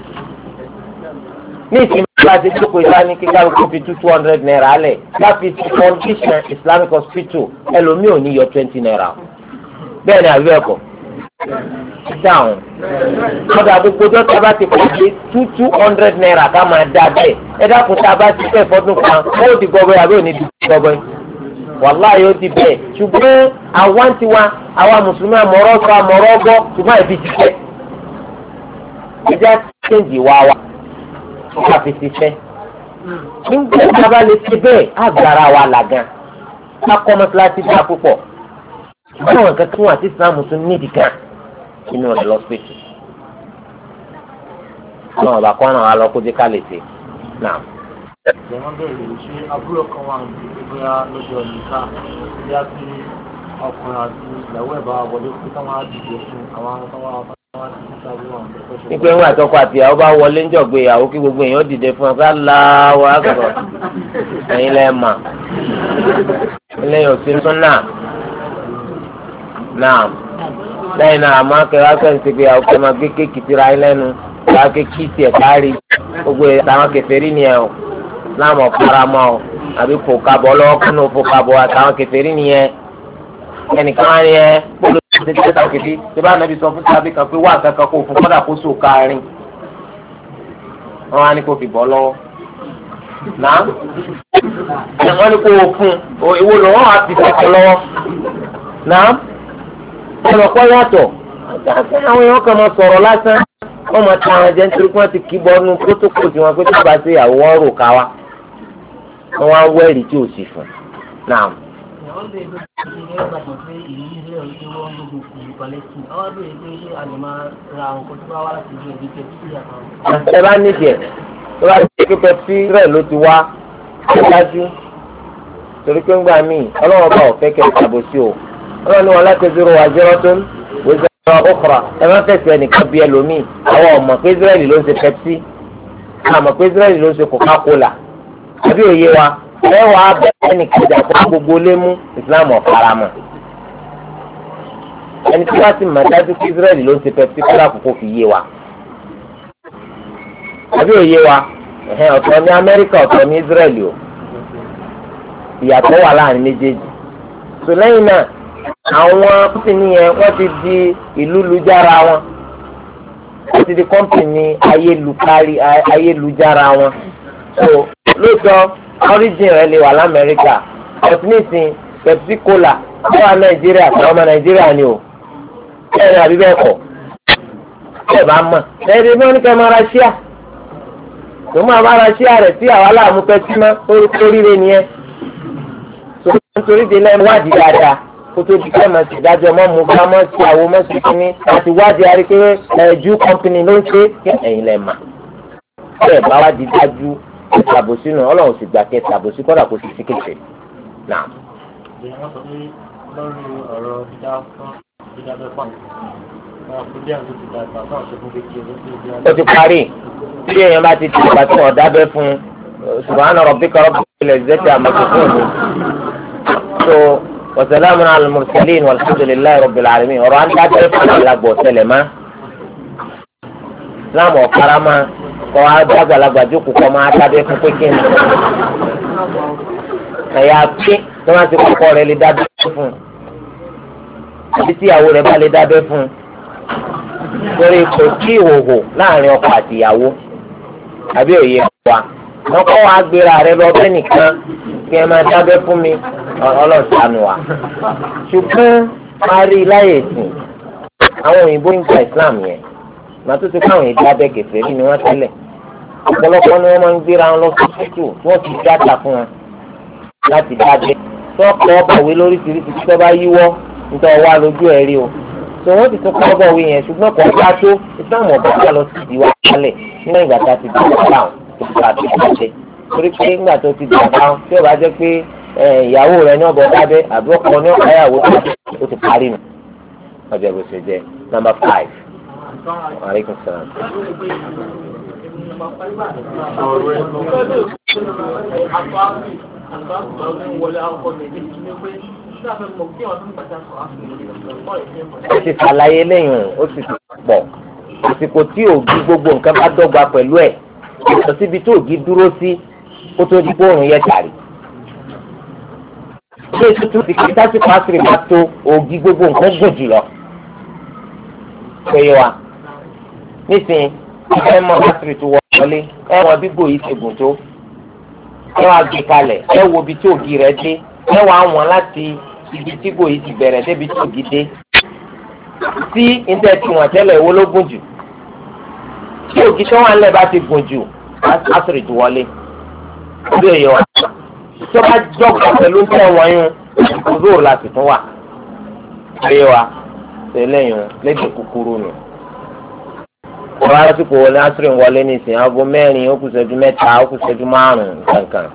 ní ìsinmi láti jókòó ìlànà kíkà kó fi 200 naira lẹ̀ láti fi foundation Islamic hospital ẹlòmíì ò ní yọ 20 naira bẹ́ẹ̀ ni àbí ẹ̀kọ́ dáhùn kódà gbogbo dọ́tà bá ti pàdé 200 naira ká máa dá bẹ́ẹ̀ ẹ dákun tá a bá ti fẹ́ fọ́dún kan ó di gọbọi àbí ò ní di gọbọi wàláhì ó di bẹ́ẹ̀ ṣùgbọ́n àwọn tiwa àwa mùsùlùmí àmọ̀rọ̀ sọ àmọ̀rọ̀ gbọ́ ṣùgbọ́n ẹ̀bí ti fẹ́ ẹjẹ́ ṣéǹjì wá wa ká fi ti fẹ́ nígbà tí a bá lè ṣe bẹ́ẹ̀ á gbára wa làgàn ká kọ́ mọ́tíláṣí dá púpọ̀ ṣùgbọ́n àwọn nǹkan tí wọ́n àti Islam tún nídìí kan inú rẹ̀ lọ́sibítù àwọn ọba kan náà wà lọ kó dé ká lè ṣe náà. Ìjọba bẹ̀rẹ̀ ṣé àbúrò kan wà ní bóyá lọ́jọ́ nìka bí a ti ọkùnrin àti ìyàwó ẹ̀ bá wọlé pé táwọn á dìde fún àwọn nígbà ńgbà tọkọ àti ìyàwó bá wọlé ń jọ̀gbé ìyàwó kí gbogbo èèyàn dìde fún ọ ká láwọ àgọ̀rọ̀ ẹ̀yin lẹ́ẹ̀ mà lẹ́yìn òsín tún náà lẹ́yìn náà àmọ́ akẹ́rẹ́ akẹ́rẹ́ pé àwọn kẹ́ máa gbé kéèkì tira ẹ lẹ́nu wàá ké kí tiẹ̀ kárí gbogbo àtàwọn kèfèrí nìyẹn o láàmú ọ̀faramọ́ o àbí kò kábọ̀ lọ́wọ́ kánú fò kábọ̀ àtàwọn kèfèrí nìyẹn ẹnìkan á yẹn kpolo ṣe ti tẹ̀sán kìtì tí bá nàbí sọ fún sábì kan pé wà kankan kó fún kọ́dà kó so kárin wọn á ní kó fi bọ́ lọ́wọ́ náà wọn ní kó o fún ìwọ lọ́wọ́ á fi sọ̀tọ̀ lọ́wọ́ náà ọ̀rọ̀ kọ́ yàtọ̀ àwọn èèyàn kan máa sọ̀rọ̀ lásán wọ́n máa ta àwọn ẹ̀jẹ̀ nítorí pé wọ́n ti kí bọ́ọ̀nù kótókò tí wọ́n pé tó bá ṣe ìyàwó wọn rò ká wa wọ́n wá wẹ́rì tí ò sì fún náà. ẹ bá nídìí ẹ̀ tó bá ti ké pepsi rẹ̀ ló ti wá dájú torí pé ń gbà míì ọlọ́wọ́ bá ọ̀fẹ́ kẹ́ ìtàbọ̀sí o ọlọ́wọ́ ni wọn láti zero wa zero tó ń wọ́n ọkọ̀ra ẹ má fẹsẹ̀ ẹnìkan bí ẹlòmíì àwọn ọmọ pé Israẹli ló ń ṣe Pepsi àmọ́ pé Israẹli ló ń ṣe Coca-Cola àbí òye wa ẹ wà á bẹ ẹnìkan jà fún gbogbo lémú Islam ọ̀faramọ̀ ẹni tí wàá sì mọ̀ dájú pé Israẹli ló ń ṣe Pepsi kọ́lá kókó fi yé wa àbí òye wa ọ̀tọ̀ ní Amẹ́ríkà ọ̀tọ̀ ní Israẹli o ìyàtọ̀ wà láàrin méjèèjì so lẹ́yìn náà àwọn kọ́mpìnì yẹn wọ́n ti di ìlú lujára wọn wọ́n ti di kọ́mpìnì ayélujára wọn so lóòótọ́ origin rẹ̀ lè wà lamẹ́ríkà ọ̀túnìsìn Pepsi Cola wọ́n wà Nàìjíríà àwọn ọmọ Nàìjíríà ni o bẹ́ẹ̀ ni àbí bẹ́ẹ̀ kọ́ bẹ́ẹ̀ bá mọ̀ bẹ́ẹ̀ ni wọ́n ní ká máa ra ṣíà tó máa bá ra ṣíà rẹ̀ sí àwọn aláàmú Pepsi mọ́ oríire nìyẹn so nítorí délé wádìí dáadáa kótó di kẹ́ máa ti dájọ́ mọ́ mu bá mọ́ sí àwọn mọ́ sí kínní láti wádìí arí pé ẹ̀jú kọ́mpìnì ló ń ṣe ẹ̀yìn lẹ̀ mà. bẹ́ẹ̀ bá wádìí dájú ìtàbòsí nù ọlọ́run sì gbà kẹ́ ìtàbòsí kọ́dà kó sì sí kéṣe náà. ìyẹn sọ pé lórí ọ̀rọ̀ dídábẹ́ fún ó ti parí tí èèyàn bá ti tìgbà tí wọ́n dábẹ́ fún subhana rabbika rabbil izzati amma yasifun وسلام على المرسلين والحمد لله رب العالمين ọ̀rọ̀ an dábẹ́ fún àgbàlagbà ọ̀sẹ̀lẹ̀ má láàmú ọ̀kára má kọ́ àgbàlagbà jókòó kọ́ máa dábẹ́ fún pékin ẹ̀yà pé tí wọ́n ti kọ́kọ́ rẹ̀ lè dábẹ́ fún àbí tí ìyàwó rẹ̀ bá lè dábẹ́ fún torí kò sí ìhòòhò láàrin ọkọ àti ìyàwó àbí òye wa wọ́n kọ́ wa gbéra rẹ̀ lọ bẹ́ẹ̀ nìkan kí ẹ máa dábẹ́ fún mi ọlọ́sàánù wa ṣùgbọ́n a rí láyè sìn àwọn òyìnbó ń gba Islam yẹn màá tó ti kọ́ àwọn èdè abẹ́ kẹfẹ́ ni wọ́n tẹ́lẹ̀ ọ̀pọ̀lọpọ̀ ni wọ́n máa ń gbéra wọn lọ sí ṣètò tí wọ́n ti dáta fún wọn láti dábẹ́ tí wọ́n kọ́ ọ̀bọ̀wé lóríṣiríṣi tí wọ́n bá yíwọ́ nítorí wá lójú ẹ̀ rí o tí wọ́n ti tún kọ́ ọ̀bọ̀wé yẹn ṣùgbọ́n kọ́ ọ̀gá tó Islam ọ̀bọ̀ lọ sí ìwà kálẹ̀ nínú ìgbà tá a ti dé torí pé ńgbà tó ti dàgbà tí ó bá jẹ́ pé ìyàwó rẹ̀ ní ọ̀bọ̀ dábẹ́ àbí ọkọ ní ọ̀pá ìyàwó ó ti parí nù. ọjọ́ bó ṣe jẹ́ number 5. Aleykum salaam. ó ti ṣàlàyé lẹ́yìn ó sì ti pọ̀ àsìkò tí ògì gbogbo nǹkan bá dọ́gba pẹ̀lú ẹ̀ lọ síbi tó ògì dúró sí kó tó di kóòrùn yẹ tàrí. ilé tuntun ti kí tásìkò àṣírí bá tó ògì gbogbo nǹkan gùn jùlọ. péye wa nísìnyí ẹ mọ àṣírí tó wọlé ẹ wọn bí gbòòyì ṣe gùn tó ẹ wàá gbé kalẹ̀ ẹ wo ibi tí ògì rẹ̀ dé ẹ wàá wọn láti ibi tí gbòòyì ti bẹ̀rẹ̀ débi tí ògì dé tí íńtẹ́ẹ̀tì wọn tẹ́lẹ̀ wo ló gùn jù tí ògì tó wà nílẹ̀ bá ti gùn jù àṣírí tó wọlé bí èyí wa tó bá jọ̀gbọ́n pẹ̀lú ń tẹ̀ wọ́n yún ìkúrò láti tún wà bí wa tẹ́lẹ̀ yún lédè kúkúrú nù. ọ̀rọ̀ àsìkò wọlé àṣírí ń wọlé nísìnyí aago 4 ó kù ìṣẹ́jú 3 ó kù ìṣẹ́jú 5 kankan.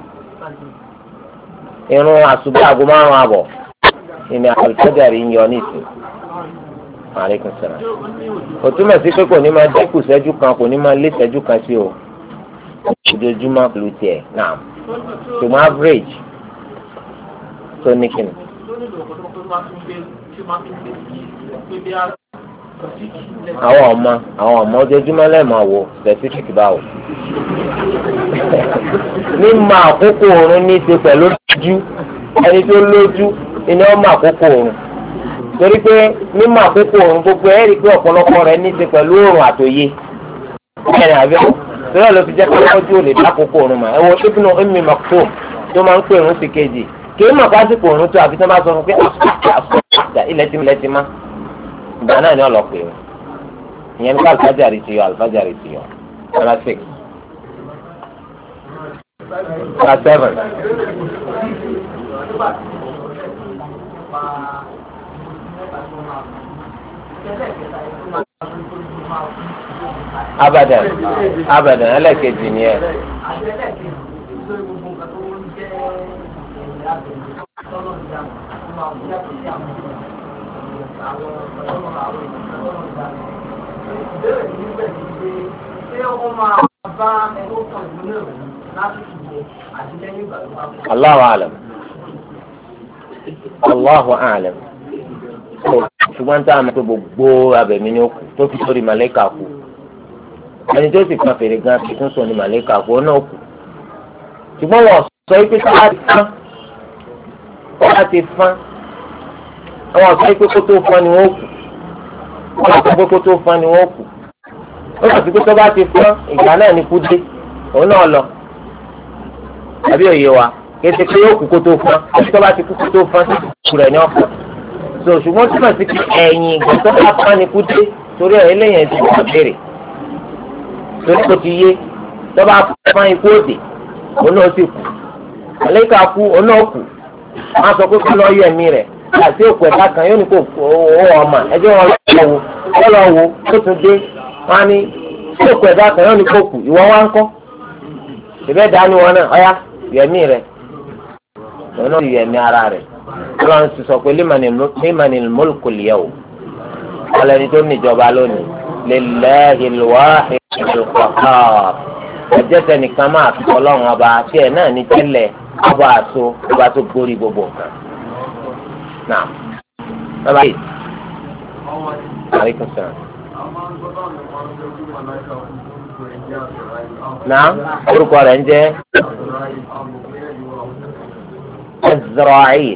irun àṣùbọ̀ aago 5 àbọ̀ ìní àlùfáàjàrí ń yọ nísìnyí Aleykum salaam. Ó túmọ̀ sí pé kò ní máa dínkù ṣẹ́jú kan kò ní máa lé ṣẹ́jú kan sí o ojoojúmọ́ pẹ̀lú tiẹ̀ náà ṣùgbọ́n average tó ní kíni. àwọn ọmọ ojoojúmọ́ lẹ́ẹ̀mọ̀ wò specific báwo. mímọ̀ àkókò oorun ní í ṣe pẹ̀lú ojú ẹni tó lójú ni wọ́n mọ̀ àkókò oorun torí pé mímọ̀ àkókò oorun gbogbo ẹ̀ rí i pé ọ̀pọ̀lọpọ̀ rẹ̀ ní í ṣe pẹ̀lú oorun àtòye ẹ̀rìn àbí torí ẹ̀ ló fi jẹ́ pé ọjọ́ ò lè dá àkókò oorun mọ̀ ẹ wo Ibn Ummi Maktum tó máa ń pè oorun sí kejì kì í mọ̀ pásítọ̀ oorun tó àfi tó máa sọ fún pé àsùnwàjà ilẹ̀ tí má ìgbà náà ni ọlọ́pẹ̀ o ìyẹn ní ká alifájàre ti yọ number 6 number 7. abadan ẹlẹ́kejì ni ẹ. Allahu a'lam. Ṣùgbọ́n tá a mọ̀ pé gbogbo abẹ̀mí ni ó kù tó fi sórí màlẹ́kà kù. Ẹni tó sì kan fèrè gan fi tún sọ ní màlẹ́kà kù ó náà kù. Ṣùgbọ́n wọ́n sọ pé tá a ti fán wọ́n ti fán àwọn sọ pé kó tó fán ni wọ́n kù. Wọ́n sọ pé kó tó fán ni wọ́n kù. Ó sọ pé tó bá ti fán ìgbà náà ni kú dé òun náà lọ. Àbí òye wa kéde pé yóò kú kó tó fán tó bá ti kú kó tó fán sí kú rẹ̀ ní ọ̀pọ̀. So ṣùgbọ́n tí wọ́n ti fi ẹ̀yìn ìgbà tó bá fán ni kú dé torí ẹ̀ eléyìí ti wà béèrè. Torí kò ti yé tó bá fán ikú òdè òun náà sì kú. Àlékà kú òun náà kú. Wọ́n sọ pé kó lọ yọ ẹ̀mí rẹ̀ àti òkú ẹ̀dá kan yóò ní kó owó ọmọ ẹjọ́ wọn lọ wo ó tún dé wọ́n á ní òkú ẹ̀dá kan yóò ní kó kú ìwọ wá ń kọ́. Ìbẹ́ dání wọn náà ọ̀yá yẹ̀mí rẹ̀ òun náà ti yẹ̀mí ara rẹ̀. Ọlọ́run ti sọ pé limanil mulkul yawm ọlọ́ni tó níjọba lónìí lillahil wahidil qahhar ẹ̀jẹ̀ tẹnìkan máa fi ọlọ́run ọba tí ẹ̀ náà ní tẹ́lẹ̀ ọba àṣọ ọba tó gbórí gbogbo nǹkan. Náà bàbá yìí aleykum salaam. Náà orúkọ rẹ̀ ń jẹ́ Azra'il.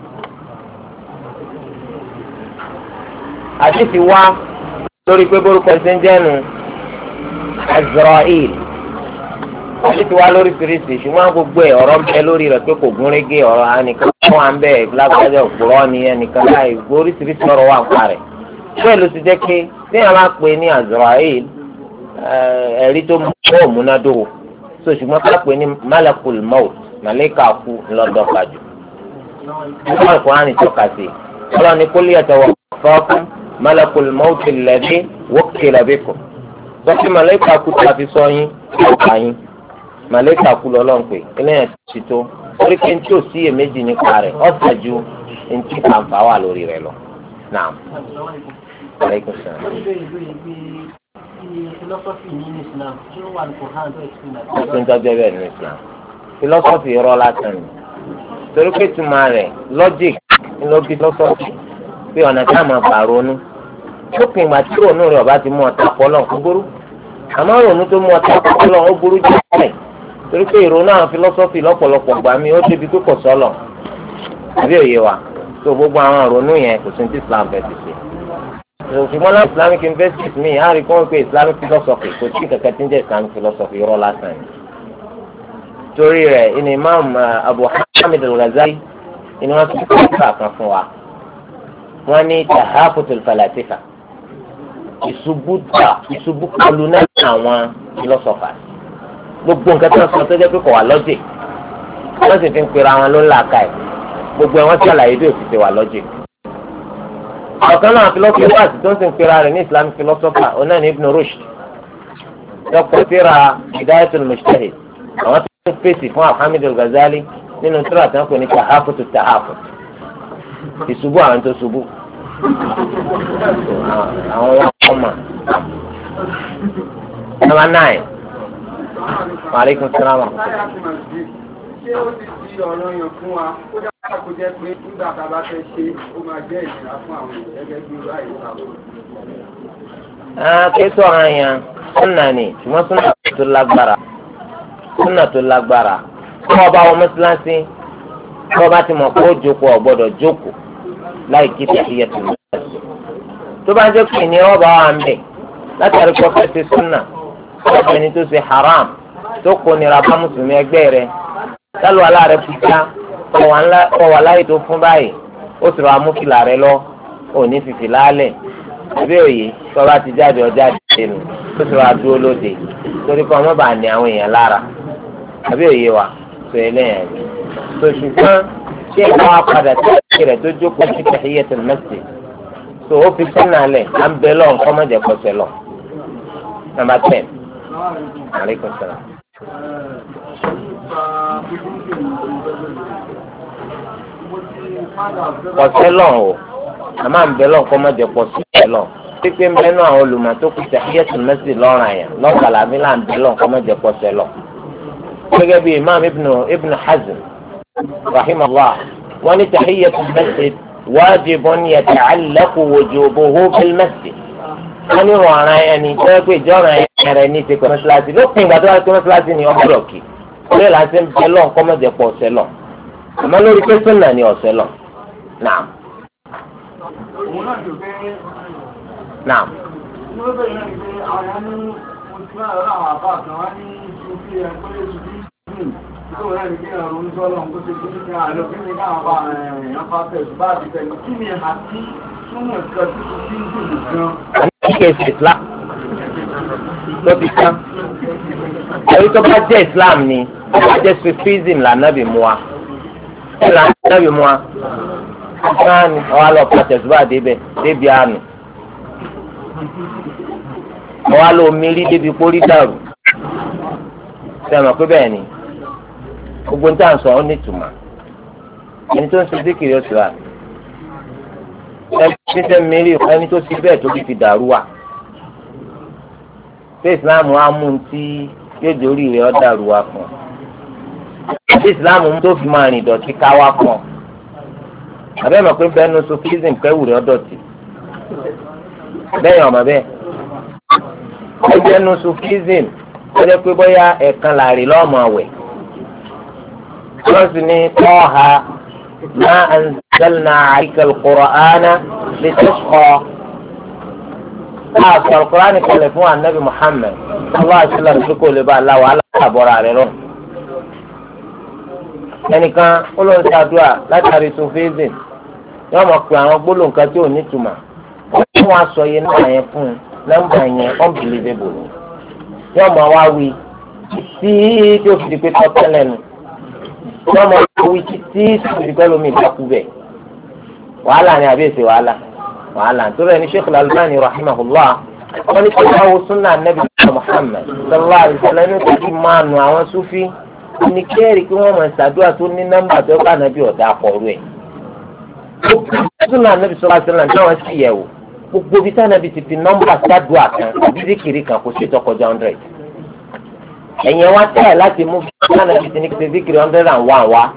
Àdìsí wá lórí pé borúkọ ẹsẹ̀ ń jẹ́nu Azra'il. Àdìsí wá lórí fèrèsé ṣùgbọ́n gbogbo ẹ̀ ọ̀rọ̀ ń bẹ lórí rẹ̀ pé kò gún régé ọ̀rọ̀ ẹnìkan fún wa ń bẹ̀ lágbájá òpùrọ̀ ni ẹnìkan láì oríṣiríṣi ọ̀rọ̀ wà ń parẹ̀. Bẹ́ẹ̀ ló ti jẹ́ pé tí a máa pè ní Azra'il ẹ̀rí tó mú òmùnádòwò so ṣùgbọ́n ká pè ní Malakul Maut màlẹ́kà kú lọ́dọ̀ pàjù. Nígbà Al-Qur'ani tọ́ka sí ọlọ́ni kul yatawaffakum Malakul Maut alladhi wukkila bikum. Sọ́kì màlẹ́kà kú tó a fi sọ yín ọ̀pá yín màlẹ́kà kú lọ́lọ́n pé eléyàn ti tó orí pé ntí ò sí iyèméjì nípa rẹ̀ ọ̀sẹ̀ ju ntí kàǹfà wà lórí rẹ̀ lọ. Naam. Aleykum salaam. Philosophy ní Islam tí ó wà ní Quran tó explain that. Ọ̀sẹ̀ ń tọ́jú ẹbẹ̀ ní Islam. Philosophy irọ́ lásán ni. Torí pé tuma rẹ̀ logic ló bí philosophy pé ọ̀nà tí a máa gbà ronú. Lópin ìgbà tí ronú rẹ̀ ọba ti mú ọ̀tá pọ̀lọ́ kó burú. Àmọ́ ronú tó mú ọ̀tá pọ̀lọ́ ó burú jẹ́ ẹ̀. Torí pé ìrònú àwọn philosophy lọ́pọ̀lọpọ̀ gbà mí ó débi pé kò sọ́lọ̀. Àbí òye wa. So gbogbo àwọn ìrònú yẹn kò sí ní Islam fẹ́ ti ṣe. Ṣùgbọ́n láti Islamic university mi á rí kọ́ pé Islamic philosophy kò tí kankan tí ń jẹ́ Islamic philosophy irọ́ lásán ni. Torí rẹ̀ ìní Imam Abu Hamid al-Ghazali ìní wọ́n ti kọ́ ìgbà kan fún wa. Wọ́n ní tahafutul falasifa ìṣubú kọlu náà àwọn philosophers. Gbogbo nǹkan tí wọ́n sọ tó jẹ́ pé kò wà logic. Wọ́n sì fi ń pera wọn ló ń là ká ẹ̀. Gbogbo ẹ̀ wọ́n ṣàlàyé bí òfìsè wà logic. Ọ̀kan náà philosophers tó ń sin pera rẹ̀ ní Islamic philosopher ọ̀nà ní Ibn Rushd dọ́kítọ̀ tíra Hidayatul Mujtahid àwọn tó ń fèsì fún Hamid al-Ghazali nínú tíra tí wọ́n pè ní tahafut ìṣubú àwọn tó ṣubú àwọn ọmọ. Number 9. Maaleykum salaam. Ṣé ó ti di ọ̀rọ̀ yàn fún wa? Ó dára kó jẹ́ pé nígbà tá a bá fẹ́ ṣe ó máa jẹ́ ìnira fún àwọn èèyàn gẹ́gẹ́ bí irú àyè ìsàbò. Kí sọ̀rọ̀ yẹn súnà ni ṣùgbọ́n súnà tó lágbára. Súnà tó lágbára. Tí wọ́n bá wọn mọ́sálásí, tí wọ́n bá ti mọ̀ pé ó jókòó ò gbọ́dọ̀ jókòó láì kí tahiyatul masjid. Tó bá jẹ́ pé ní wọ́n bá wà ń bẹ̀ látàrí pọ́fẹ́ ti súnà ọ̀gbẹ́ni tó ṣe haram tó kó nira bá mùsùlùmí ẹgbẹ́ rẹ̀ sálù aláàrẹ fìkà ọ̀wà láyé tó fún báyìí ó sì rọ amúfìlà rẹ lọ òní fìfì lálẹ̀ àbí òye tó bá ti jáde ọjà dìde nù ó sì rọ adúró lóde torí kọ́ ọmọ bá ní àwọn èèyàn lára àbí òye wa tó eléyàn rí tó ṣùgbọ́n ṣé ìwọ́n á padà sí ẹ̀kẹ́ rẹ̀ tó jókòó sí tahiyatul masjid tó ó fi sínú lẹ̀ à ń bẹ lọ́n kọ́ mọ́jẹ̀ pọ̀sẹ̀ lọ. Number 10. Aleykum salaam. Pọ̀sẹ̀ lọ́n o àmọ́ à ń bẹ lọ́n kọ́ mọ́jẹ̀ pọ̀sẹ̀ lọ́n pípé ń bẹ náà àwọn olùmọ̀ tó kù tahiyatul masjid lọ́ràn yẹn lọ́kàlà bí là ń bẹ lọ́n kọ́ mọ́jẹ̀ pọ̀sẹ̀ lọ́n. gẹ́gẹ́ bí imam ibn hazm rahimahullah wọ́n ní tahiyatul masjid wajibun yata'allaqu wujubuhu bil masjid. wọ́n ní ọ̀ràn ẹni tó yẹ pé ìjọ́ràn ẹ̀rẹ̀ ní ti pẹ̀ mọ́ṣáláṣí lópin ìgbà tó wá pé mọ́ṣáláṣí ni ọgbọ́dọ̀ kì lórí láti ń bẹ lọ́n kọ́mọ̀jẹ̀ pọ̀ ọ̀sẹ̀ lọ àmọ́ lórí pé sunna ni ọ̀sẹ̀ lọ. naam. naam. Àníkè Islam ló ti tán. Èyí tó bá jẹ́ Islam ni ó bá jẹ́ Sufism lànàbì mu wa. Ẹ lànàbì mu wa. Ṣé ni ọ̀wá lọ pa tẹ̀síwá débẹ̀ débi àánú? Ọ̀wá lọ mírí débi pórí dàrú. Ṣé ẹ mọ̀ pé bẹ́ẹ̀ ni? Gbogbo ní tàǹsọ̀ ó ní ìtumọ̀. Ẹni tó ń ṣe díkìrì oṣù wa. Ẹni tẹ́ mírí ẹni tó ṣe bẹ́ẹ̀ tó fi dàrú wa. Ṣé ìsìláàmù á mú un tí yóò dórí rẹ̀ ọ́ dàrú wa fún un? Ṣé ìsìláàmù tó fi máa rìn dọ̀tí ká wá fún un? Àbẹ́ mọ̀ pé bẹ́ẹ̀ nu sufism kẹ́wù rẹ̀ ọ́ dọ̀tí. Bẹ́ẹ̀ ọmọ bẹ́ẹ̀. Ẹgbẹ́ nu sufism ó jẹ́ pé bóyá ẹ̀kan láàrin lọ́mọ àwẹ̀. Wọ́n sì ní tọ́ha ma anzalna alayka al-Qur'ana litashqa. Àṣà al-Qur'ani kalẹ̀ fún anabi Muhammad sallallahu alaihi wasallam tí kò lè bá aláwọ̀ aláàbọ̀ra rẹ̀ lọ. Ẹnìkan ó lọ sí àdúrà látàrí sufism yóò mọ̀ pé àwọn gbólóhùn kan tí ò ní túmọ̀ wọ́n wá sọ iye náà yẹn fún un nọ́mbà yẹn unbelievable ni yóò mọ̀ wá wí títí tí ó fi di pé tọ́tẹ́ lẹ́nu yóò mọ̀ wá wí títí tí ó fi di pé lómi ìdákú bẹ̀ wàhálà ni àbí èsì wàhálà nítorí ẹni Sheikh Al-Albani rahimahullah wọ́n ní kí wọ́n wo sunna anabi Muhammad sallallahu alaihi wasallam ní kí máa nu àwọn sufi ní kẹ́rì kí wọ́n mọ̀ ṣàdúrà tó ní nọ́mbà tó bá anabi ọ̀dà àkọ́rú ẹ̀. Sunna anabi sallallahu alaihi wasallam náà wọ́n sì yẹ̀wò gbogbo bí sànàbí ti fi nọ́mbà ṣàdúrà kan àbí zikiri kan kò ṣètò kọjá 100. ẹ̀yìn wa tẹ̀ láti mú bí sànàbí ti ní kí ṣe zikiri 101 wá.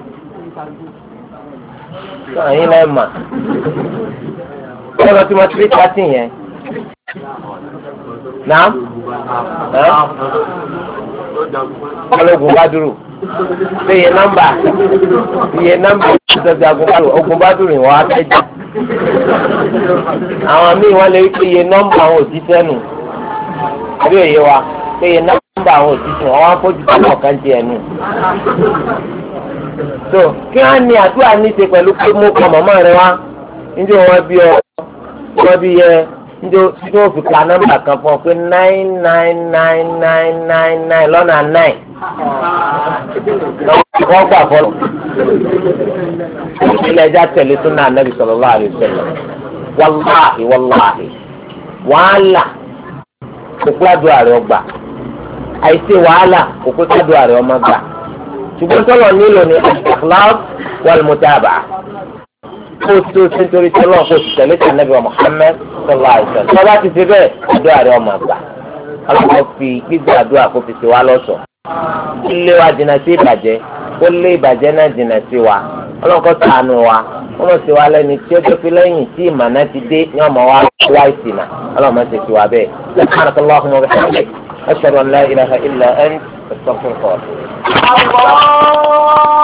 ẹ̀yin náà mà ọ̀rọ̀ tí mo ti rí pàtì yẹn. Náà ọlọ́gun bá dúró ṣe iye nọ́mbà ìṣẹ̀dá ogun bá dúró ìwọ̀n abẹ́jà. Àwọn míì wọ́n lè pé iye nọ́mbà àwọn òjíṣẹ́ nù àbí òye wa pé iye nọ́mbà àwọn òjíṣẹ́ wọn wá fojú tó kọ̀ọ̀kan ti ẹnu. So kí wọ́n ní àdúrà ní ṣe pẹ̀lú pé mo kọ màmá rẹ wá níjẹ́ wọ́n bí ọ wọ́n bí yẹ níjẹ́ wọ́n fi ka nọ́mbà kan fún ọ pé 99999 lọ́nà 9 wọ́n gbà fọlọ́ ilé ẹja tẹ̀lé sunna anabi sallallahu alaihi wasallam wàláhì wàhálà kókó àdúrà rẹ ọgbà àìsí wàhálà kókó àdúrà rẹ ọmọ gbà ṣùgbọ́n tọ́lọ̀ nílò ní al-ikhlas wal-mutaba'ah kó o tó ṣe nítorí tí ọlọ́run kó o sì tẹ̀lé tí ànábì wa Muhammad sallallahu alaihi wasallam tó bá ti ṣe bẹ́ẹ̀ àdúrà rẹ̀ ọmọ àgbà ọlọ́run fi gbígbé àdúrà kó fi ṣe wá lọ́ṣọ̀ọ́ kó lé wa jìnnà sí ìbàjẹ́ kó lé ìbàjẹ́ náà jìnnà sí wa ọlọ́run kó ṣàánú wa wọ́n mọ̀ sí wa lẹ́ni tí ó jẹ́ pé lẹ́yìn tí ìmọ̀nà ti dé ní ọmọ wa wá ìsìnà ọlọ́run mọ̀ sí ti wa bẹ́ẹ̀ subhanakallahumma wa bihamdik ashhadu an la ilaha illa anta astaghfiruka wa atubu ilayk.